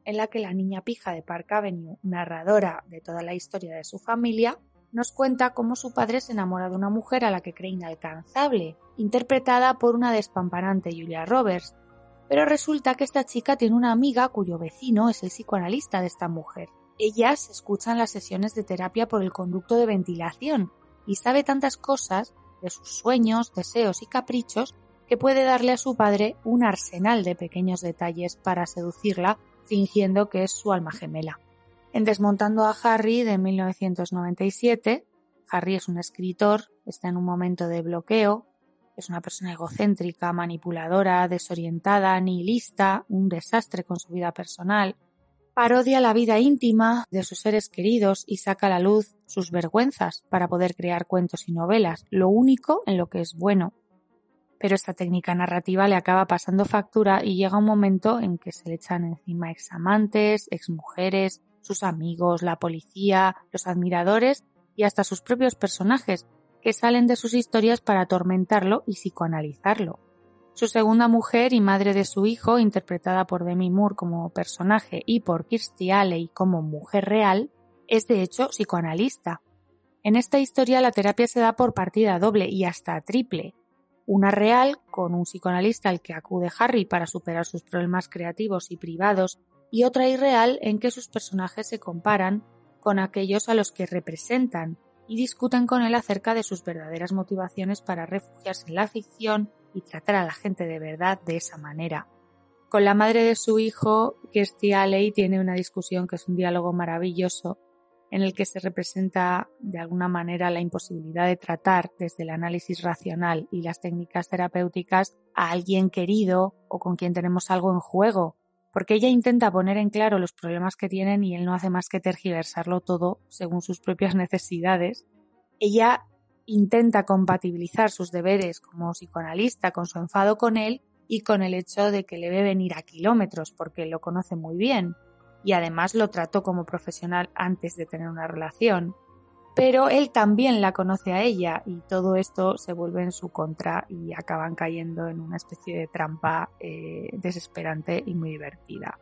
en la que la niña pija de Park Avenue, narradora de toda la historia de su familia, nos cuenta cómo su padre se enamora de una mujer a la que cree inalcanzable, interpretada por una despampanante Julia Roberts, pero resulta que esta chica tiene una amiga cuyo vecino es el psicoanalista de esta mujer. Ellas escuchan las sesiones de terapia por el conducto de ventilación y sabe tantas cosas de sus sueños, deseos y caprichos que puede darle a su padre un arsenal de pequeños detalles para seducirla, fingiendo que es su alma gemela. En Desmontando a Harry, de mil novecientos noventa y siete, Harry es un escritor, está en un momento de bloqueo, es una persona egocéntrica, manipuladora, desorientada, nihilista, un desastre con su vida personal, parodia la vida íntima de sus seres queridos y saca a la luz sus vergüenzas para poder crear cuentos y novelas, lo único en lo que es bueno. Pero esta técnica narrativa le acaba pasando factura y llega un momento en que se le echan encima examantes, exmujeres, sus amigos, la policía, los admiradores y hasta sus propios personajes, que salen de sus historias para atormentarlo y psicoanalizarlo. Su segunda mujer y madre de su hijo, interpretada por Demi Moore como personaje y por Kirstie Alley como mujer real, es de hecho psicoanalista. En esta historia la terapia se da por partida doble y hasta triple. Una real, con un psicoanalista al que acude Harry para superar sus problemas creativos y privados, y otra irreal en que sus personajes se comparan con aquellos a los que representan y discuten con él acerca de sus verdaderas motivaciones para refugiarse en la ficción y tratar a la gente de verdad de esa manera. Con la madre de su hijo, Kirstie Alley tiene una discusión que es un diálogo maravilloso en el que se representa de alguna manera la imposibilidad de tratar desde el análisis racional y las técnicas terapéuticas a alguien querido o con quien tenemos algo en juego, porque ella intenta poner en claro los problemas que tienen y él no hace más que tergiversarlo todo según sus propias necesidades. Ella intenta compatibilizar sus deberes como psicoanalista con su enfado con él y con el hecho de que le ve venir a kilómetros porque lo conoce muy bien y además lo trató como profesional antes de tener una relación. Pero él también la conoce a ella y todo esto se vuelve en su contra y acaban cayendo en una especie de trampa eh, desesperante y muy divertida.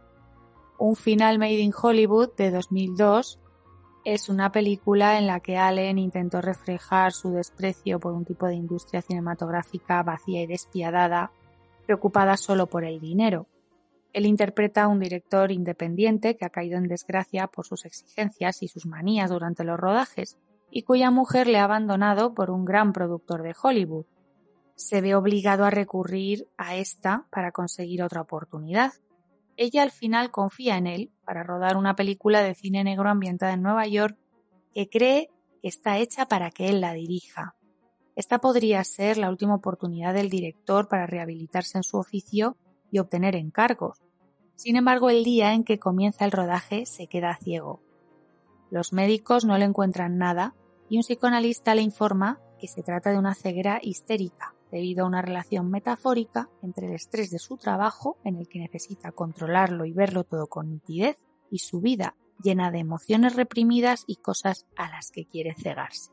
Un final Made in Hollywood de dos mil dos es una película en la que Allen intentó reflejar su desprecio por un tipo de industria cinematográfica vacía y despiadada, preocupada solo por el dinero. Él interpreta a un director independiente que ha caído en desgracia por sus exigencias y sus manías durante los rodajes y cuya mujer le ha abandonado por un gran productor de Hollywood. Se ve obligado a recurrir a esta para conseguir otra oportunidad. Ella al final confía en él para rodar una película de cine negro ambientada en Nueva York que cree que está hecha para que él la dirija. Esta podría ser la última oportunidad del director para rehabilitarse en su oficio y obtener encargos. Sin embargo, el día en que comienza el rodaje se queda ciego. Los médicos no le encuentran nada y un psicoanalista le informa que se trata de una ceguera histérica debido a una relación metafórica entre el estrés de su trabajo, en el que necesita controlarlo y verlo todo con nitidez, y su vida llena de emociones reprimidas y cosas a las que quiere cegarse.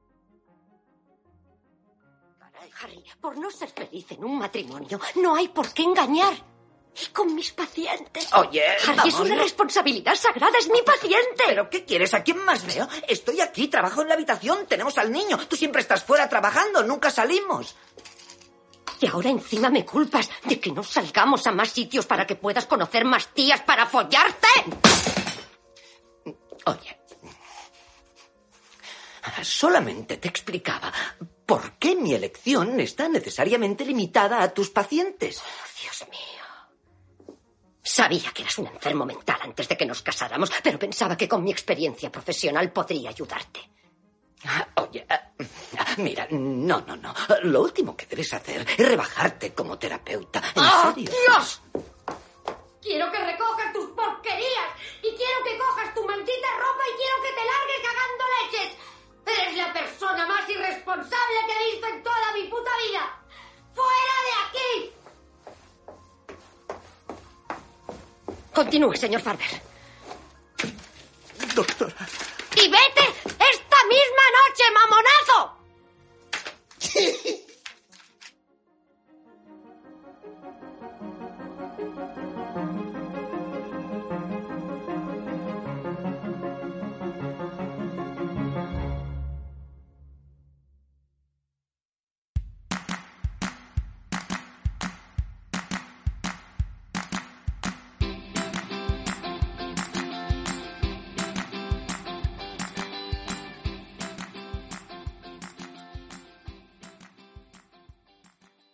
Harry, por no ser feliz en un matrimonio, no hay por qué engañar. Y con mis pacientes. Oye, Harry, vamos, es una no... responsabilidad sagrada, es mi paciente. ¿Pero qué quieres? ¿A quién más veo? Estoy aquí, trabajo en la habitación, tenemos al niño. Tú siempre estás fuera trabajando, nunca salimos. Y ahora encima me culpas de que no salgamos a más sitios para que puedas conocer más tías para follarte. Oye, solamente te explicaba por qué mi elección está necesariamente limitada a tus pacientes. Oh, Dios mío. Sabía que eras un enfermo mental antes de que nos casáramos, pero pensaba que con mi experiencia profesional podría ayudarte. Oye, mira, no, no, no. Lo último que debes hacer es rebajarte como terapeuta. ¿En ¡Oh, serio? Dios! Quiero que recojas tus porquerías y quiero que cojas tu maldita ropa y quiero que te largues cagando leches. Eres la persona más irresponsable que he visto en toda mi puta vida. ¡Fuera de aquí! Continúe, señor Farber. Doctora. ¡Y vete esta misma noche, mamonazo!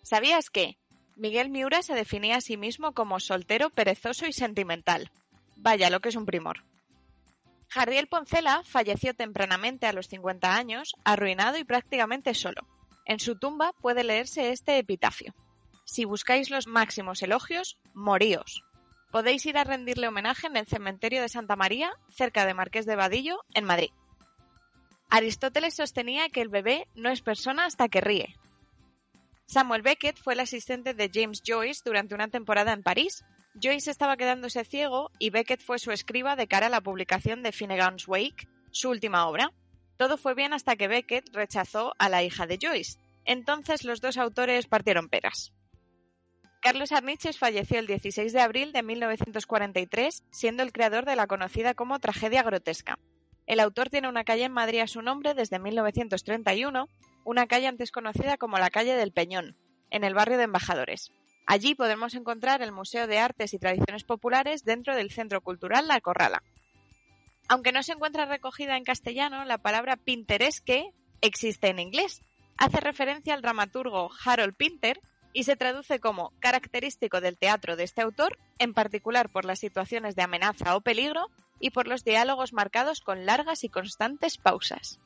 ¿Sabías que Miguel Miura se definía a sí mismo como soltero, perezoso y sentimental? Vaya, lo que es un primor. Jardiel Poncela falleció tempranamente a los cincuenta años, arruinado y prácticamente solo. En su tumba puede leerse este epitafio: si buscáis los máximos elogios, moríos. Podéis ir a rendirle homenaje en el cementerio de Santa María, cerca de Marqués de Vadillo, en Madrid. Aristóteles sostenía que el bebé no es persona hasta que ríe. Samuel Beckett fue el asistente de James Joyce durante una temporada en París. Joyce estaba quedándose ciego y Beckett fue su escriba de cara a la publicación de Finnegan's Wake, su última obra. Todo fue bien hasta que Beckett rechazó a la hija de Joyce. Entonces los dos autores partieron peras. Carlos Arniches falleció el dieciséis de abril de mil novecientos cuarenta y tres, siendo el creador de la conocida como tragedia grotesca. El autor tiene una calle en Madrid a su nombre desde mil novecientos treinta y uno, una calle antes conocida como la calle del Peñón, en el barrio de Embajadores. Allí podemos encontrar el Museo de Artes y Tradiciones Populares dentro del Centro Cultural La Corrala. Aunque no se encuentra recogida en castellano, la palabra pintoresque existe en inglés. Hace referencia al dramaturgo Harold Pinter y se traduce como característico del teatro de este autor, en particular por las situaciones de amenaza o peligro y por los diálogos marcados con largas y constantes pausas.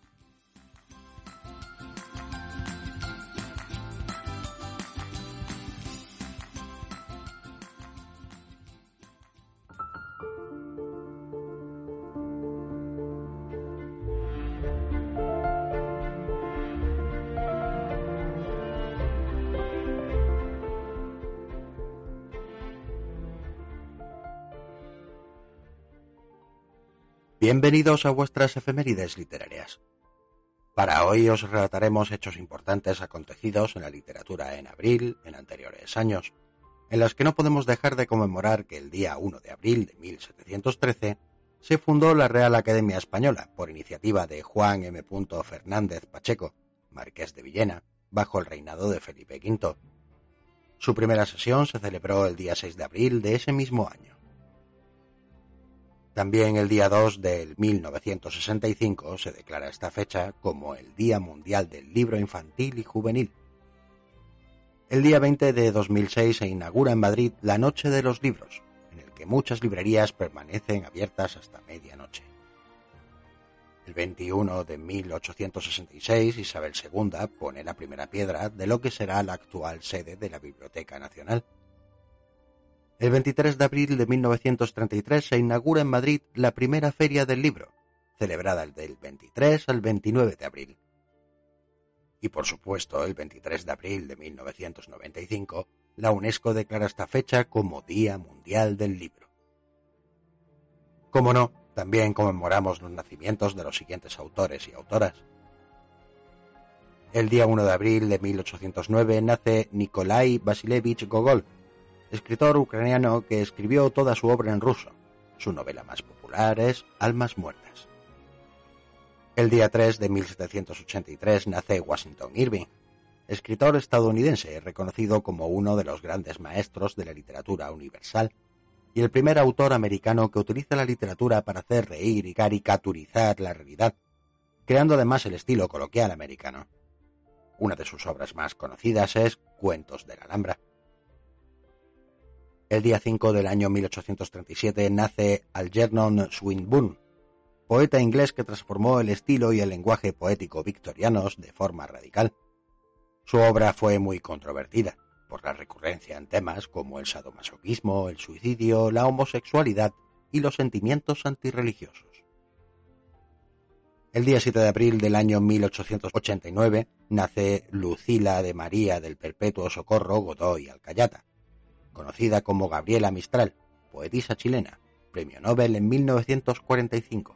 Bienvenidos a vuestras efemérides literarias. Para hoy os relataremos hechos importantes acontecidos en la literatura en abril, en anteriores años, en las que no podemos dejar de conmemorar que el día uno de abril de mil setecientos trece se fundó la Real Academia Española por iniciativa de Juan M. Fernández Pacheco, marqués de Villena, bajo el reinado de Felipe quinto. Su primera sesión se celebró el día seis de abril de ese mismo año. También el día dos de mil novecientos sesenta y cinco se declara esta fecha como el Día Mundial del Libro Infantil y Juvenil. El día veinte de dos mil seis se inaugura en Madrid la Noche de los Libros, en el que muchas librerías permanecen abiertas hasta medianoche. El veintiuno de mil ochocientos sesenta y seis Isabel segunda pone la primera piedra de lo que será la actual sede de la Biblioteca Nacional. El veintitrés de abril de mil novecientos treinta y tres se inaugura en Madrid la primera Feria del Libro, celebrada del veintitrés al veintinueve de abril. Y por supuesto, el veintitrés de abril de mil novecientos noventa y cinco, la UNESCO declara esta fecha como Día Mundial del Libro. Como no, también conmemoramos los nacimientos de los siguientes autores y autoras. El día uno de abril de mil ochocientos nueve nace Nikolai Vasilievich Gogol, escritor ucraniano que escribió toda su obra en ruso. Su novela más popular es Almas Muertas. El día tres de mil setecientos ochenta y tres nace Washington Irving, escritor estadounidense reconocido como uno de los grandes maestros de la literatura universal y el primer autor americano que utiliza la literatura para hacer reír y caricaturizar la realidad, creando además el estilo coloquial americano. Una de sus obras más conocidas es Cuentos de la Alhambra. El día cinco del año mil ochocientos treinta y siete nace Algernon Swinburne, poeta inglés que transformó el estilo y el lenguaje poético victorianos de forma radical. Su obra fue muy controvertida, por la recurrencia en temas como el sadomasoquismo, el suicidio, la homosexualidad y los sentimientos antirreligiosos. El día siete de abril del año mil ochocientos ochenta y nueve nace Lucila de María del Perpetuo Socorro Godoy Alcayata, conocida como Gabriela Mistral, poetisa chilena, premio Nobel en mil novecientos cuarenta y cinco.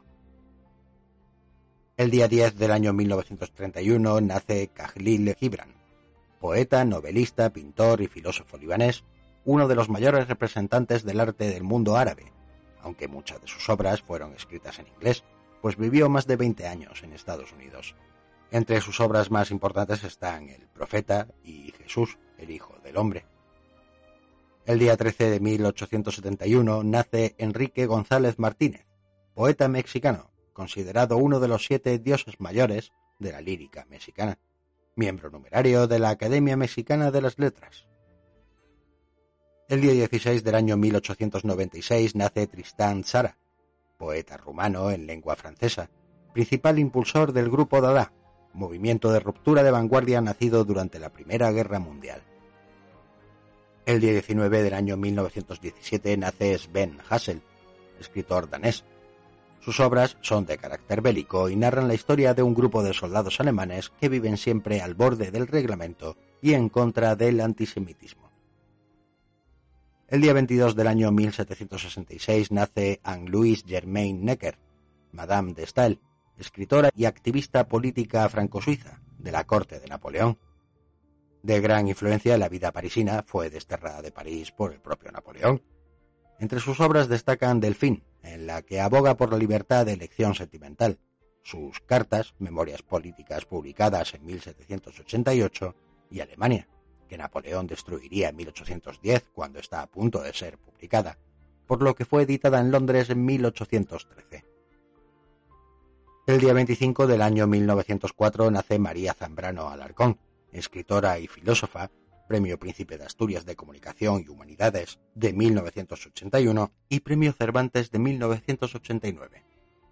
El día diez del año mil novecientos treinta y uno nace Khalil Gibran, poeta, novelista, pintor y filósofo libanés, uno de los mayores representantes del arte del mundo árabe, aunque muchas de sus obras fueron escritas en inglés, pues vivió más de veinte años en Estados Unidos. Entre sus obras más importantes están El Profeta y Jesús, el Hijo del Hombre. El día trece de mil ochocientos setenta y uno nace Enrique González Martínez, poeta mexicano, considerado uno de los siete dioses mayores de la lírica mexicana. miembro numerario de la Academia Mexicana de las Letras. El día dieciséis del año mil ochocientos noventa y seis nace Tristan Tzara, poeta rumano en lengua francesa, principal impulsor del grupo Dada, movimiento de ruptura de vanguardia nacido durante la Primera Guerra Mundial. El día diecinueve del año mil novecientos diecisiete nace Sven Hassel, escritor danés. Sus obras son de carácter bélico y narran la historia de un grupo de soldados alemanes que viven siempre al borde del reglamento y en contra del antisemitismo. El día veintidós del año mil setecientos sesenta y seis nace Anne-Louise Germaine Necker, Madame de Staël, escritora y activista política franco-suiza de la corte de Napoleón. De gran influencia en la vida parisina, fue desterrada de París por el propio Napoleón. Entre sus obras destacan Delfín, en la que aboga por la libertad de elección sentimental, sus cartas, memorias políticas publicadas en mil setecientos ochenta y ocho, y Alemania, que Napoleón destruiría en mil ochocientos diez cuando está a punto de ser publicada, por lo que fue editada en Londres en mil ochocientos trece. El día veinticinco del año mil novecientos cuatro nace María Zambrano Alarcón, escritora y filósofa, Premio Príncipe de Asturias de Comunicación y Humanidades de mil novecientos ochenta y uno y Premio Cervantes de mil novecientos ochenta y nueve.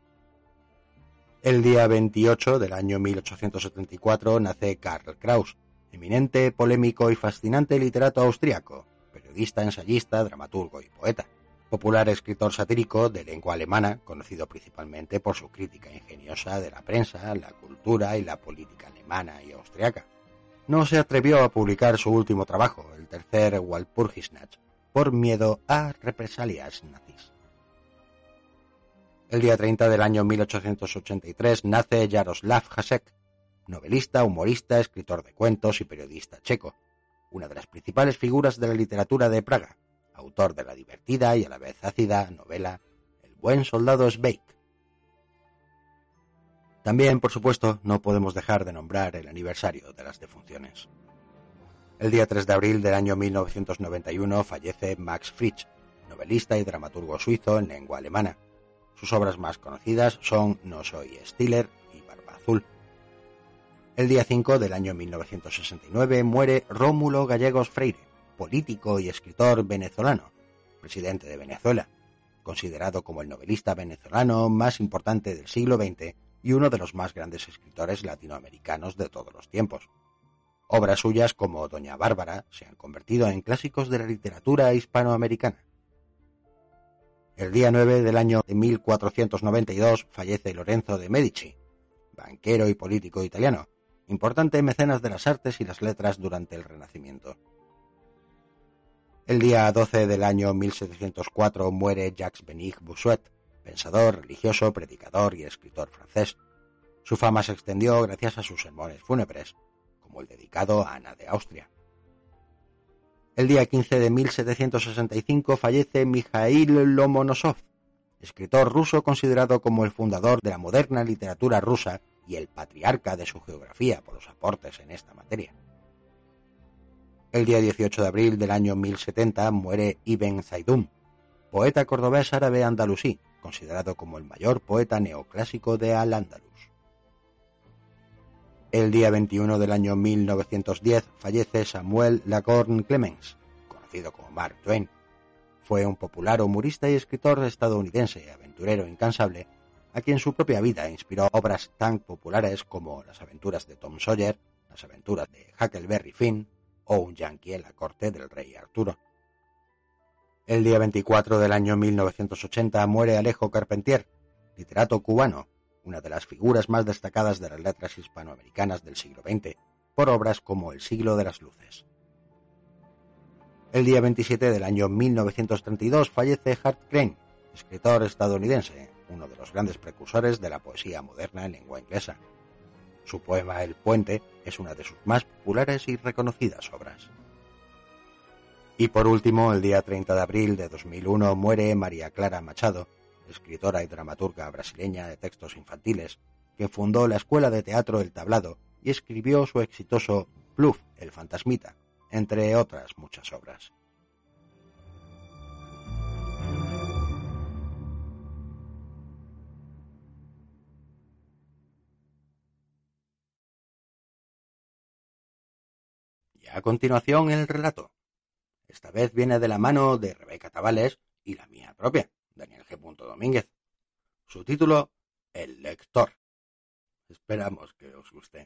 El día veintiocho del año mil ochocientos setenta y cuatro nace Karl Kraus, eminente, polémico y fascinante literato austriaco, periodista, ensayista, dramaturgo y poeta, popular escritor satírico de lengua alemana, conocido principalmente por su crítica ingeniosa de la prensa, la cultura y la política alemana y austriaca. No se atrevió a publicar su último trabajo, el tercer Walpurgisnacht, por miedo a represalias nazis. El día treinta del año mil ochocientos ochenta y tres nace Jaroslav Hasek, novelista, humorista, escritor de cuentos y periodista checo, una de las principales figuras de la literatura de Praga, autor de la divertida y a la vez ácida novela El buen soldado Sveik. También, por supuesto, no podemos dejar de nombrar el aniversario de las defunciones. El día tres de abril del año mil novecientos noventa y uno fallece Max Frisch, novelista y dramaturgo suizo en lengua alemana. Sus obras más conocidas son No soy Stiller y Barba Azul. El día cinco del año mil novecientos sesenta y nueve muere Rómulo Gallegos Freire, político y escritor venezolano, presidente de Venezuela, considerado como el novelista venezolano más importante del siglo veinte y uno de los más grandes escritores latinoamericanos de todos los tiempos. Obras suyas como Doña Bárbara se han convertido en clásicos de la literatura hispanoamericana. El día nueve del año de mil cuatrocientos noventa y dos fallece Lorenzo de Medici, banquero y político italiano, importante mecenas de las artes y las letras durante el Renacimiento. El día doce del año mil setecientos cuatro muere Jacques Benig Bossuet, pensador, religioso, predicador y escritor francés. Su fama se extendió gracias a sus sermones fúnebres, como el dedicado a Ana de Austria. El día quince de mil setecientos sesenta y cinco fallece Mikhail Lomonosov, escritor ruso considerado como el fundador de la moderna literatura rusa y el patriarca de su geografía por los aportes en esta materia. El día dieciocho de abril del año mil setenta muere Ibn Zaydum, poeta cordobés árabe andalusí, considerado como el mayor poeta neoclásico de Al-Ándalus. El día veintiuno del año mil novecientos diez fallece Samuel Lacorne Clemens, conocido como Mark Twain. Fue un popular humorista y escritor estadounidense, aventurero incansable, a quien su propia vida inspiró obras tan populares como Las aventuras de Tom Sawyer, Las aventuras de Huckleberry Finn o Un yankee en la corte del rey Arturo. El día veinticuatro del año mil novecientos ochenta muere Alejo Carpentier, literato cubano, una de las figuras más destacadas de las letras hispanoamericanas del siglo veinte, por obras como El siglo de las luces. El día veintisiete del año mil novecientos treinta y dos fallece Hart Crane, escritor estadounidense, uno de los grandes precursores de la poesía moderna en lengua inglesa. Su poema El puente es una de sus más populares y reconocidas obras. Y por último, el día treinta de abril de dos mil uno muere María Clara Machado, escritora y dramaturga brasileña de textos infantiles, que fundó la Escuela de Teatro El Tablado y escribió su exitoso Bluff, el fantasmita, entre otras muchas obras. Y a continuación el relato. Esta vez viene de la mano de Rebeca Tabales y la mía propia, Daniel G. Domínguez. Su título, El lector. Esperamos que os guste.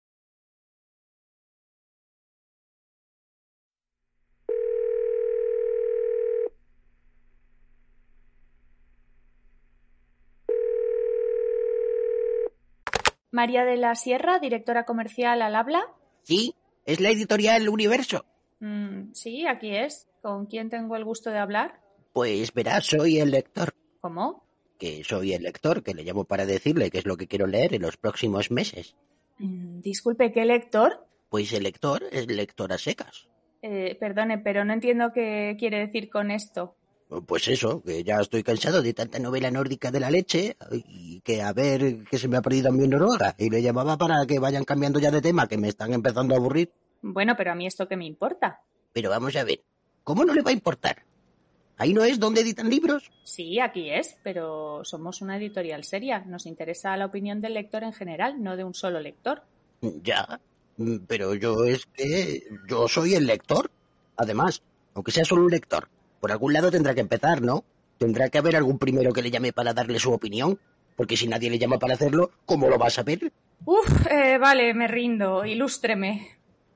María de la Sierra, directora comercial, al habla. Sí, es la editorial Universo. Mm, sí, aquí es. ¿Con quién tengo el gusto de hablar? Pues verás, soy el lector. ¿Cómo? Que soy el lector, que le llamo para decirle qué es lo que quiero leer en los próximos meses. Mm, disculpe, ¿qué lector? Pues el lector es lector a secas. Eh, perdone, pero no entiendo qué quiere decir con esto. Pues eso, que ya estoy cansado de tanta novela nórdica de la leche y que a ver qué se me ha perdido a mí en Noruega. Y le llamaba para que vayan cambiando ya de tema, que me están empezando a aburrir. Bueno, pero a mí esto qué me importa. Pero vamos a ver, ¿cómo no le va a importar? ¿Ahí no es donde editan libros? Sí, aquí es, pero somos una editorial seria. Nos interesa la opinión del lector en general, no de un solo lector. Ya, pero yo es que yo soy el lector. Además, aunque sea solo un lector, por algún lado tendrá que empezar, ¿no? Tendrá que haber algún primero que le llame para darle su opinión, porque si nadie le llama para hacerlo, ¿cómo lo va a saber? Uf, eh, vale, me rindo, ilústreme.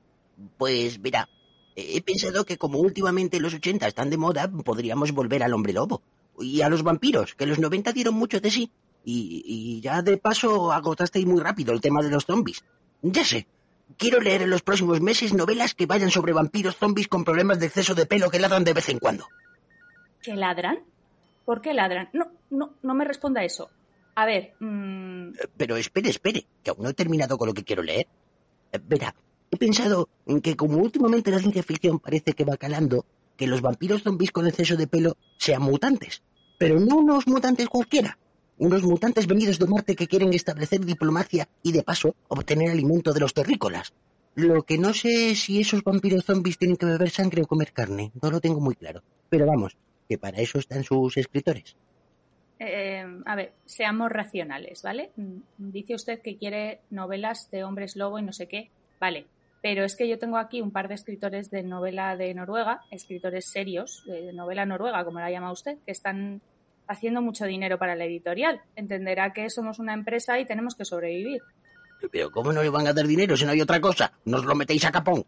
Pues mira, he pensado que como últimamente los ochenta están de moda, podríamos volver al hombre lobo. Y a los vampiros, que los noventa dieron mucho de sí. Y, y ya de paso agotasteis muy rápido el tema de los zombies. Ya sé, quiero leer en los próximos meses novelas que vayan sobre vampiros zombies con problemas de exceso de pelo que ladran de vez en cuando. ¿Que ladran? ¿Por qué ladran? No, no, no me responda eso. A ver, mmm... Pero espere, espere, que aún no he terminado con lo que quiero leer. Verá, he pensado en que como últimamente la ciencia ficción parece que va calando, que los vampiros zombies con exceso de pelo sean mutantes. Pero no unos mutantes cualquiera. Unos mutantes venidos de Marte que quieren establecer diplomacia y, de paso, obtener alimento de los terrícolas. Lo que no sé es si esos vampiros zombies tienen que beber sangre o comer carne. No lo tengo muy claro. Pero vamos, que para eso están sus escritores. Eh, a ver, seamos racionales, ¿vale? Dice usted que quiere novelas de hombres lobo y no sé qué. Vale, pero es que yo tengo aquí un par de escritores de novela de Noruega, escritores serios, de novela noruega, como la llama usted, que están haciendo mucho dinero para la editorial. Entenderá que somos una empresa y tenemos que sobrevivir. Pero ¿cómo no le van a dar dinero si no hay otra cosa? ¿Nos lo metéis a capón?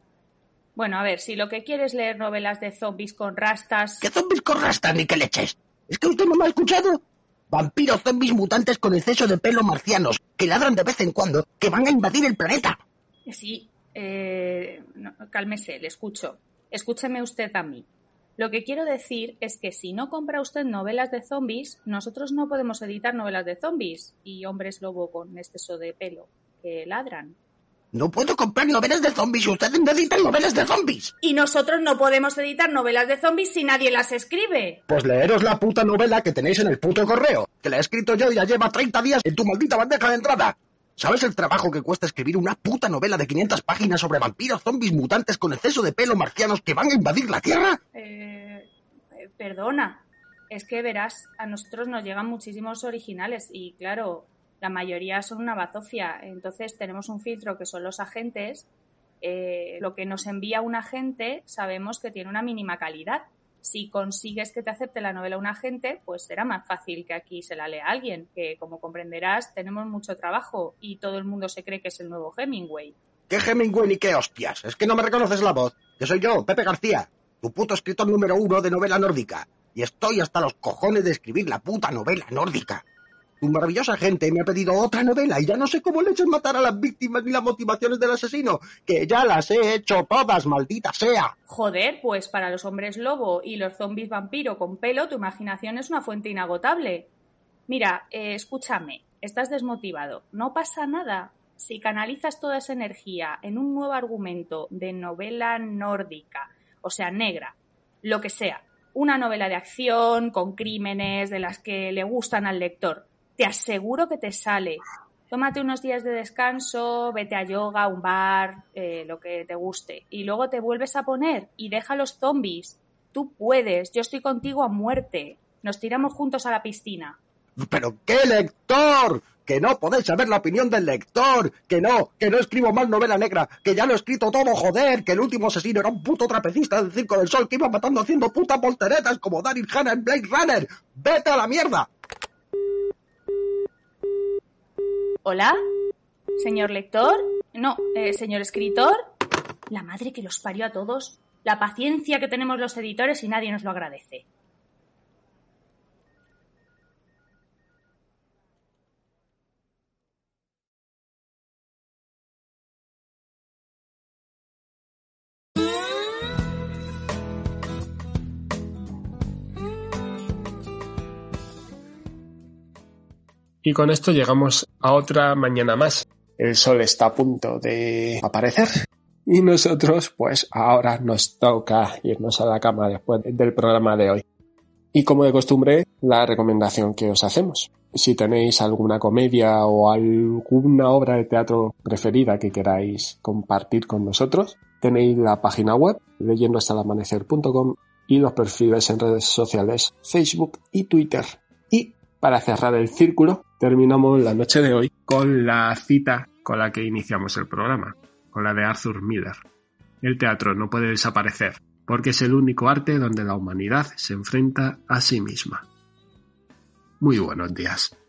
Bueno, a ver, si lo que quiere es leer novelas de zombies con rastas... ¿Qué zombies con rastas ni qué leches? ¿Es que usted no me ha escuchado? Vampiros zombies mutantes con exceso de pelo marcianos, que ladran de vez en cuando, que van a invadir el planeta. Sí, eh, no, cálmese, le escucho. Escúcheme usted a mí. Lo que quiero decir es que si no compra usted novelas de zombies, nosotros no podemos editar novelas de zombies y hombres lobo con exceso de pelo que ladran. No puedo comprar novelas de zombies y ustedes necesitan novelas de zombies. Y nosotros no podemos editar novelas de zombies si nadie las escribe. Pues leeros la puta novela que tenéis en el puto correo, que la he escrito yo y ya lleva treinta días en tu maldita bandeja de entrada. ¿Sabes el trabajo que cuesta escribir una puta novela de quinientas páginas sobre vampiros zombies mutantes con exceso de pelo marcianos que van a invadir la Tierra? Eh, eh, perdona, es que verás, a nosotros nos llegan muchísimos originales y claro, la mayoría son una bazofia. Entonces tenemos un filtro que son los agentes. Eh, lo que nos envía un agente sabemos que tiene una mínima calidad. Si consigues que te acepte la novela un agente, pues será más fácil que aquí se la lea alguien, que como comprenderás tenemos mucho trabajo y todo el mundo se cree que es el nuevo Hemingway. ¿Qué Hemingway ni qué hostias? Es que no me reconoces la voz. Que soy yo, Pepe García, tu puto escritor número uno de novela nórdica. Y estoy hasta los cojones de escribir la puta novela nórdica. Tu maravillosa gente me ha pedido otra novela y ya no sé cómo le echan matar a las víctimas ni las motivaciones del asesino, que ya las he hecho todas, maldita sea. Joder, pues para los hombres lobo y los zombies vampiro con pelo, tu imaginación es una fuente inagotable. Mira, eh, escúchame, estás desmotivado, no pasa nada. Si canalizas toda esa energía en un nuevo argumento de novela nórdica, o sea, negra, lo que sea, una novela de acción, con crímenes, de las que le gustan al lector, te aseguro que te sale. Tómate unos días de descanso, vete a yoga, a un bar, eh, lo que te guste. Y luego te vuelves a poner y deja los zombies. Tú puedes, yo estoy contigo a muerte. Nos tiramos juntos a la piscina. ¿Pero qué lector? que no podéis saber la opinión del lector, que no, que no escribo más novela negra, que ya lo he escrito todo, joder, que el último asesino era un puto trapecista del Circo del Sol que iba matando haciendo putas volteretas como Daryl Hannah en Blade Runner. ¡Vete a la mierda! ¿Hola? ¿Señor lector? No, eh, ¿señor escritor? La madre que los parió a todos. La paciencia que tenemos los editores y nadie nos lo agradece. Y con esto llegamos a otra mañana más. El sol está a punto de aparecer y nosotros pues ahora nos toca irnos a la cama después del programa de hoy. Y como de costumbre, la recomendación que os hacemos. Si tenéis alguna comedia o alguna obra de teatro preferida que queráis compartir con nosotros, tenéis la página web leyendo hasta el amanecer punto com y los perfiles en redes sociales Facebook y Twitter. Y para cerrar el círculo, terminamos la noche de hoy con la cita con la que iniciamos el programa, con la de Arthur Miller. El teatro no puede desaparecer, porque es el único arte donde la humanidad se enfrenta a sí misma. Muy buenos días.